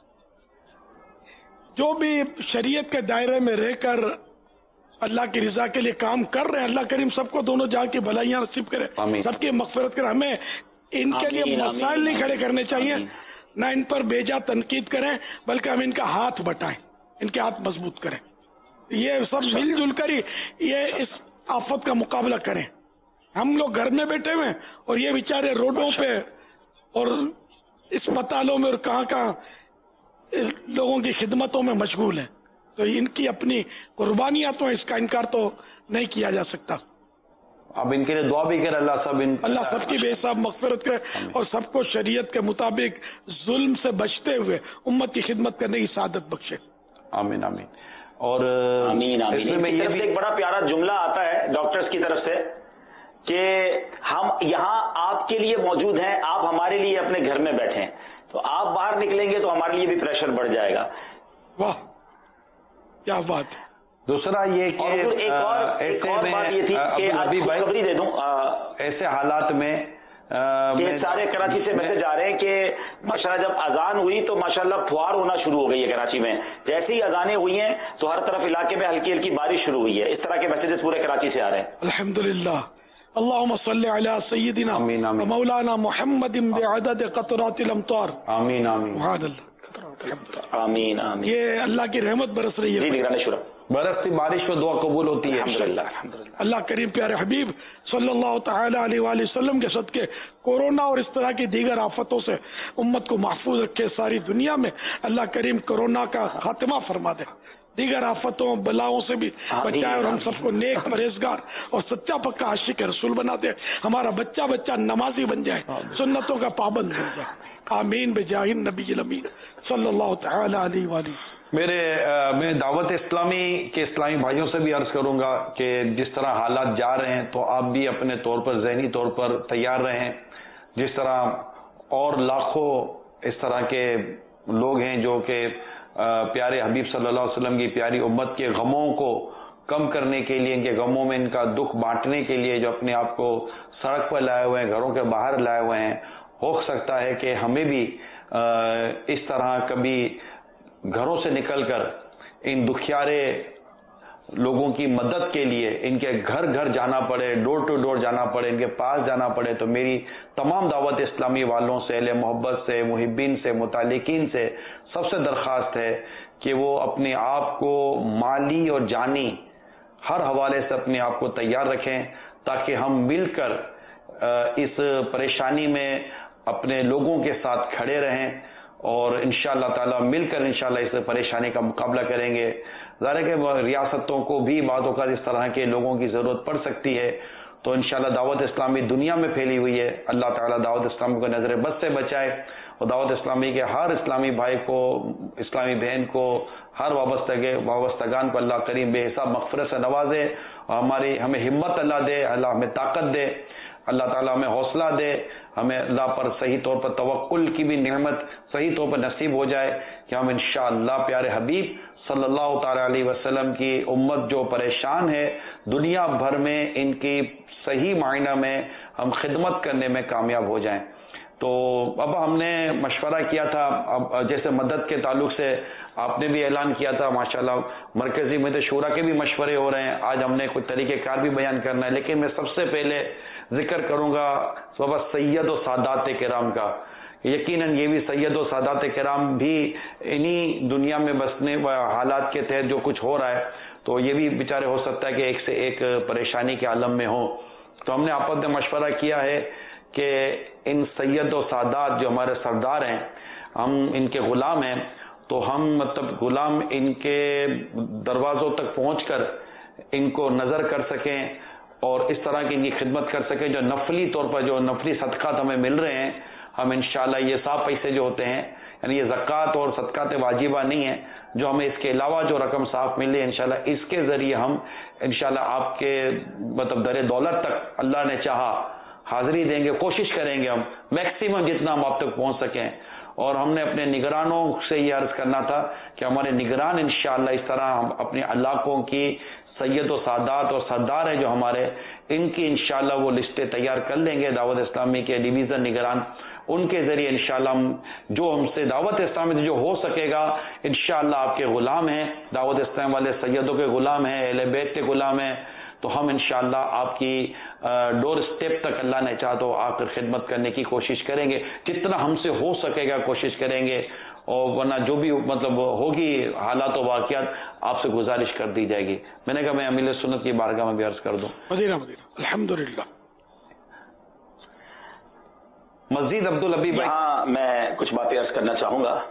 [SPEAKER 15] جو بھی شریعت کے دائرے میں رہ کر اللہ کی رضا کے لیے کام کر رہے ہیں، اللہ کریم سب کو دونوں جہاں کی بھلائیاں نصیب کرے، سب کی مغفرت کرے. ہمیں ان کے لیے مسائل نہیں کھڑے کرنے چاہیے، نہ ان پر بیجا تنقید کریں، بلکہ ہم ان کا ہاتھ بٹائیں، ان کے ہاتھ مضبوط کریں. یہ سب مل جل کر ہی یہ اس آفت کا مقابلہ کریں. ہم لوگ گھر میں بیٹھے ہوئے اور یہ بیچارے روڈوں پہ اور اسپتالوں میں اور کہاں کہاں لوگوں کی خدمتوں میں مشغول ہیں. تو ان کی اپنی قربانیاں تو اس کا انکار تو نہیں کیا جا سکتا.
[SPEAKER 9] اب ان کے لیے دعا بھی کرے اللہ
[SPEAKER 15] سب کی بے حساب مغفرت کرے اور سب کو شریعت کے مطابق ظلم سے بچتے ہوئے امت کی خدمت کرنے کی سعادت بخشے.
[SPEAKER 9] آمین آمین. اور
[SPEAKER 2] آمین آمین. اس کی طرف سے ایک بڑا پیارا جملہ آتا ہے ڈاکٹرز کی طرف سے کہ ہم یہاں آپ کے لیے موجود ہیں، آپ ہمارے لیے اپنے گھر میں بیٹھے ہیں، تو آپ باہر نکلیں گے تو ہمارے لیے بھی پریشر بڑھ جائے گا.
[SPEAKER 15] واہ کیا بات.
[SPEAKER 9] دوسرا یہ کہ
[SPEAKER 2] ایک اور بات یہ تھی کہ خبری دے دوں،
[SPEAKER 9] ایسے حالات میں
[SPEAKER 2] سارے کراچی سے میسج آ رہے ہیں کہ ماشاءاللہ جب اذان ہوئی تو ماشاءاللہ فوار ہونا شروع ہو گئی ہے کراچی میں. جیسے ہی اذانیں ہوئی ہیں تو ہر طرف علاقے میں ہلکی ہلکی بارش شروع ہوئی ہے. اس طرح کے میسیجز پورے کراچی سے آ رہے ہیں.
[SPEAKER 15] الحمدللہ. اللہم صلی علی سیدنا مولانا محمد بعدد قطرات الامطار.
[SPEAKER 9] آمین آمین.
[SPEAKER 15] سبحان اللہ.
[SPEAKER 2] آمین آمین.
[SPEAKER 15] یہ اللہ کی رحمت برس رہی ہے.
[SPEAKER 9] برستی بارش میں دعا قبول ہوتی ہے.
[SPEAKER 15] اللہ کریم پیارے حبیب صلی اللہ تعالی علیہ وآلہ وسلم کے صدقے کورونا اور اس طرح کی دیگر آفتوں سے امت کو محفوظ رکھے. ساری دنیا میں اللہ کریم کورونا کا خاتمہ فرما دے، دیگر آفتوں بلاؤں سے بھی بچائے اور ہم سب کو نیک پرہیزگار اور سچا پکا عاشق رسول بنا دے. ہمارا بچہ بچہ نمازی بن جائے، سنتوں کا پابند بن جائے. آمین بجاہ النبی الامین صلی اللہ تعالی علیہ وآلہ.
[SPEAKER 9] میں دعوت اسلامی کے اسلامی بھائیوں سے بھی عرض کروں گا کہ جس طرح حالات جا رہے ہیں تو آپ بھی اپنے طور پر ذہنی طور پر تیار رہیں. جس طرح اور لاکھوں اس طرح کے لوگ ہیں جو کہ پیارے حبیب صلی اللہ علیہ وسلم کی پیاری امت کے غموں کو کم کرنے کے لیے، ان کے غموں میں ان کا دکھ بانٹنے کے لیے جو اپنے آپ کو سڑک پر لائے ہوئے ہیں، گھروں کے باہر لائے ہوئے ہیں. ہو سکتا ہے کہ ہمیں بھی اس طرح کبھی گھروں سے نکل کر ان دکھیارے لوگوں کی مدد کے لیے ان کے گھر گھر جانا پڑے، ڈور ٹو ڈور جانا پڑے، ان کے پاس جانا پڑے. تو میری تمام دعوت اسلامی والوں سے، اہل محبت سے، محبین سے، متعلقین سے سب سے درخواست ہے کہ وہ اپنے آپ کو مالی اور جانی ہر حوالے سے اپنے آپ کو تیار رکھیں تاکہ ہم مل کر اس پریشانی میں اپنے لوگوں کے ساتھ کھڑے رہیں اور انشاءاللہ تعالی مل کر انشاءاللہ اس پریشانی کا مقابلہ کریں گے. ظاہر ہے کہ ریاستوں کو بھی بعض اوقات اس طرح کے لوگوں کی ضرورت پڑ سکتی ہے، تو انشاءاللہ دعوت اسلامی دنیا میں پھیلی ہوئی ہے. اللہ تعالیٰ دعوت اسلامی کو نظر بد سے بچائے اور دعوت اسلامی کے ہر اسلامی بھائی کو، اسلامی بہن کو، ہر وابستگان کو اللہ کریم بے حساب مغفرت سے نوازے اور ہمیں ہمت اللہ دے، اللہ ہمیں طاقت دے، اللہ تعالیٰ ہمیں حوصلہ دے، ہمیں اللہ پر صحیح طور پر توکل کی بھی نعمت صحیح طور پر نصیب ہو جائے کہ ہم انشاءاللہ پیارے حبیب صلی اللہ تعالی علیہ وسلم کی امت جو پریشان ہے دنیا بھر میں، ان کی صحیح معنی میں ہم خدمت کرنے میں کامیاب ہو جائیں. تو اب ہم نے مشورہ کیا تھا، اب جیسے مدد کے تعلق سے آپ نے بھی اعلان کیا تھا، ماشاءاللہ مرکزی مجلس شورا کے بھی مشورے ہو رہے ہیں. آج ہم نے کچھ طریقہ کار بھی بیان کرنا ہے، لیکن میں سب سے پہلے ذکر کروں گا صبح سید و سادات کرام کا. یقیناً یہ بھی سید و سادات کرام بھی انہی دنیا میں بسنے حالات کے تحت جو کچھ ہو رہا ہے تو یہ بھی بیچارے ہو سکتا ہے کہ ایک سے ایک پریشانی کے عالم میں ہوں. تو ہم نے آپس میں مشورہ کیا ہے کہ ان سید و سادات جو ہمارے سردار ہیں، ہم ان کے غلام ہیں، تو ہم مطلب غلام ان کے دروازوں تک پہنچ کر ان کو نظر کر سکیں اور اس طرح کی ان کی خدمت کر سکیں. جو نفلی طور پر جو نفلی صدقات ہمیں مل رہے ہیں, ہم انشاءاللہ یہ صاف پیسے جو ہوتے ہیں, یعنی یہ زکوٰۃ اور صدقات واجبہ نہیں ہے, جو ہمیں اس کے علاوہ جو رقم صاف مل رہی ہے انشاءاللہ اس کے ذریعے ہم انشاءاللہ آپ کے مطلب در دولت تک اللہ نے چاہا حاضری دیں گے. کوشش کریں گے ہم میکسیمم جتنا ہم آپ تک پہنچ سکیں. اور ہم نے اپنے نگرانوں سے یہ عرض کرنا تھا کہ ہمارے نگران انشاءاللہ اس طرح ہم اپنے علاقوں کی سید و سادات اور سردار ہیں جو ہمارے, ان کی انشاءاللہ وہ لسٹیں تیار کر لیں گے. دعوت اسلامی کے ڈویژن نگران, ان کے ذریعے انشاءاللہ ہم جو ہم سے دعوت اسلامی سے جو ہو سکے گا انشاءاللہ آپ کے غلام ہیں, دعوت اسلام والے سیدوں کے غلام ہیں, اہل بیت کے غلام ہیں, تو ہم انشاءاللہ آپ کی ڈور سٹیپ تک اللہ نے چاہا تو آ کر خدمت کرنے کی کوشش کریں گے. جتنا ہم سے ہو سکے گا کوشش کریں گے, اور ورنہ جو بھی مطلب ہوگی حالات و واقعات آپ سے گزارش کر دی جائے گی. میں نے کہا میں امیر سنت کی بارگاہ میں بھی عرض کر دوں.
[SPEAKER 15] الحمدللہ.
[SPEAKER 9] مزید عبدالحبیب بھائی,
[SPEAKER 2] ہاں میں کچھ باتیں عرض کرنا چاہوں گا.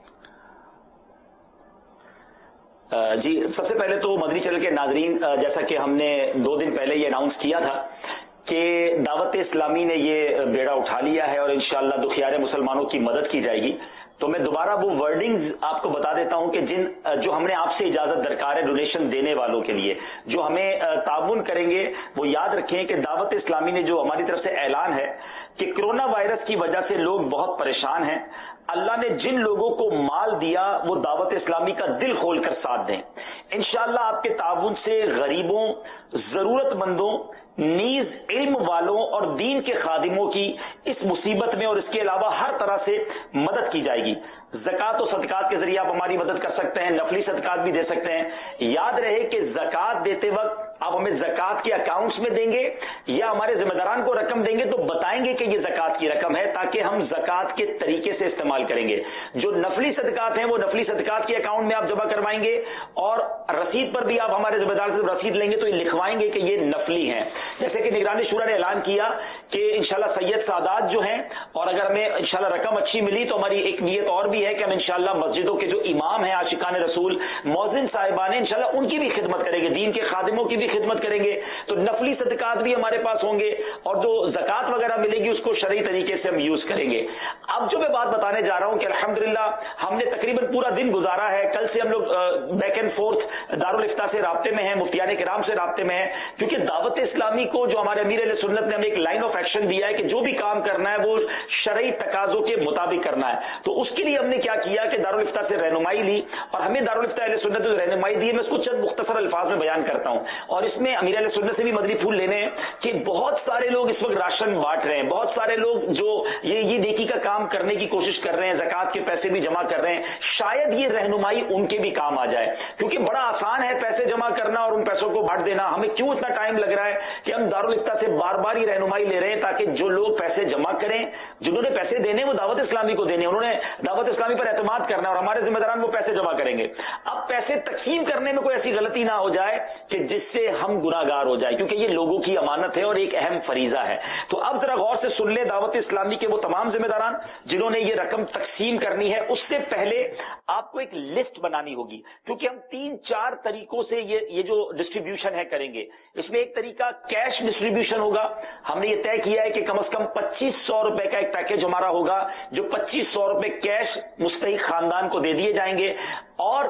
[SPEAKER 2] جی سب سے پہلے تو مدنی چینل کے ناظرین, جیسا کہ ہم نے 2 دن پہلے یہ اناؤنس کیا تھا کہ دعوت اسلامی نے یہ بیڑا اٹھا لیا ہے اور انشاءاللہ دکھیارے مسلمانوں کی مدد کی جائے گی. تو میں دوبارہ وہ ورڈنگز آپ کو بتا دیتا ہوں کہ جو ہم نے آپ سے اجازت درکار ہے ڈونیشن دینے والوں کے لیے جو ہمیں تعاون کریں گے, وہ یاد رکھیں کہ دعوت اسلامی نے جو ہماری طرف سے اعلان ہے کہ کرونا وائرس کی وجہ سے لوگ بہت پریشان ہیں, اللہ نے جن لوگوں کو مال دیا وہ دعوت اسلامی کا دل کھول کر ساتھ دیں. انشاءاللہ آپ کے تعاون سے غریبوں, ضرورت مندوں, نیز علم والوں اور دین کے خادموں کی اس مصیبت میں اور اس کے علاوہ ہر طرح سے مدد کی جائے گی. زکوٰۃ و صدقات کے ذریعے آپ ہماری مدد کر سکتے ہیں, نفلی صدقات بھی دے سکتے ہیں. یاد رہے کہ زکوٰۃ دیتے وقت آپ ہمیں زکوٰۃ کے اکاؤنٹس میں دیں گے یا ہمارے ذمہ داران کو رقم دیں گے تو بتائیں گے کہ یہ زکوٰۃ کی رقم ہے, تاکہ ہم زکوٰۃ کے طریقے سے استعمال کریں گے. جو نفلی صدقات ہیں وہ نفلی صدقات کے اکاؤنٹ میں آپ جمع کروائیں گے, اور رسید پر بھی آپ ہمارے ذمہ دار سے رسید لیں گے تو یہ لکھوائیں گے کہ یہ نفلی ہیں. جیسے کہ نگران شورا نے اعلان کیا کہ انشاءاللہ سید سادات جو ہیں, اور اگر ہمیں انشاءاللہ رقم اچھی ملی تو ہماری ایک نیت اور بھی ہے کہ ہم انشاءاللہ مسجدوں کے جو امام ہیں, عاشقان رسول, مؤذن صاحبان ہیں, انشاءاللہ ان کی بھی خدمت کریں گے, دین کے خادموں کی بھی خدمت کریں گے. تو نفلی صدقات بھی ہمارے پاس ہوں گے, اور جو زکوٰۃ وغیرہ ملے گی اس کو شرعی طریقے سے ہم یوز کریں گے. اب جو میں بات بتانے جا رہا ہوں کہ الحمدللہ ہم نے تقریباً پورا دن گزارا ہے. کل سے ہم لوگ بیک اینڈ فورتھ دارالفتہ سے رابطے میں ہیں, مفتیان کرام سے رابطے میں ہیں, کیونکہ دعوت اسلامی کو جو ہمارے امیر اہل سنت نے ہمیں ایک لائن آف ایکشن دیا ہے کہ جو بھی کام کرنا ہے وہ شرعی تقاضوں کے مطابق کرنا ہے. تو اس کے لیے ہم نے کیا کیا کہ دارالفتہ سے رہنمائی لی, اور ہمیں دارالفتہ اہل سنت نے رہنمائی دی ہے. میں اس کو چند مختصر الفاظ میں بیان کرتا ہوں, اور اس میں امیر اہل سنت سے بھی مدنی پھول لینے ہیں کہ بہت سارے لوگ اس وقت راشن بانٹ رہے ہیں, بہت سارے لوگ جو یہ نیکی کا کام کرنے کی کوشش کر رہے ہیں, زکوٰۃ کے پیسے بھی جمع کر رہے ہیں. شاید یہ رہنمائی ان کے بھی کام آ جائے, کیونکہ بڑا آسان ہے پیسے جمع کرنا اور ان پیسوں کو بانٹ دینا. ہمیں کیوں اتنا ٹائم لگ رہا ہے کہ ہم دارالفتہ سے بار بار ہی رہنمائی لے رہے ہیں تاکہ جو لوگ پیسے جمع کریں, جنہوں نے پیسے دینے وہ دعوت اسلامی کو دینے, انہوں نے دعوت اسلامی پر اعتماد کرنا اور ہمارے ذمہ داران وہ پیسے جمع کریں گے. اب پیسے تقسیم کرنے میں کوئی ایسی غلطی نہ ہو جائے کہ جس سے ہم گناہگار ہو جائے, کیونکہ یہ لوگوں کی امانت ہے اور ایک اہم فریضہ ہے. تو اب ذرا غور سے سن لیں دعوت اسلامی کے وہ تمام ذمہ داران جنہوں نے یہ رقم تقسیم کرنی ہے. اس سے پہلے آپ کو ایک لسٹ بنانی ہوگی, کیونکہ ہم 3-4 طریقوں سے یہ جو ڈسٹریبیوشن ہے کریں گے. اس میں ایک طریقہ کیش ڈسٹریبیوشن ہوگا. ہم نے یہ طے کیا ہے کہ کم از کم 2500 روپے کا ایک پیکج ہمارا ہوگا, جو 2500 روپے کیش مستحق خاندان کو دے دیے جائیں گے. اور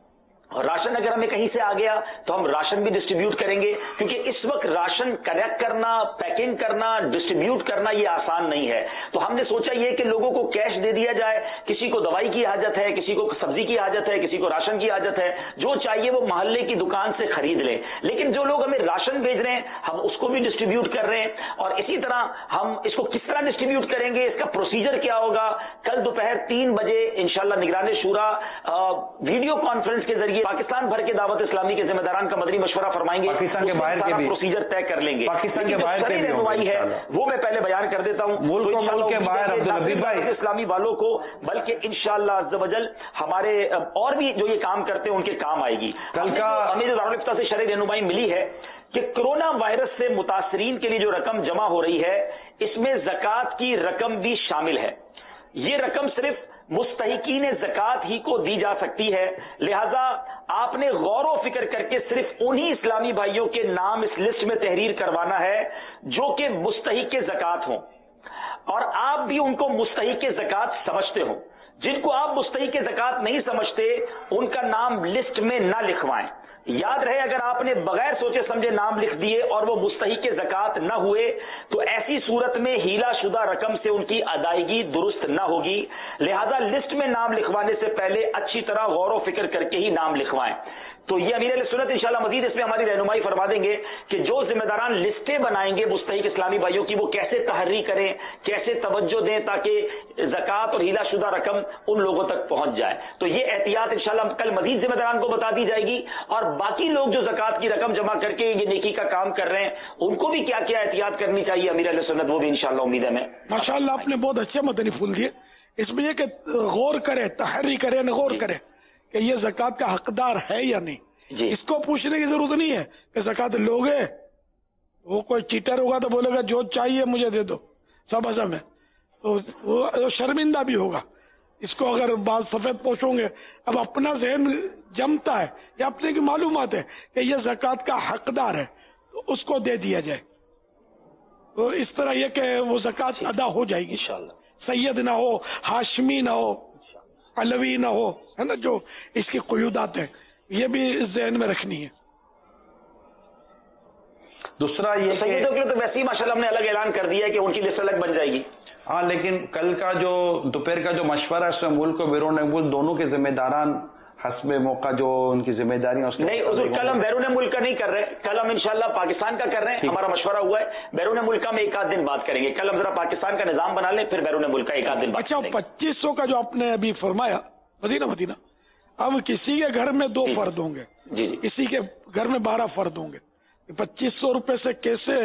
[SPEAKER 2] راشن اگر ہمیں کہیں سے آ گیا تو ہم راشن بھی ڈسٹریبیوٹ کریں گے, کیونکہ اس وقت راشن کلیکٹ کرنا, پیکنگ کرنا, ڈسٹریبیوٹ کرنا یہ آسان نہیں ہے. تو ہم نے سوچا یہ کہ لوگوں کو کیش دے دیا جائے. کسی کو دوائی کی حاجت ہے, کسی کو سبزی کی حاجت ہے, کسی کو راشن کی حاجت ہے, جو چاہیے وہ محلے کی دکان سے خرید لیں. لیکن جو لوگ ہمیں راشن بھیج رہے ہیں ہم اس کو بھی ڈسٹریبیوٹ کر رہے ہیں. اور اسی طرح ہم اس کو کس طرح ڈسٹریبیوٹ کریں گے, اس کا پروسیجر کیا ہوگا, کل دوپہر 3 بجے انشاءاللہ نگران شورا ویڈیو کانفرنس کے ذریعے پاکستان بھر کے دعوت اسلامی کے ذمہ داران کا مدنی مشورہ فرمائیں گے.
[SPEAKER 9] پاکستان کے باہر کے بھی
[SPEAKER 2] پروسیجر طے کر لیں گے.
[SPEAKER 9] پاکستان کے باہر کے بھی
[SPEAKER 2] رہنمائی ہے وہ میں پہلے بیان کر دیتا ہوں.
[SPEAKER 9] ملک کے باہر عبدالحبیب بھائی
[SPEAKER 2] اسلامی والوں کو, بلکہ انشاءاللہ عز و جل ہمارے اور بھی جو یہ کام کرتے ہیں ان کے کام آئے گی.
[SPEAKER 9] کل کا
[SPEAKER 2] ہمیں جو دارالفتہ سے شرعی رہنمائی ملی ہے کہ کرونا وائرس سے متاثرین کے لیے جو رقم جمع ہو رہی ہے اس میں زکوٰۃ کی رقم بھی شامل ہے. یہ رقم صرف مستحقین زکوٰۃ ہی کو دی جا سکتی ہے، لہذا آپ نے غور و فکر کر کے صرف انہی اسلامی بھائیوں کے نام اس لسٹ میں تحریر کروانا ہے جو کہ مستحق زکوٰۃ ہوں، اور آپ بھی ان کو مستحق زکوٰۃ سمجھتے ہوں۔ جن کو آپ مستحق زکوٰۃ نہیں سمجھتے ان کا نام لسٹ میں نہ لکھوائیں۔ یاد رہے، اگر آپ نے بغیر سوچے سمجھے نام لکھ دیے اور وہ مستحق زکوٰۃ نہ ہوئے تو ایسی صورت میں ہیلا شدہ رقم سے ان کی ادائیگی درست نہ ہوگی، لہذا لسٹ میں نام لکھوانے سے پہلے اچھی طرح غور و فکر کر کے ہی نام لکھوائیں۔ تو یہ امیر اہل سنت انشاءاللہ مزید اس میں ہماری رہنمائی فرما دیں گے کہ جو ذمہ داران لسٹیں بنائیں گے مستحق اسلامی بھائیوں کی، وہ کیسے تحری کریں، کیسے توجہ دیں تاکہ زکوٰۃ اور ہیلا شدہ رقم ان لوگوں تک پہنچ جائے۔ تو یہ احتیاط انشاءاللہ کل مزید ذمہ داران کو بتا دی جائے گی، اور باقی لوگ جو زکوٰۃ کی رقم جمع کر کے یہ نیکی کا کام کر رہے ہیں ان کو بھی کیا کیا احتیاط کرنی چاہیے امیر اہل سنت، وہ بھی انشاءاللہ امید ہے میں
[SPEAKER 15] ماشاءاللہ آپ نے بہت اچھے مدنی پھول دیے۔ اس میں یہ کہ غور کرے، تحری کرے نہ غور کرے کہ یہ زکوٰۃ کا حقدار ہے یا نہیں۔ اس کو پوچھنے کی ضرورت نہیں ہے کہ زکوٰۃ لوگے، وہ کوئی چیٹر ہوگا تو بولے گا جو چاہیے مجھے دے دو، سب ہضم ہے، تو وہ شرمندہ بھی ہوگا۔ اس کو اگر بعض سفید پوشوں گے، اب اپنا ذہن جمتا ہے یا اپنے کی معلومات ہے کہ یہ زکوٰۃ کا حقدار ہے تو اس کو دے دیا جائے، تو اس طرح یہ کہ وہ زکوٰۃ ادا ہو جائے گی انشاءاللہ۔ سید نہ ہو، ہاشمی نہ ہو، علوی نہ ہو، ہے نا، جو اس کی قیودات ہیں یہ بھی ذہن میں رکھنی ہے۔
[SPEAKER 9] دوسرا یہ
[SPEAKER 2] سیدوں کے لیے تو ویسے ہی ماشاءاللہ ہم نے الگ اعلان کر دیا ہے کہ ان کی لسٹ الگ بن جائے گی۔
[SPEAKER 9] ہاں، لیکن کل کا جو دوپہر کا جو مشورہ ہے اس میں ملک اور بیرون ملک دونوں کے ذمہ داران حسب موقع جو ان کی ذمہ داریاں اس
[SPEAKER 2] نہیں، حضور کل ہم بیرون ملک کا نہیں کر رہے، کل ہم انشاءاللہ پاکستان کا کر رہے ہیں۔ ہمارا مشورہ ہوا ہے بیرون ملک کا میں ایک آدھ دن بات کریں گے، کل ہم ذرا پاکستان کا نظام بنا لیں پھر بیرون ملک کا ایک آدھ دن بات کریں گے۔
[SPEAKER 15] 2500 کا جو آپ نے ابھی فرمایا مدینہ، اب کسی کے گھر میں 2 فرد ہوں گے، کسی کے گھر میں 12 فرد ہوں گے، 2500 روپے سے کیسے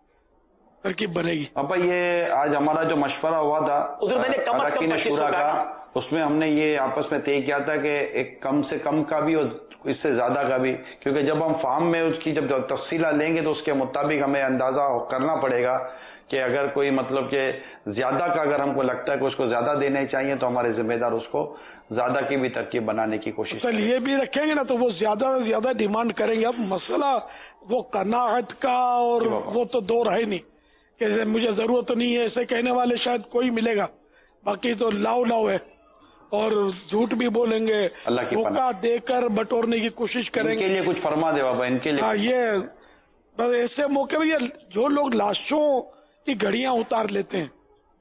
[SPEAKER 15] ترکیب بنے گی؟
[SPEAKER 9] ابا یہ آج ہمارا جو مشورہ ہوا تھا اراکین شورا کا، اس میں ہم نے یہ آپس میں طے کیا تھا کہ ایک کم سے کم کا بھی اور اس سے زیادہ کا بھی، کیونکہ جب ہم فارم میں اس کی جب تفصیلات لیں گے تو اس کے مطابق ہمیں اندازہ کرنا پڑے گا کہ اگر کوئی مطلب کہ زیادہ کا اگر ہم کو لگتا ہے کہ اس کو زیادہ دینے چاہیے تو ہمارے ذمہ دار اس کو زیادہ کی بھی ترکیب بنانے کی کوشش
[SPEAKER 15] کریں۔ یہ بھی رکھیں گے نا تو وہ زیادہ سے زیادہ ڈیمانڈ کریں گے۔ اب مسئلہ وہ قناعت کا اور وہ تو دور ہے نہیں کہ مجھے ضرورت نہیں ہے، ایسے کہنے والے شاید کوئی ملے گا، باقی تو لاؤ ہے اور جھوٹ بھی بولیں گے، دھوکہ دے کر بٹورنے کی کوشش کریں گے۔
[SPEAKER 9] ان کے لیے کچھ فرما دے بابا، ان کے لیے
[SPEAKER 15] ہاں، یہ ایسے موقع میں یہ جو لوگ لاشوں کی گھڑیاں اتار لیتے ہیں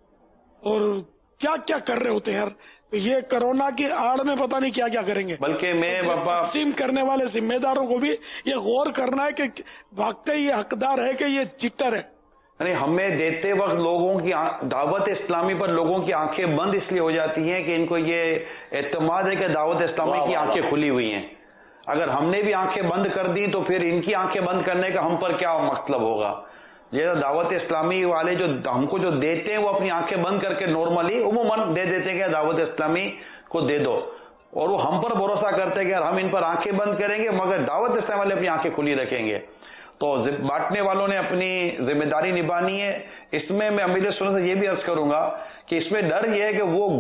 [SPEAKER 15] اور کیا کیا کر رہے ہوتے ہیں یار، تو یہ کرونا کی آڑ میں پتہ نہیں کیا کیا کریں گے۔
[SPEAKER 9] بلکہ میں بابا
[SPEAKER 15] تقسیم کرنے والے ذمہ داروں کو بھی یہ غور کرنا ہے کہ واقعی یہ حقدار ہے کہ یہ چیٹر ہے۔
[SPEAKER 9] یعنی ہمیں دیتے وقت لوگوں کی دعوت اسلامی پر لوگوں کی آنکھیں بند اس لیے ہو جاتی ہیں کہ ان کو یہ اعتماد ہے کہ دعوت اسلامی کی آنکھیں کھلی ہوئی ہیں، اگر ہم نے بھی آنکھیں بند کر دی تو پھر ان کی آنکھیں بند کرنے کا ہم پر کیا مطلب ہوگا۔ یہ دعوت اسلامی والے جو ہم کو جو دیتے ہیں وہ اپنی آنکھیں بند کر کے نارملی عموماً دے دیتے ہیں کہ دعوت اسلامی کو دے دو، اور وہ ہم پر بھروسہ کرتے ہیں کہ ہم ان پر آنکھیں بند کریں گے مگر دعوت اسلامی والے اپنی آنکھیں کھلی رکھیں گے۔ تو بانٹنے والوں نے اپنی ذمہ داری نبھانی ہے۔ اس میں امیر سنت سے یہ بھی عرض کروں گا کہ اس میں ڈر یہ ہے کہ وہ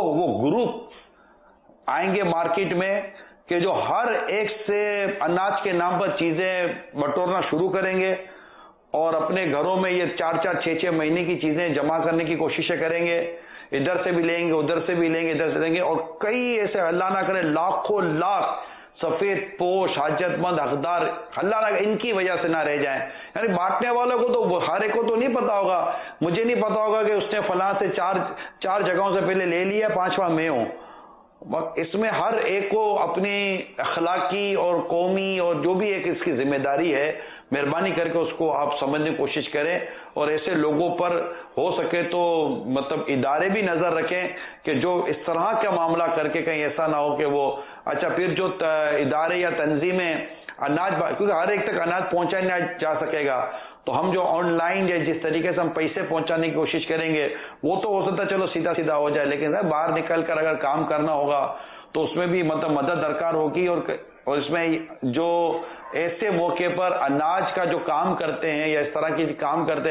[SPEAKER 9] گروپ آئیں گے مارکیٹ میں کہ جو ہر ایک سے اناج کے نام پر چیزیں بٹورنا شروع کریں گے اور اپنے گھروں میں یہ 4-6 مہینے کی چیزیں جمع کرنے کی کوششیں کریں گے، ادھر سے بھی لیں گے، ادھر سے بھی لیں گے، ادھر سے لیں گے، اور کئی ایسے اللہ نہ کرے لاکھوں لاکھ سفید پوش حاجت مند حقدار اللہ نہ ان کی وجہ سے نہ رہ جائیں۔ یعنی بانٹنے والوں کو تو ہر ایک کو تو نہیں پتا ہوگا، مجھے نہیں پتا ہوگا کہ اس نے فلاں سے چار جگہوں سے پہلے لے لیا، 5واں میں ہوں۔ اس میں ہر ایک کو اپنی اخلاقی اور قومی اور جو بھی ایک اس کی ذمہ داری ہے، مہربانی کر کے اس کو آپ سمجھنے کی کوشش کریں، اور ایسے لوگوں پر ہو سکے تو مطلب ادارے بھی نظر رکھیں کہ جو اس طرح کا معاملہ کر کے کہیں ایسا نہ ہو کہ وہ پھر جو ادارے یا تنظیمیں اناج، کیونکہ ہر ایک تک اناج پہنچایا نہیں جا سکے گا، تو ہم جو آن لائن یا جس طریقے سے ہم پیسے پہنچانے کی کوشش کریں گے وہ تو ہو سکتا ہے چلو سیدھا سیدھا ہو جائے، لیکن باہر نکل کر اگر کام کرنا ہوگا تو اس میں بھی مطلب مدد درکار ہوگی، اور اس میں جو ایسے موقع پر اناج کا جو کام کرتے ہیں یا اس طرح کی کام کرتے ہیں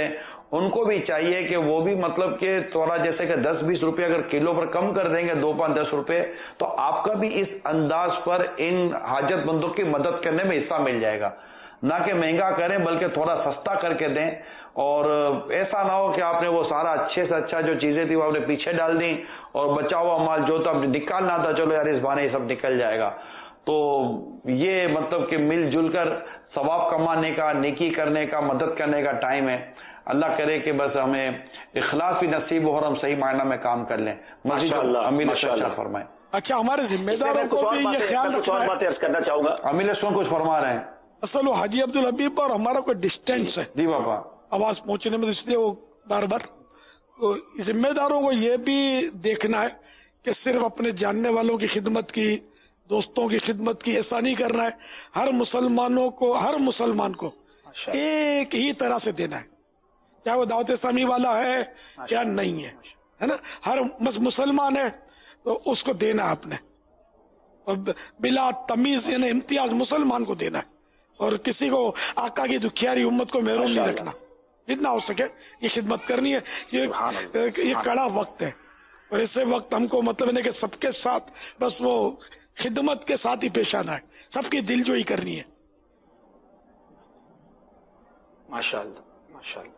[SPEAKER 9] ان کو بھی چاہیے کہ وہ بھی مطلب کہ تھوڑا جیسے کہ 10-20 روپے اگر کلو پر کم کر دیں گے 2-5-10 روپے تو آپ کا بھی اس انداز پر ان حاجت مندوں کی مدد کرنے میں حصہ مل جائے گا. نہ کہ مہنگا کریں بلکہ تھوڑا سستا کر کے دیں, اور ایسا نہ ہو کہ آپ نے وہ سارا اچھے سے اچھا جو چیزیں تھی وہ آپ نے پیچھے ڈال دیں اور بچا ہوا مال جو تھا نکالنا تھا چلو یار اس بہانے یہ سب نکل جائے گا. تو یہ مطلب کہ مل جل کر ثواب کمانے کا, نیکی کرنے کا, مدد کرنے کا ٹائم ہے. اللہ کرے کہ بس ہمیں اخلاص بھی نصیب ہو اور ہم صحیح معنی میں کام کر لیں. مسجد امیر اشرف فرمائیں.
[SPEAKER 15] اچھا, ہمارے ذمہ داروں کو بھی یہ خیال رکھنا ہے.
[SPEAKER 2] کرنا چاہوں گا
[SPEAKER 9] امیر اشرف کچھ فرما رہے ہیں.
[SPEAKER 15] اصل وہ حاجی عبدالحبیب اور ہمارا کوئی ڈسٹینس ہے
[SPEAKER 9] جی بابا
[SPEAKER 15] آواز پہنچنے میں, اس لیے وہ بار بار ذمہ داروں کو یہ بھی دیکھنا ہے کہ صرف اپنے جاننے والوں کی خدمت کی, دوستوں کی خدمت کی, ایسا نہیں کرنا ہے. ہر مسلمان کو ایک ہی طرح سے دینا ہے, چاہے وہ دعوت اسلامی والا ہے یا نہیں ہے نا. ہر مسلمان ہے تو اس کو دینا ہے آپ نے, اور بلا تمیز یعنی امتیاز مسلمان کو دینا ہے, اور کسی کو آقا کی دکھیاری امت کو محروم نہیں رکھنا. جتنا ہو سکے یہ خدمت کرنی ہے. یہ کڑا وقت ہے اور ایسے وقت ہم کو مطلب ہے کہ سب کے ساتھ بس وہ خدمت کے ساتھ ہی پیش آنا ہے, سب کی دل جوئی کرنی ہے.
[SPEAKER 2] ماشاءاللہ ماشاءاللہ.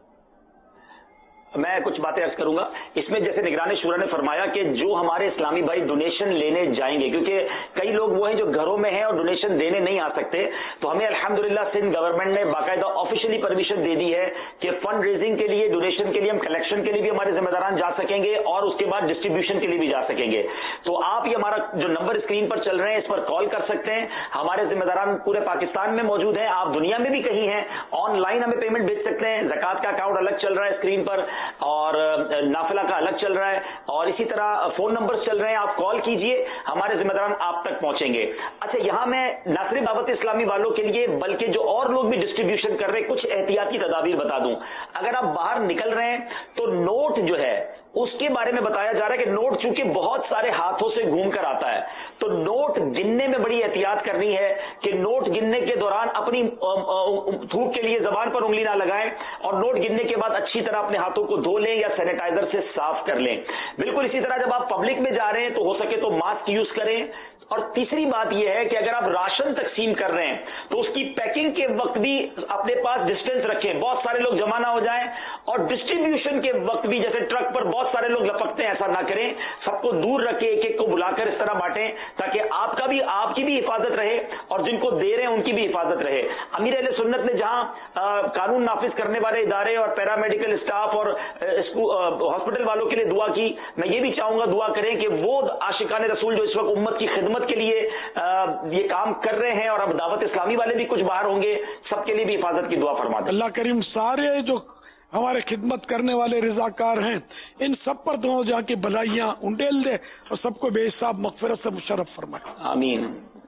[SPEAKER 2] میں کچھ باتیں عرض کروں گا. اس میں جیسے نگران شورا نے فرمایا کہ جو ہمارے اسلامی بھائی ڈونیشن لینے جائیں گے, کیونکہ کئی لوگ وہ ہیں جو گھروں میں ہیں اور ڈونیشن دینے نہیں آ سکتے, تو ہمیں الحمدللہ سندھ گورنمنٹ نے باقاعدہ آفیشلی پرمیشن دے دی ہے کہ فنڈ ریزنگ کے لیے, ڈونیشن کے لیے, ہم کلیکشن کے لیے بھی ہمارے ذمہ داران جا سکیں گے اور اس کے بعد ڈسٹریبیوشن کے لیے بھی جا سکیں گے. تو آپ یہ ہمارا جو نمبر اسکرین پر چل رہے ہیں اس پر کال کر سکتے ہیں. ہمارے ذمہ داران پورے پاکستان میں موجود ہیں, آپ دنیا میں بھی کہیں ہیں, آن لائن ہمیں پیمنٹ بھیج سکتے ہیں. زکوٰۃ کا اکاؤنٹ الگ چل رہا ہے اسکرین پر اور نافلہ کا الگ چل رہا ہے, اور اسی طرح فون نمبر چل رہے ہیں. آپ کال کیجئے, ہمارے ذمہ داران آپ تک پہنچیں گے. اچھا, یہاں میں نہ صرف دعوت اسلامی والوں کے لیے بلکہ جو اور لوگ بھی ڈسٹریبیوشن کر رہے ہیں کچھ احتیاطی تدابیر بتا دوں. اگر آپ باہر نکل رہے ہیں تو نوٹ جو ہے اس کے بارے میں بتایا جا رہا ہے کہ نوٹ چونکہ بہت سارے ہاتھوں سے گھوم کر آتا ہے, تو نوٹ گننے میں بڑی احتیاط کرنی ہے کہ نوٹ گننے کے دوران اپنی تھوک کے لیے زبان پر انگلی نہ لگائیں, اور نوٹ گننے کے بعد اچھی طرح اپنے ہاتھوں کو دھو لیں یا سینیٹائزر سے صاف کر لیں. بالکل اسی طرح جب آپ پبلک میں جا رہے ہیں تو ہو سکے تو ماسک یوز کریں. اور تیسری بات یہ ہے کہ اگر آپ راشن تقسیم کر رہے ہیں تو اس کی پیکنگ کے وقت بھی اپنے پاس ڈسٹینس رکھیں, بہت سارے لوگ جمع نہ ہو جائیں. اور ڈسٹریبیوشن کے وقت بھی جیسے ٹرک پر بہت سارے لوگ لپکتے ہیں, ایسا نہ کریں. سب کو دور رکھیں, ایک ایک کو بلا کر اس طرح بانٹیں تاکہ آپ کی بھی حفاظت رہے اور جن کو دے رہے ہیں ان کی بھی حفاظت رہے. امیر اہل سنت نے جہاں قانون نافذ کرنے والے ادارے اور پیرا میڈیکل اسٹاف اور ہاسپٹل والوں کے لیے دعا کی, میں یہ بھی چاہوں گا دعا کریں کہ وہ عاشقان رسول جو اس وقت امت کی خدمت کے لیے یہ کام کر رہے ہیں, اور اب دعوت اسلامی والے بھی کچھ باہر ہوں گے, سب کے لیے بھی حفاظت کی دعا فرما دیں.
[SPEAKER 15] اللہ کریم سارے جو ہمارے خدمت کرنے والے رضاکار ہیں ان سب پر دونوں جہاں کی بھلائیاں انڈیل دے اور سب کو بے حساب مغفرت سے مشرف فرمائے.
[SPEAKER 2] آمین.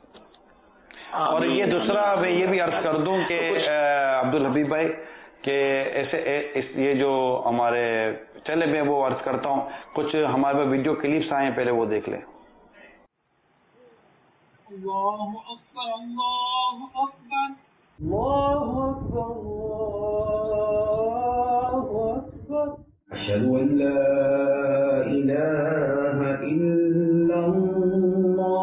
[SPEAKER 9] اور یہ دوسرا میں یہ بھی عرض کر دوں کہ عبدالحبیب بھائی کہ ایسے یہ جو ہمارے چلے میں وہ عرض کرتا ہوں, کچھ ہمارے پاس ویڈیو کلپس آئے ہیں, پہلے وہ دیکھ لیں.
[SPEAKER 18] اللہ اکبر اللہ اکبر اللہ اکبر اللہ اکبر اشہد ان لا الہ الا اللہ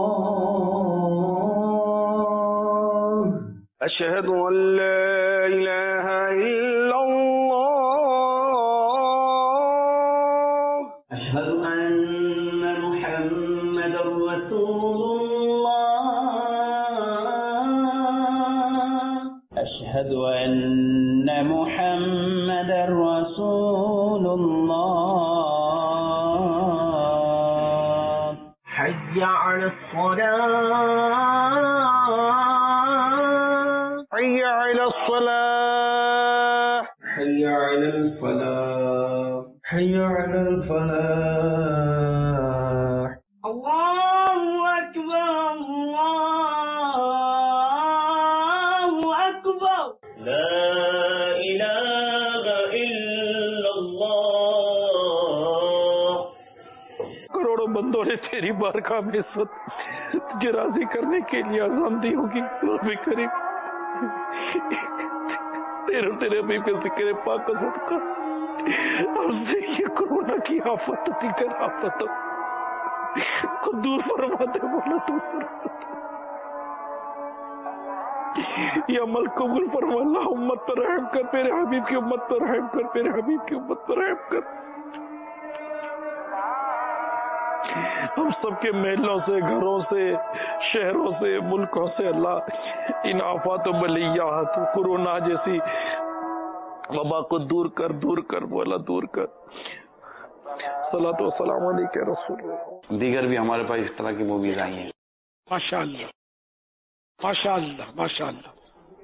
[SPEAKER 18] اشہد ان لا الہ الا اللہ اشہد ان محمد رسول أشهد أن محمد رسول الله حي على الصلاة حي على الصلاة حي على الفلاح حي على الفلاح الله أكبر الله أكبر لا إله إلا الله.
[SPEAKER 15] کروڑوں بندوں نے تیری بارگاہ میں اس وقت تجھے راضی کرنے کے لیے آزان دی ہوگی. رب کریم تیرے حبیب کے ذکر پاک کا صدقہ اب سے یہ کورونا کی آفت دیگر آفت کو دور فرماتے مولا دور فرماتے. یہ عمل قبول فرما اللہ. امت پر رحم کر, میرے حبیب کی امت پر رحم کر, میرے حبیب کی امت پر رحم کر. ہم سب کے محلوں سے, گھروں سے, شہروں سے, ملکوں سے اللہ ان آفات و بلیات کورونا جیسی وبا کو دور کر, دور کر مولا, دور کر. صلاۃ و سلام علیک یا رسول اللہ.
[SPEAKER 9] دیگر بھی ہمارے پاس اس طرح کی موویز آئی ہیں.
[SPEAKER 15] ماشاء اللہ, ماشاء اللہ, ماشاء اللہ.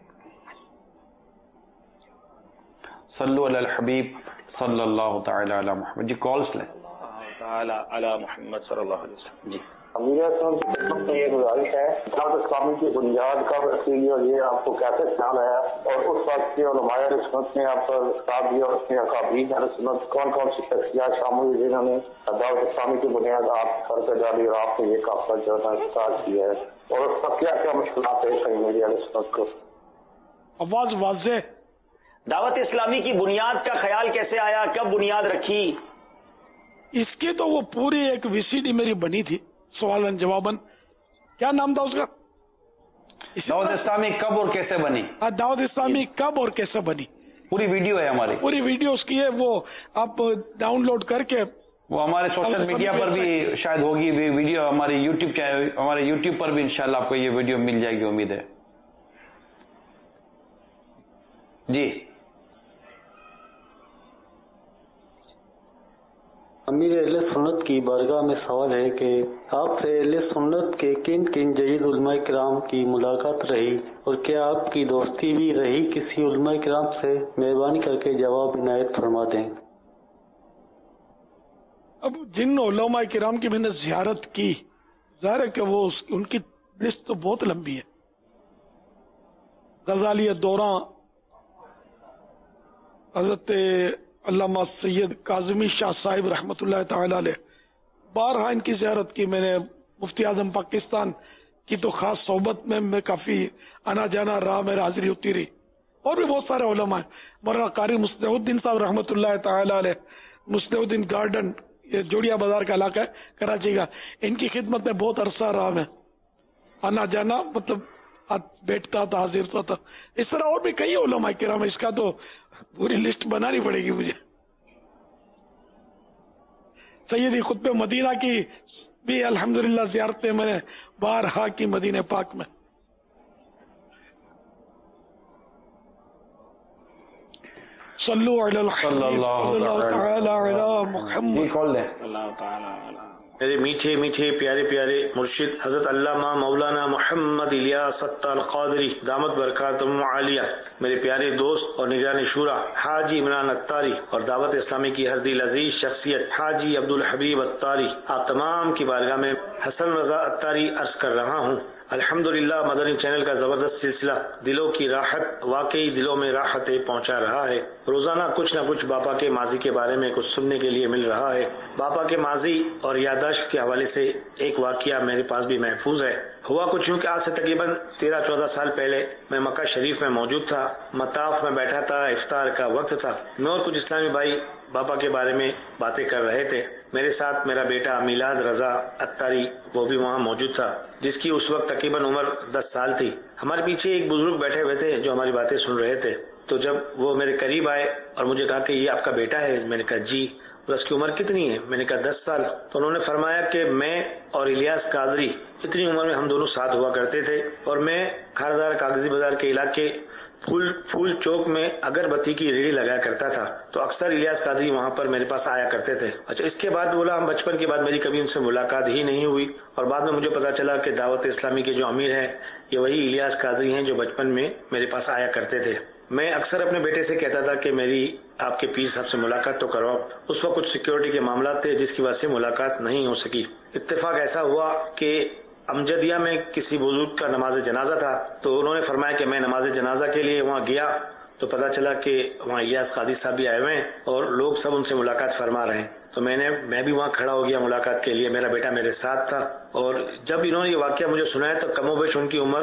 [SPEAKER 9] صلو علی الحبیب صلی اللہ تعالی علی محمد. جی کالس لیں.
[SPEAKER 19] علی محمد صلی اللہ علیہ وسلم. جی
[SPEAKER 20] امیر یہ گزارش ہے دعوت اسلامی کی بنیاد کب رکھی گئی اور یہ آپ کو کیسے خیال آیا, اور اس وقت کے علماء سنت نے آپ پر استاد دیا اور اس میں اکابرین سنت کون کون سی شخصیات شامل ہوئی جنہوں نے دعوت اسلامی کی بنیاد آپ سر پہ ڈالی اور آپ نے یہ قافلہ جو ہے اسٹارٹ کیا ہے, اور اس وقت کیا کیا مشکلات پیش آئی میری سنت کو.
[SPEAKER 15] آواز واضح.
[SPEAKER 2] دعوت اسلامی کی بنیاد کا خیال کیسے آیا, کب بنیاد رکھی؟
[SPEAKER 15] اس کی تو وہ پوری ایک وی ڈی میری بنی تھی سوالن جوابن. کیا نام تھا اس کا؟
[SPEAKER 9] دعوت اسلامی کب اور کیسے بنی.
[SPEAKER 15] دعوت اسلامی کب اور کیسے بنی,
[SPEAKER 9] پوری ویڈیو ہے ہماری,
[SPEAKER 15] پوری ویڈیو اس کی ہے. وہ آپ ڈاؤن لوڈ کر کے
[SPEAKER 9] وہ ہمارے سوشل میڈیا پر بھی شاید ہوگی ویڈیو. ہمارے یوٹیوب پر بھی انشاءاللہ آپ کو یہ ویڈیو مل جائے گی, امید ہے. جی
[SPEAKER 21] امیر اہل سنت کی بارگاہ میں سوال ہے کہ آپ سے اہل سنت کے کن کن جدید علماء کرام کی ملاقات رہی, اور کیا آپ کی دوستی بھی رہی کسی علماء کرام سے؟ مہربانی کر کے جواب عنایت فرما دیں.
[SPEAKER 15] اب جن علماء کرام کی میں نے زیارت کی, ظاہر ہے کہ وہ ان کی لسٹ تو بہت لمبی ہے. غزالی دوراں, حضرت علامہ سید کاظمی شاہ صاحب رحمۃ اللہ تعالی علیہ, بارہا ان کی زیارت کی میں نے. مفتی اعظم پاکستان کی تو خاص صحبت میں کافی آنا جانا رہا, میرا حاضری ہوتی رہی. اور بھی بہت سارے علماء ہیں. مولانا قاری مصلح الدین صاحب رحمۃ اللہ تعالی علیہ, مصلح الدین گارڈن, یہ جوڑیا بازار کا علاقہ ہے کراچی کا, ان کی خدمت میں بہت عرصہ رہا میں. آنا جانا مطلب بیٹھتا تھا, حاضر تھا. اس طرح اور بھی کئی علماء کرام, اس کا تو پوری لسٹ بنانی پڑے گی مجھے. سیدی خطب مدینہ کی بھی الحمدللہ زیارتیں میں نے بارہا کی مدینہ پاک میں. صلو علی محمد.
[SPEAKER 19] میرے میٹھے میٹھے پیارے پیارے مرشد حضرت علامہ مولانا محمد الیاس القادری دامت برکاتہم عالیہ, میرے پیارے دوست اور نگران شورا حاجی عمران اتاری, اور دعوت اسلامی کی ہر دل عزیز شخصیت حاجی عبدالحبیب اتاری, آپ تمام کی بارگاہ میں حسن رضا اتاری عرض کر رہا ہوں. الحمدللہ مدنی چینل کا زبردست سلسلہ دلوں کی راحت واقعی دلوں میں راحتیں پہنچا رہا ہے. روزانہ کچھ نہ کچھ باپا کے ماضی کے بارے میں کچھ سننے کے لیے مل رہا ہے. باپا کے ماضی اور یادداشت کے حوالے سے ایک واقعہ میرے پاس بھی محفوظ ہے. ہوا کچھ یوں کہ آج سے تقریباً 13-14 سال پہلے میں مکہ شریف میں موجود تھا. مطاف میں بیٹھا تھا, افطار کا وقت تھا. میں اور کچھ اسلامی بھائی باپا کے بارے میں باتیں کر رہے تھے. میرے ساتھ میرا بیٹا میلاد رضا اتاری وہ بھی وہاں موجود تھا, جس کی اس وقت تقریباً عمر 10 سال تھی. ہمارے پیچھے ایک بزرگ بیٹھے ہوئے تھے جو ہماری باتیں سن رہے تھے. تو جب وہ میرے قریب آئے اور مجھے کہا کہ یہ آپ کا بیٹا ہے, میں نے کہا جی. اس کی عمر کتنی ہے؟ میں نے کہا 10 سال. تو انہوں نے فرمایا کہ میں اور الیاس قادری اتنی عمر میں ہم دونوں ساتھ ہوا کرتے تھے, اور میں کھاردار کاغذی بازار کے علاقے پھول چوک میں اگربتی کی ریڑھی لگایا کرتا تھا. تو اکثر الیاس قادری وہاں پر میرے پاس آیا کرتے تھے. اچھا, اس کے بعد بولا ہم بچپن کے بعد میری کبھی ان سے ملاقات ہی نہیں ہوئی, اور بعد میں مجھے پتا چلا کہ دعوت اسلامی کے جو امیر ہیں یہ وہی الیاس قادری ہیں جو بچپن میں میرے پاس آیا کرتے تھے. میں اکثر اپنے بیٹے سے کہتا تھا کہ میری آپ کے پیر صاحب سے ملاقات تو کرواؤ. اس وقت کچھ سیکیورٹی کے معاملات تھے جس کی وجہ سے ملاقات نہیں ہو سکی. اتفاق ایسا ہوا کہ امجدیہ میں کسی بزرگ کا نماز جنازہ تھا, تو انہوں نے فرمایا کہ میں نماز جنازہ کے لیے وہاں گیا تو پتا چلا کہ وہاں الیاس قادری صاحب بھی آئے ہوئے ہیں اور لوگ سب ان سے ملاقات فرما رہے ہیں. تو میں بھی وہاں کھڑا ہو گیا ملاقات کے لیے. میرا بیٹا میرے ساتھ تھا, اور جب انہوں نے یہ واقعہ مجھے سنایا تو کم و بیش ان کی عمر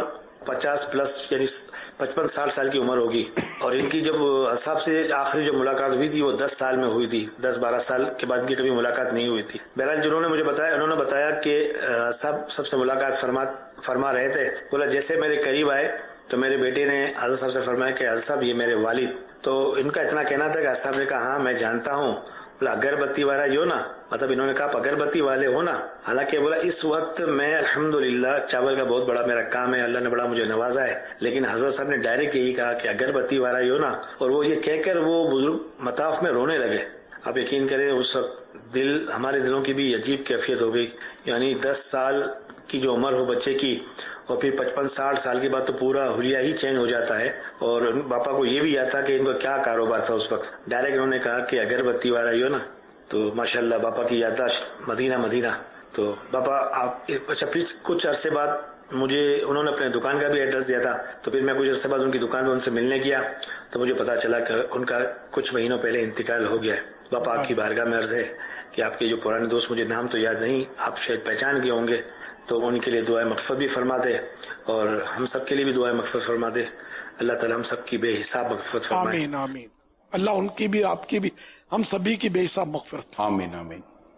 [SPEAKER 19] 50+ यानी 55-60 साल की उम्र होगी। और इनकी जब साहब से आखिरी जो मुलाकात हुई थी वो 10 साल में हुई थी, 10-12 साल के बाद इनकी कभी मुलाकात नहीं हुई थी। बहरहाल जिन्होंने मुझे बताया, उन्होंने बताया कि साहब सबसे मुलाकात फरमा रहे थे। बोला जैसे मेरे करीब आए तो मेरे बेटे ने हज़रत साहब से फरमाया कि हज़रत साहब ये मेरे वालिद। तो इनका इतना कहना था कि हज़रत साहब ने कहा हाँ मैं जानता हूँ। बोला अगरबत्ती वाला जो ना, मतलब इन्होंने कहा आप अगरबत्ती वाले हो ना। हालांकि बोला इस वक्त मैं अल्हम्दुलिल्लाह चावल का बहुत बड़ा मेरा काम है, अल्लाह ने बड़ा मुझे नवाजा है, लेकिन हजरत साहब ने डायरेक्ट यही कहा कि अगरबत्ती वाला ही हो ना। और वो ये कहकर वो बुजुर्ग मताफ में रोने लगे। आप यकीन करें उस वक्त हमारे दिलों की भी अजीब कैफियत हो गई। यानी 10 साल की जो उम्र हो बच्चे की और फिर 55-60 साल के बाद तो पूरा हुलिया ही चेंज हो जाता है। और पापा को ये भी याद था कि इनको क्या कारोबार था उस वक्त। डायरेक्ट उन्होंने कहा कि अगरबत्ती वाला ही हो ना। तो माशाल्लाह पापा की याददाश्त मदीना। तो पापा आप अच्छा प्लीज कुछ अरसे बाद मुझे उन्होंने अपने दुकान का भी एड्रेस दिया था। तो फिर मैं कुछ अरसे बाद उनकी दुकान में उनसे मिलने गया तो मुझे पता चला कि उनका कुछ महीनों पहले इंतकाल हो गया है। पापा आपकी बारगाह में अर्ज है कि आपके जो पुराने दोस्त, मुझे नाम तो याद नहीं, आप शायद पहचान गए होंगे, तो उनके लिए दुआए मग़फ़िरत भी फरमा दे और हम सब के लिए भी दुआए मग़फ़िरत फरमा दे। अल्लाह ताला हम सब की बेहिसाब मग़फ़िरत फरमाए।
[SPEAKER 15] आमीन आमीन। अल्लाह उनकी भी आपकी भी हम सभी की बेहिसाब मग़फ़िरत।
[SPEAKER 9] आमीन आमीन।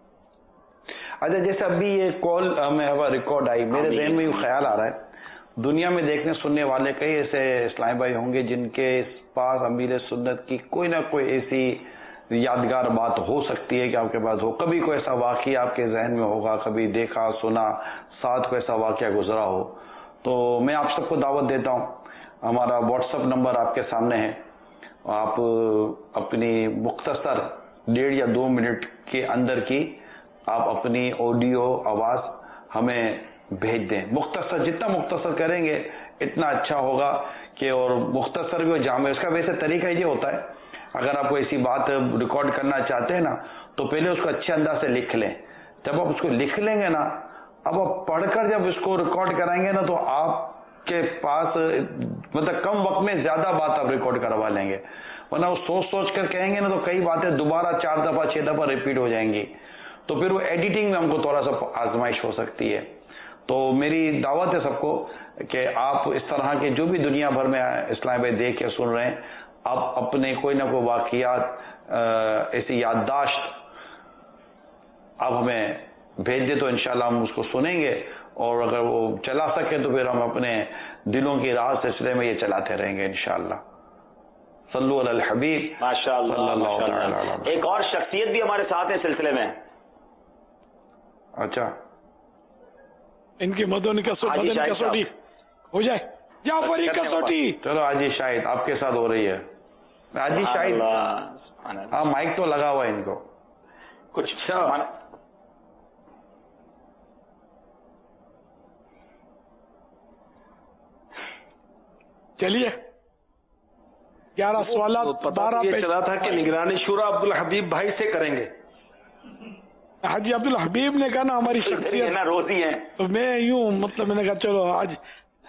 [SPEAKER 9] अच्छा जैसे अभी ये कॉल में हवा रिकॉर्ड आई, मेरे ज़हन में यूँ ख्याल आ रहा है दुनिया में देखने सुनने वाले कई ऐसे इस्लामी भाई होंगे जिनके पास अमीर सुन्नत की कोई ना कोई ऐसी यादगार बात हो सकती है कि आपके पास हो। कभी कोई ऐसा वाक़या आपके जहन में होगा, कभी देखा सुना, साथ कोई ऐसा वाक़या गुजरा हो। तो मैं आप सबको दावत देता हूँ, हमारा व्हाट्सएप नंबर आपके सामने है, आप अपनी मुख्तसर 1.5 या 2 मिनट के अंदर की आप अपनी ऑडियो आवाज़ हमें भेज दें। मुख्तसर, जितना मुख्तसर करेंगे इतना अच्छा होगा कि, और मुख्तसर भी जामे। उसका वैसे तरीका ये होता है, अगर आप कोई ऐसी बात रिकॉर्ड करना चाहते हैं ना तो पहले उसको अच्छे अंदाज से लिख लें। जब आप उसको लिख लेंगे ना, अब आप पढ़कर जब उसको रिकॉर्ड कराएंगे ना तो आपके पास मतलब कम वक्त में ज्यादा बात आप रिकॉर्ड करवा लेंगे। वरना वो सोच कर कहेंगे ना तो कई बातें दोबारा 4 दफा 6 दफा रिपीट हो जाएंगी, तो फिर वो एडिटिंग में हमको थोड़ा सा आजमाइश हो सकती है। तो मेरी दावत है सबको कि आप इस तरह के जो भी दुनिया भर में इस्लाम भाई देख के सुन रहे हैं, आप अपने कोई ना कोई वाक़ियात ऐसी याददाश्त आप हमें भेज दे तो इंशाल्लाह हम उसको सुनेंगे, और अगर वो चला सके तो फिर हम अपने दिलों की राह सिलसिले में ये चलाते रहेंगे इंशाल्लाह। सल्लु अलल हबीब।
[SPEAKER 2] माशाअल्लाह। एक और शख्सियत भी हमारे साथ है सिलसिले में।
[SPEAKER 9] अच्छा,
[SPEAKER 15] इनकी मदनी कसौटी हो जाए, जाफरी कसौटी।
[SPEAKER 9] चलो हाजी शाहिद आपके साथ हो रही है। हाजी शाहिद, हाँ माइक तो लगा हुआ है इनको
[SPEAKER 2] कुछ।
[SPEAKER 15] चलिए 11 सवाल 12
[SPEAKER 19] ये चला था कि निगरानी शुरा अब्दुल हबीब भाई से करेंगे।
[SPEAKER 15] हाजी अब्दुल हबीब ने कहा ना हमारी शख्सियत
[SPEAKER 2] ना रोजी है, तो
[SPEAKER 15] मैं यूं मतलब मैंने कहा चलो आज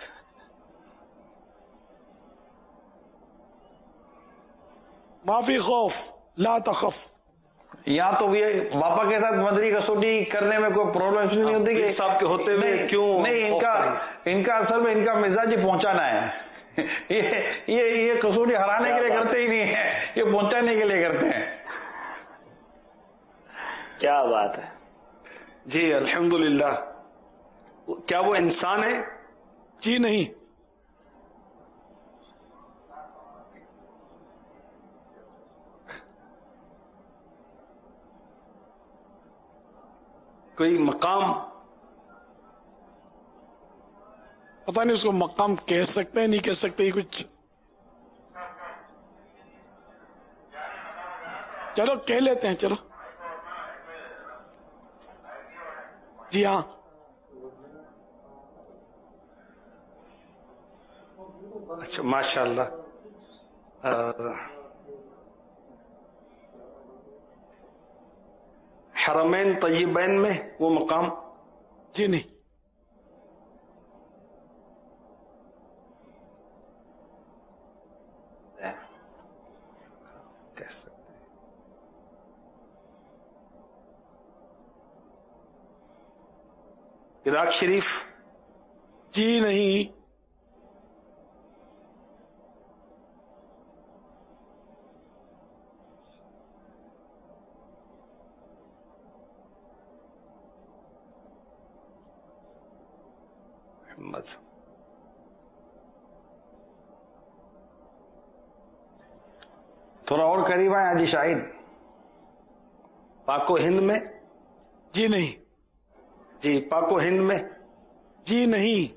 [SPEAKER 15] माफी खौफ ला तखफ।
[SPEAKER 9] यहाँ तो ये पापा के साथ मदरी कसौटी करने में कोई प्रॉब्लम नहीं होती कि
[SPEAKER 19] साहब के होते हुए क्यों
[SPEAKER 9] नहीं, इनका असल में इनका मिजाज ही पहुंचाना है। ये कसौटी हराने के लिए करते ही नहीं है, ये पहुंचाने के लिए करते हैं।
[SPEAKER 2] क्या बात है
[SPEAKER 19] जी, अल्हम्दुलिल्लाह। क्या वो इंसान है?
[SPEAKER 15] जी नहीं,
[SPEAKER 19] कोई मकाम?
[SPEAKER 15] पता नहीं उसको मकाम कह सकते हैं नहीं कह सकते, कुछ चलो कह लेते हैं। चलो जी हाँ,
[SPEAKER 19] अच्छा माशाअल्लाह। हरमैन तय्यबैन में वो मकाम?
[SPEAKER 15] जी नहीं,
[SPEAKER 19] इराक शरीफ?
[SPEAKER 15] जी नहीं,
[SPEAKER 9] करीब आए हाजी शाहिद?
[SPEAKER 1] पाको हिंद में?
[SPEAKER 15] जी नहीं।
[SPEAKER 1] जी पाको हिंद में?
[SPEAKER 15] जी नहीं।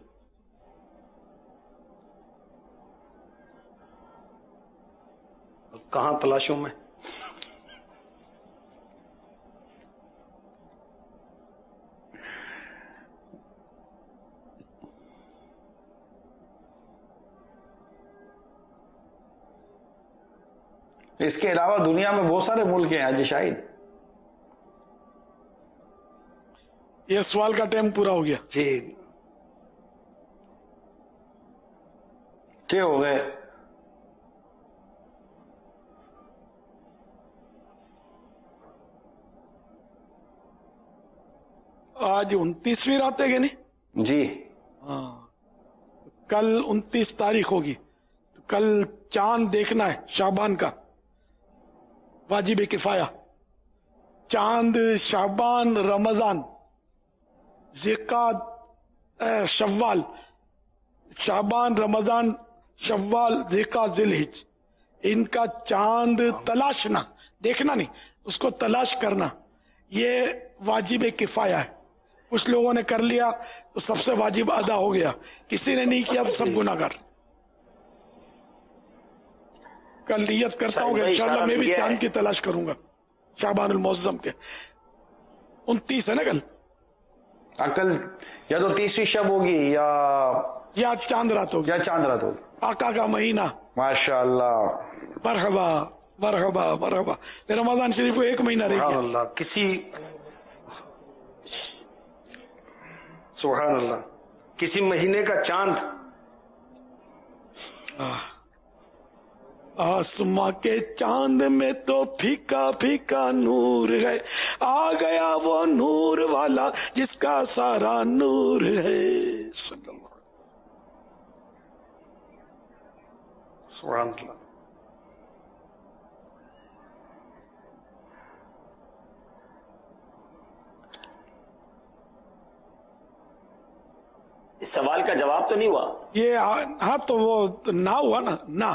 [SPEAKER 1] कहाँ तलाशों में?
[SPEAKER 9] इसके अलावा दुनिया में बहुत सारे मुल्क हैं हाजी शाहिद।
[SPEAKER 15] ये सवाल का टाइम पूरा हो गया
[SPEAKER 1] जी।
[SPEAKER 9] क्या हो गए?
[SPEAKER 15] आज 29वीं रात है कि नहीं?
[SPEAKER 9] जी
[SPEAKER 15] हाँ। कल 29 तारीख होगी, तो कल चांद देखना है शाबान का, वाजिब किफाया। चांद, शाबान, रमजान, ज़िकात, शव्वाल, शाबान, रमजान, शव्वाल, ज़िकात, ज़िलहिज, इनका चांद तलाशना, देखना नहीं, उसको तलाश करना, ये वाजिब किफाया है। कुछ लोगों ने कर लिया तो सबसे वाजिब अदा हो गया, किसी ने नहीं किया तो सब गुनाहगार। कल नियत करता हूँ कि इंशाअल्लाह मैं भी चांद की तलाश करूंगा, शाबानुल मुअज़्ज़म के। 29 है ना कल?
[SPEAKER 9] कल या तो 30वीं शब होगी
[SPEAKER 15] या चांद रात होगी।
[SPEAKER 9] या चांद रात होगी।
[SPEAKER 15] आका का महीना।
[SPEAKER 9] माशाअल्लाह।
[SPEAKER 15] मरहबा मरहबा मरहबा। रमजान शरीफ को 1 महीना रह गया।
[SPEAKER 1] सुभान अल्लाह, किसी महीने का चांद
[SPEAKER 15] आसमां के चांद में तो फीका फीका नूर है, आ गया वो नूर वाला जिसका सारा नूर है।
[SPEAKER 1] सुभान अल्लाह।
[SPEAKER 2] इस सवाल का जवाब तो नहीं हुआ
[SPEAKER 15] ये? हाँ तो वो ना हुआ ना।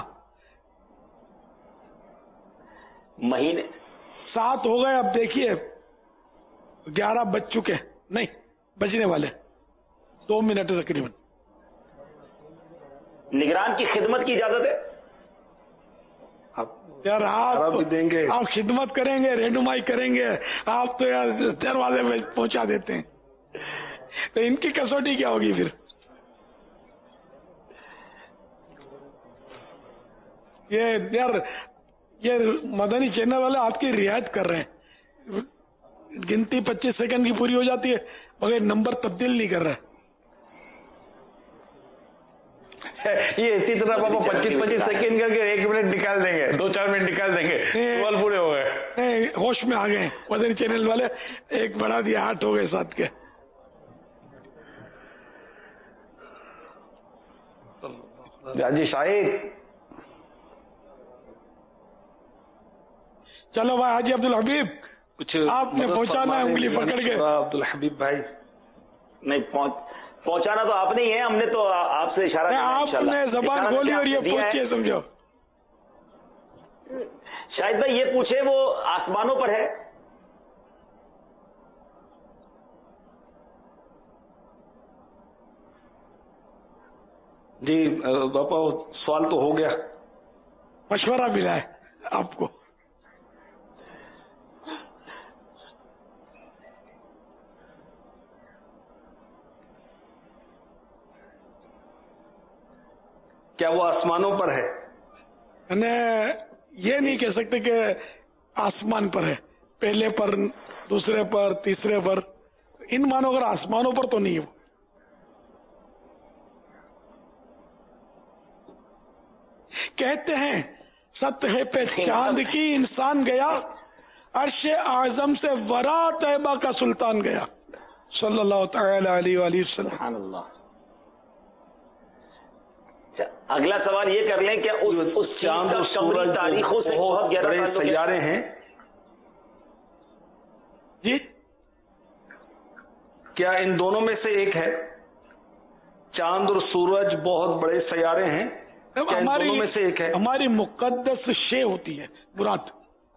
[SPEAKER 2] महीने
[SPEAKER 15] 7 हो गए, अब देखिए 11 बज चुके, नहीं बजने वाले, 2 मिनट तकरीबन।
[SPEAKER 2] निगरान की खिदमत की इजाजत है?
[SPEAKER 15] यार आप भी देंगे, आप खिदमत करेंगे, रहनुमाई करेंगे, आप तो यार दरवाजे में पहुंचा देते हैं, तो इनकी कसौटी क्या होगी फिर? ये मदनी चैनल वाले आपकी रियायत कर रहे हैं, गिनती 25 सेकंड की पूरी हो जाती है मगर नंबर तब्दील नहीं कर रहा है।
[SPEAKER 9] ये इसी तरह पापा 25 सेकंड करके 1 मिनट निकाल देंगे, 2-4 मिनट निकाल देंगे, सवाल पूरे हो गए।
[SPEAKER 15] होश में आ गए मदनी चैनल वाले, 1 बढ़ा दिया, 8 हो गए 7 के।
[SPEAKER 9] हाजी शाहिद
[SPEAKER 15] चलो भाई हाजी अब्दुल हबीब,
[SPEAKER 1] कुछ
[SPEAKER 15] आपने पहुंचाना है उंगली पकड़ के।
[SPEAKER 1] अब्दुल हबीब भाई
[SPEAKER 2] नहीं, पहुंचाना तो आपने ही है, हमने तो आपसे इशारा किया।
[SPEAKER 15] आपने जबान खोली और ये पहुंचे, समझो।
[SPEAKER 2] शाहिद भाई ये पूछे, वो आसमानों पर है?
[SPEAKER 1] जी बापा, सवाल तो हो गया,
[SPEAKER 15] मशवरा मिला है आपको।
[SPEAKER 1] क्या वो आसमानों पर है?
[SPEAKER 15] ये नहीं कह सकते कि आसमान पर है, पहले पर, दूसरे पर, तीसरे पर, इन मानो अगर आसमानों पर तो नहीं हो। कहते हैं सतह पे चांद की इंसान गया, अर्श आजम से वरा तैबा का सुल्तान गया, सल्लल्लाहु तआला अलैहि वसल्लम।
[SPEAKER 2] अगला सवाल ये कर लें, क्या उस
[SPEAKER 1] चांद और सूरज
[SPEAKER 2] तारीखों से बहुत
[SPEAKER 1] बड़े सैयारे हैं
[SPEAKER 15] जी?
[SPEAKER 1] क्या इन दोनों में से एक है? चांद और सूरज बहुत बड़े सैयारे हैं,
[SPEAKER 15] ہماری مقدس شے ہوتی ہے مراد.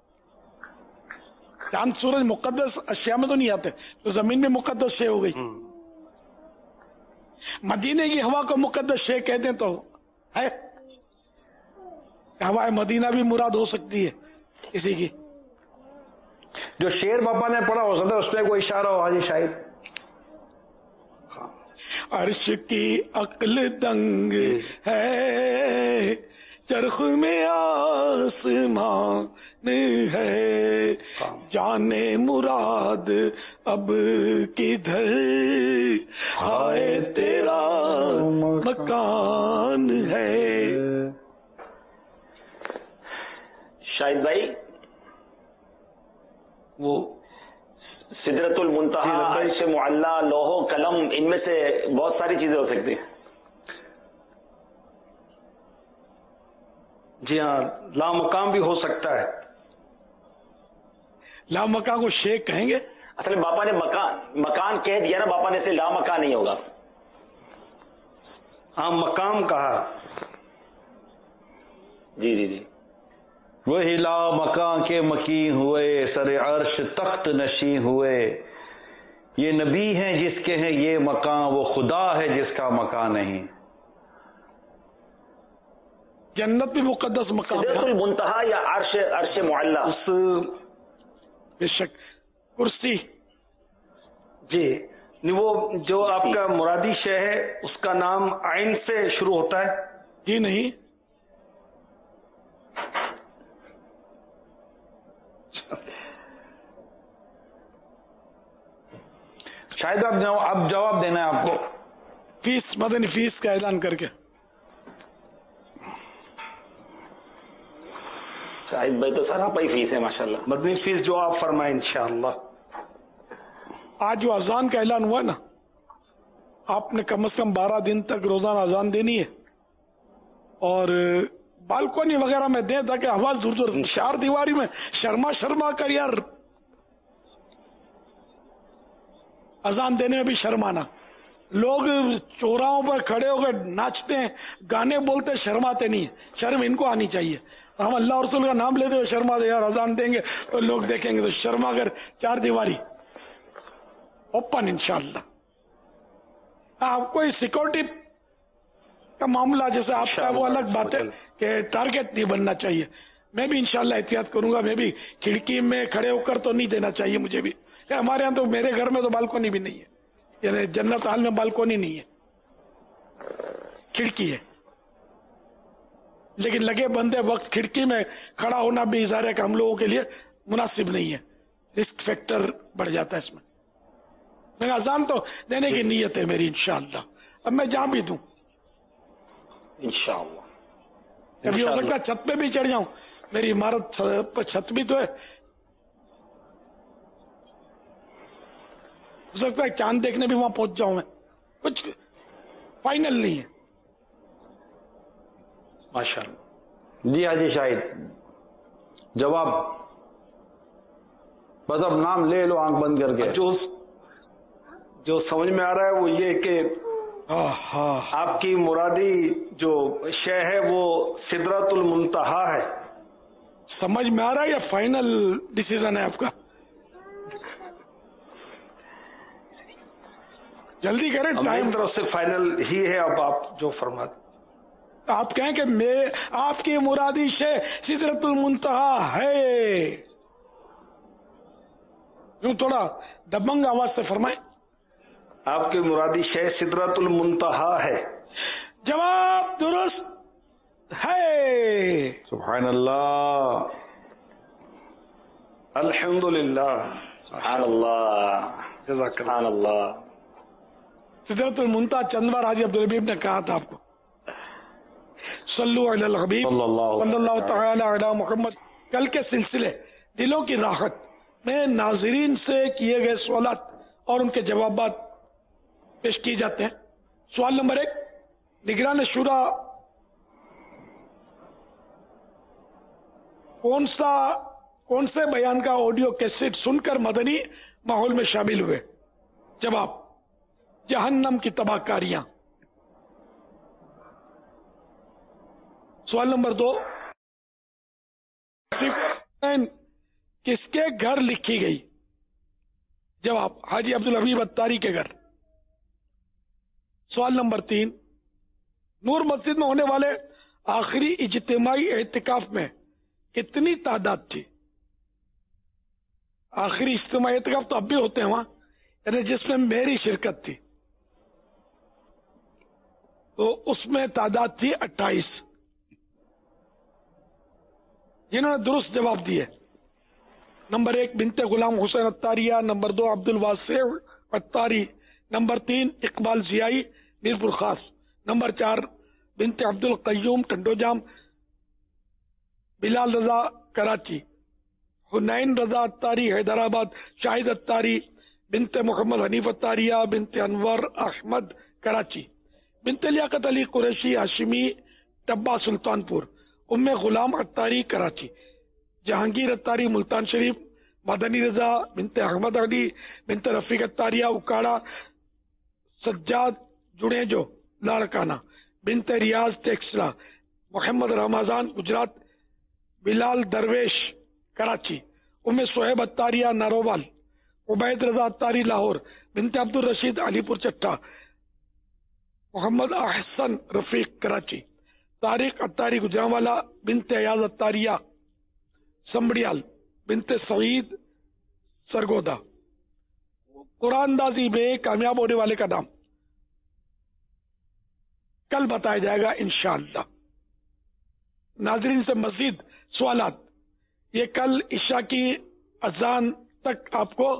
[SPEAKER 15] چاند سورج مقدس اشیاء میں تو نہیں آتے، تو زمین میں مقدس شے ہو گئی. مدینے کی ہوا کو مقدس شے کہتے ہیں تو ہے، ہوائے مدینہ بھی مراد ہو سکتی ہے کسی کی.
[SPEAKER 9] جو شعر باپا نے پڑھا ہو سکتا ہے اس پہ کوئی اشارہ ہو حاجی شاہد.
[SPEAKER 15] عرش کی عقل دنگ ہے، چرخ میں آسمان ہے، جانے مراد اب کدھر ہائے تیرا مکان ہے.
[SPEAKER 2] شاہد بھائی، وہ سدرت المنتہا، عرش معلی، لوح و قلم، ان میں سے بہت ساری چیزیں ہو سکتی ہیں.
[SPEAKER 3] جی ہاں، لامقام بھی ہو سکتا ہے.
[SPEAKER 15] لامکان کو شیخ کہیں گے؟
[SPEAKER 2] اصل میں باپا نے مکان کہہ دیا نا، باپا نے اسے لامکان نہیں ہوگا.
[SPEAKER 3] ہاں مقام کہا.
[SPEAKER 2] جی جی جی.
[SPEAKER 9] وہی لا مکان کے مکین ہوئے، سر عرش تخت نشین ہوئے. یہ نبی ہیں جس کے ہیں یہ مکان، وہ خدا ہے جس کا مکان نہیں.
[SPEAKER 15] جنت بھی مقدس مقام،
[SPEAKER 2] سدرۃ المنتہا یا عرش معلی.
[SPEAKER 3] اس
[SPEAKER 15] بے شک کرسی.
[SPEAKER 3] جی وہ جو آپ کا مرادی شے ہے اس کا نام عین سے شروع ہوتا ہے؟
[SPEAKER 15] جی نہیں.
[SPEAKER 9] شاید اب جواب دینا ہے آپ کو.
[SPEAKER 15] فیس، مدنی فیس کا اعلان کر کے.
[SPEAKER 2] شاہد بھائی تو سراپا ہی فیس ہے ماشاءاللہ.
[SPEAKER 3] مدنی فیس جو آپ فرمائیں انشاءاللہ.
[SPEAKER 15] آج جو اذان کا اعلان ہوا نا، آپ نے کم از کم 12 دن تک روزانہ اذان دینی ہے، اور بالکونی وغیرہ میں دیں تاکہ آواز زور زور. چار دیواری میں شرما کر یار اذان دینے میں بھی شرمانا. لوگ چوراہوں پر کھڑے ہو کر ناچتے ہیں، گانے بولتے، شرماتے نہیں ہیں. شرم ان کو آنی چاہیے. ہم اللہ اور رسول کا نام لیتے ہوئے شرما دے یار، اذان دیں گے تو لوگ دیکھیں گے، تو شرما کر چار دیواری اوپن انشاءاللہ. آپ کوئی سیکورٹی کا معاملہ جیسے آپ کا وہ الگ بات ہے کہ ٹارگیٹ نہیں بننا چاہیے. میں بھی انشاءاللہ احتیاط کروں گا. میں بھی کھڑکی میں کھڑے ہو کر تو نہیں دینا چاہیے مجھے بھی. ہمارے ہاں تو میرے گھر میں تو بالکونی بھی نہیں ہے، یعنی جنت حال میں بالکونی نہیں ہے، کھڑکی ہے. لیکن لگے بندے وقت کھڑکی میں کھڑا ہونا بھی ظاہر ہے کہ ہم لوگوں کے لیے مناسب نہیں ہے. رسک فیکٹر بڑھ جاتا ہے اس میں. میں اذان تو دینے کی نیت ہے میری انشاءاللہ. اب میں جہاں بھی دوں
[SPEAKER 2] انشاءاللہ.
[SPEAKER 15] کبھی ہو سکتا ہے چھت پہ بھی چڑھ جاؤں، میری عمارت پر چھت بھی تو ہے. ہو سکتا ہے چاند دیکھنے بھی وہاں پہنچ جاؤں میں. کچھ فائنل نہیں ہے.
[SPEAKER 3] ماشاءاللہ.
[SPEAKER 9] جی حاجی شاہد جواب بس اب نام لے لو آنکھ بند کر کے.
[SPEAKER 3] جو سمجھ میں آ رہا ہے وہ یہ کہ آپ کی مرادی جو شے ہے وہ سدرۃ المنتہا ہے.
[SPEAKER 15] سمجھ میں آ رہا ہے یا فائنل ڈیسیزن ہے آپ کا؟ جلدی کریں، ٹائم
[SPEAKER 3] طرف سے فائنل ہی ہے. اب آپ جو فرماتے
[SPEAKER 15] آپ کہیں کہ میں آپ کی مرادی شے سدرۃ المنتہا ہے، یوں تھوڑا دبنگ آواز سے فرمائیں.
[SPEAKER 3] آپ کی مرادی شے سدرۃ المنتہا ہے.
[SPEAKER 15] جواب درست ہے.
[SPEAKER 9] سبحان اللہ،
[SPEAKER 3] الحمدللہ،
[SPEAKER 2] سبحان اللہ، سبحان اللہ.
[SPEAKER 15] سدرۃ المنتہا چند بار حاجی عبدالحبیب نے کہا تھا آپ کو. صلو علی الحبیب صلی اللہ تعالی علی محمد. کل کے سلسلے دلوں کی راحت میں ناظرین سے کیے گئے سوالات اور ان کے جوابات پیش کیے جاتے ہیں. سوال نمبر 1، نگران شورا کون سے بیان کا آڈیو کیسٹ سن کر مدنی ماحول میں شامل ہوئے؟ جواب، جہنم کی تباہ کاریاں. سوال نمبر 2، کس کے گھر لکھی گئی؟ جواب حاجی عبدالحبیب اتاری کے گھر۔ سوال نمبر 3، نور مسجد میں ہونے والے آخری اجتماعی اعتکاف میں کتنی تعداد تھی؟ آخری اجتماعی اعتکاف تو اب بھی ہوتے ہیں وہاں، یعنی جس میں میری شرکت تھی، تو اس میں تعداد تھی 28۔ جنہوں نے درست جواب دیے، نمبر 1 بنت غلام حسین اتاریہ، number 2 Abdul Wasi Attari, number 3 Iqbal Ziai Mirpur Khas, number 4 بنت عبد القیوم ٹنڈوجام، بلال رضا کراچی، حنین رضا اتاری حیدرآباد، شاہد اتاری، بنت محمد حنیف اتاریہ، بنت انور احمد کراچی، بنت لیاقت علی قریشی ہاشمی ٹبا سلطان پور، ام غلام اتاری کراچی، جہانگیر اتاری ملتان شریف، مدنی رضا بنت احمد علی بنت رفیق اتاریہ اکاڑا، سجاد جڑیجو لاڑکانہ، بنت ریاض ٹیکسلا، محمد رمضان گجرات، بلال درویش کراچی، ام صہیب اتاریہ ناروال، عبید رضا اتاری لاہور، بنت عبد الرشید علی پور چٹا، محمد احسن رفیق کراچی، طارق اتاری گجرانوالا، بنت ایاز اتاریہ سمبڑیال، بنت سعید سرگودا۔ قرآن اندازی میں کامیاب ہونے والے کا نام کل بتایا جائے گا انشاءاللہ۔ ناظرین سے مزید سوالات یہ کل عشاء کی اذان تک آپ کو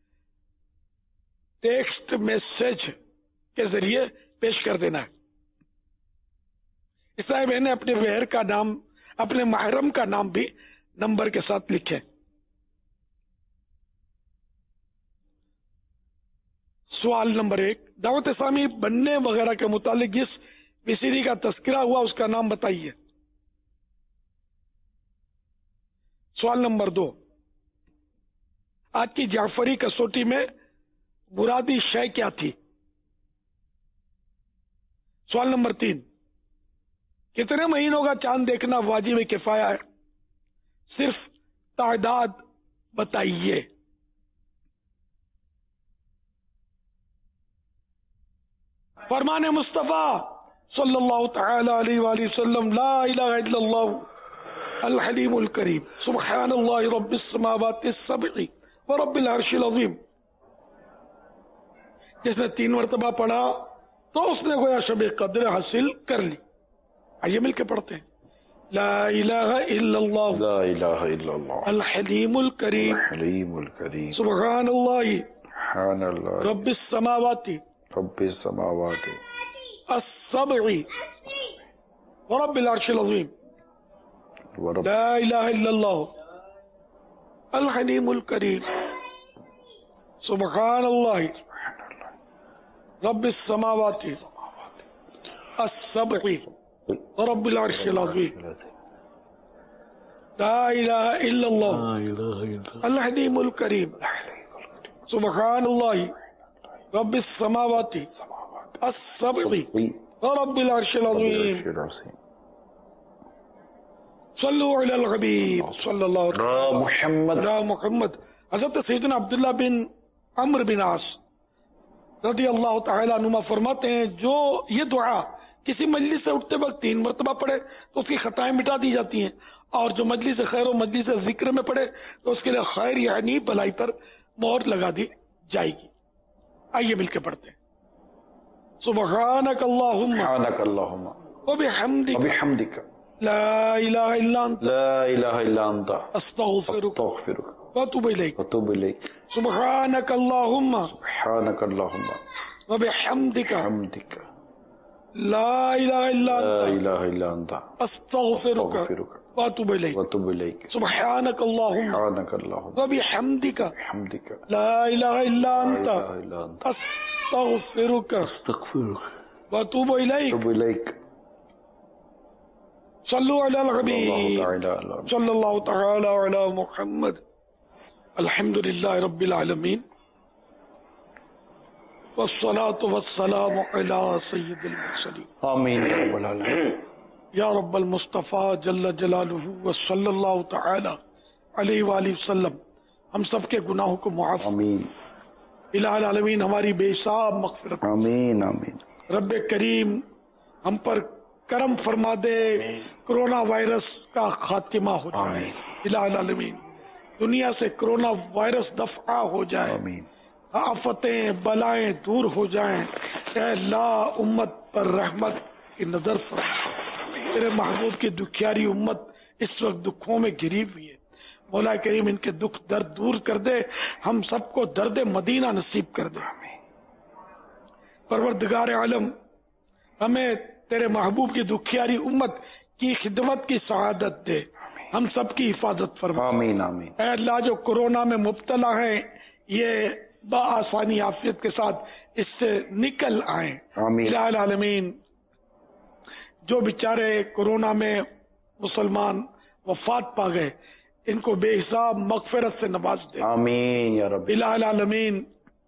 [SPEAKER 15] ٹیکسٹ میسج کے ذریعے پیش کر دینا ہے۔ عیسائی بہنیں اپنے وہر کا نام، اپنے محرم کا نام بھی نمبر کے ساتھ لکھیں۔ سوال نمبر 1، دعوت اسلامی بننے وغیرہ کے متعلق جس ویسیڈی کا تذکرہ ہوا اس کا نام بتائیے۔ سوال نمبر 2، آج کی جعفری کسوٹی میں مرادی شے کیا تھی؟ سوال نمبر 3، کتنے مہینوں کا چاند دیکھنا واجب کفایہ ہے؟ صرف تعداد بتائیے۔ فرمان مصطفیٰ صلی اللہ تعالی علیہ وآلہ وسلم، لا الہ الا اللہ الحلیم الکریم، سبحان اللہ رب السماوات السبع ورب العرش العظیم۔ جس نے 3 مرتبہ پڑھا تو اس نے گویا شب قدر حاصل کر لی۔ آئیے مل کے پڑھتے ہیں، لا الہ الا اللہ،
[SPEAKER 9] لا الہ الا اللہ
[SPEAKER 15] الحلیم الکریم،
[SPEAKER 9] الحلیم الکریم،
[SPEAKER 15] سبحان اللہ
[SPEAKER 9] سبحان اللہ
[SPEAKER 15] رب السماوات
[SPEAKER 9] رب السماوات
[SPEAKER 15] السبع ورب العرش العظیم، لا الہ الا اللہ الحلیم الکریم، سبحان اللہ رب السماوات السبع ورب العرش العظیم، لا الہ الا اللہ الحلیم الکریم، سبحان اللہ رب السماوات السبع ورب العرش العظیم۔ صلو علی الحبیب صلی اللہ علیہ محمد۔ حضرت سیدنا عبداللہ بن عمرو بن عاص رضی اللہ تعالیٰ عنہما فرماتے ہیں، جو یہ دعا کسی مجلس سے اٹھتے وقت 3 مرتبہ پڑھے تو اس کی خطائیں مٹا دی جاتی ہیں، اور جو مجلس خیر و مجلس ذکر میں پڑھے تو اس کے لیے خیر یعنی بھلائی پر مہر لگا دی جائے گی۔ آئیے مل کے پڑھتے ہیں، سبحانک اللہم وبحمدک لا الہ الا انت استغفرک واتوب الیک، سبحانک اللہم وبحمدک لا الہ الا انت استغفرک واتوب الیک، سبحانک اللہم وبحمدک لا الہ الا انت استغفرک واتوب الیک۔ صلو علی الحبیب صلی اللہ تعالی علی محمد۔ الحمدللہ رب العالمین والصلاة والسلام علی سید المرسلین۔
[SPEAKER 9] آمین۔
[SPEAKER 15] یا رب المصطفیٰ جل جلالہ وصلی اللہ تعالی علیہ وآلہ وسلم ہم سب کے گناہوں کو معاف
[SPEAKER 9] آمین
[SPEAKER 15] الہ العالمین ہماری بے حساب مغفرت
[SPEAKER 9] آمین آمین
[SPEAKER 15] رب کریم ہم پر کرم فرما دے کرونا وائرس کا خاتمہ ہو جائے الہ العالمین دنیا سے کرونا وائرس دفع ہو جائے آفتیں بلائیں دور ہو جائیں اے اللہ امت پر رحمت کی نظر فرما تیرے محبوب کی دکھیاری امت اس وقت دکھوں میں گھری ہوئی ہے مولا کریم ان کے دکھ درد دور کر دے ہم سب کو درد مدینہ نصیب کر دے پروردگار عالم ہمیں تیرے محبوب کی دکھیاری امت کی خدمت کی سعادت دے ہم سب کی حفاظت فرما
[SPEAKER 9] آمین آمین
[SPEAKER 15] اے اللہ جو کورونا میں مبتلا ہیں یہ بآسانی عافیت کے ساتھ اس سے نکل آئیں
[SPEAKER 9] آمین
[SPEAKER 15] الہ العالمین جو بیچارے کورونا میں مسلمان وفات پا گئے ان کو بے حساب مغفرت سے نواز دے
[SPEAKER 9] آمین یا رب
[SPEAKER 15] الہ العالمین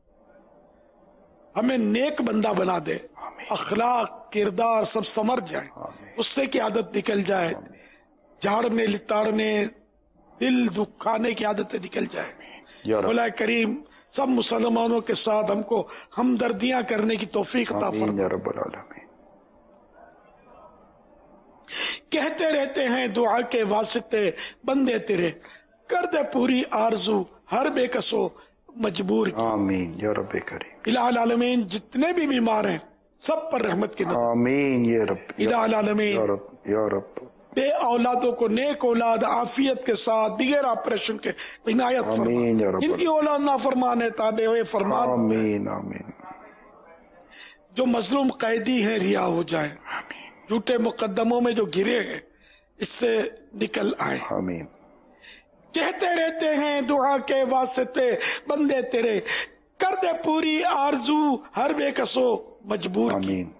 [SPEAKER 15] ہمیں نیک بندہ بنا دے اخلاق کردار سب سمر جائے غصے کی عادت نکل جائے جھاڑنے لتاڑنے دل دکھانے کی عادتیں نکل جائے مولا کریم سب مسلمانوں کے ساتھ ہم کو ہمدردیاں کرنے کی توفیق عطا فرما
[SPEAKER 9] یا رب العالمین
[SPEAKER 15] کہتے رہتے ہیں دعا کے واسطے بندے تیرے کر دے پوری آرزو ہر بے کسو مجبور کی
[SPEAKER 9] آمین یا رب کریم
[SPEAKER 15] الہ العالمین جتنے بھی بیمار ہیں سب پر رحمت کی نظر
[SPEAKER 9] آمین یا رب
[SPEAKER 15] الہ العالمین
[SPEAKER 9] یا رب یا رب
[SPEAKER 15] بے اولادوں کو نیک اولاد عافیت کے ساتھ بغیر آپریشن کے عنایت
[SPEAKER 9] آمین یا
[SPEAKER 15] فرما
[SPEAKER 9] رب
[SPEAKER 15] جن کی اولاد نافرمان ہے تابع ہوئے فرمان
[SPEAKER 9] آمین آمین
[SPEAKER 15] جو مظلوم قیدی ہیں رہا ہو جائیں جھوٹے مقدموں میں جو گرے ہیں اس سے نکل آئے
[SPEAKER 9] آمین
[SPEAKER 15] کہتے رہتے ہیں دعا کے واسطے بندے تیرے کر دے پوری آرزو ہر بے کسو مجبور کی
[SPEAKER 9] آمین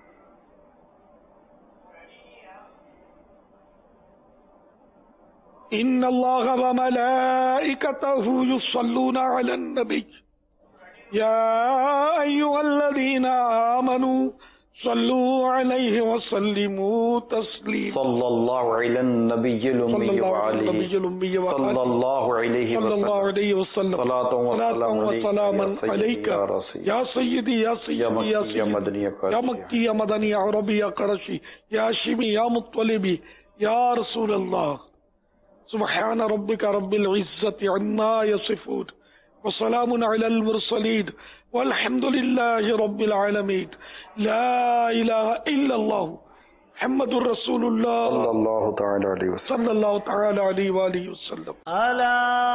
[SPEAKER 15] ان اللہ وملائکتہ یصلون علی النبی یا ایھا الذین آمنوا صلوا علیہ وسلموا تسلیما
[SPEAKER 9] صلی اللہ علی النبی الامی وعلیہ صلی اللہ علیہ وسلم صلاۃ و سلام
[SPEAKER 15] علیک یا سیدی یا سیدی یا مدنی یا مکی یا مدنی یا عربی یا قرشی یا ہاشمی یا مطلبی یا رسول اللہ سبحان ربک رب العزت عما یصفون وسلام علی المرسلین والحمد للہ رب العالمین لا الہ الا اللہ محمد الرسول اللہ
[SPEAKER 9] صلی اللہ تعالی علیہ وسلم
[SPEAKER 15] صلی اللہ تعالی علیہ وآلہ وسلم
[SPEAKER 5] الا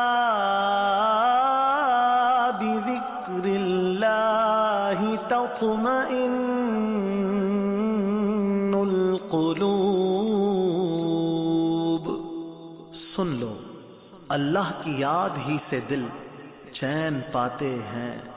[SPEAKER 5] بذکر اللہ تطمئن القلوب سن لو اللہ کی یاد ہی سے دل چین پاتے ہیں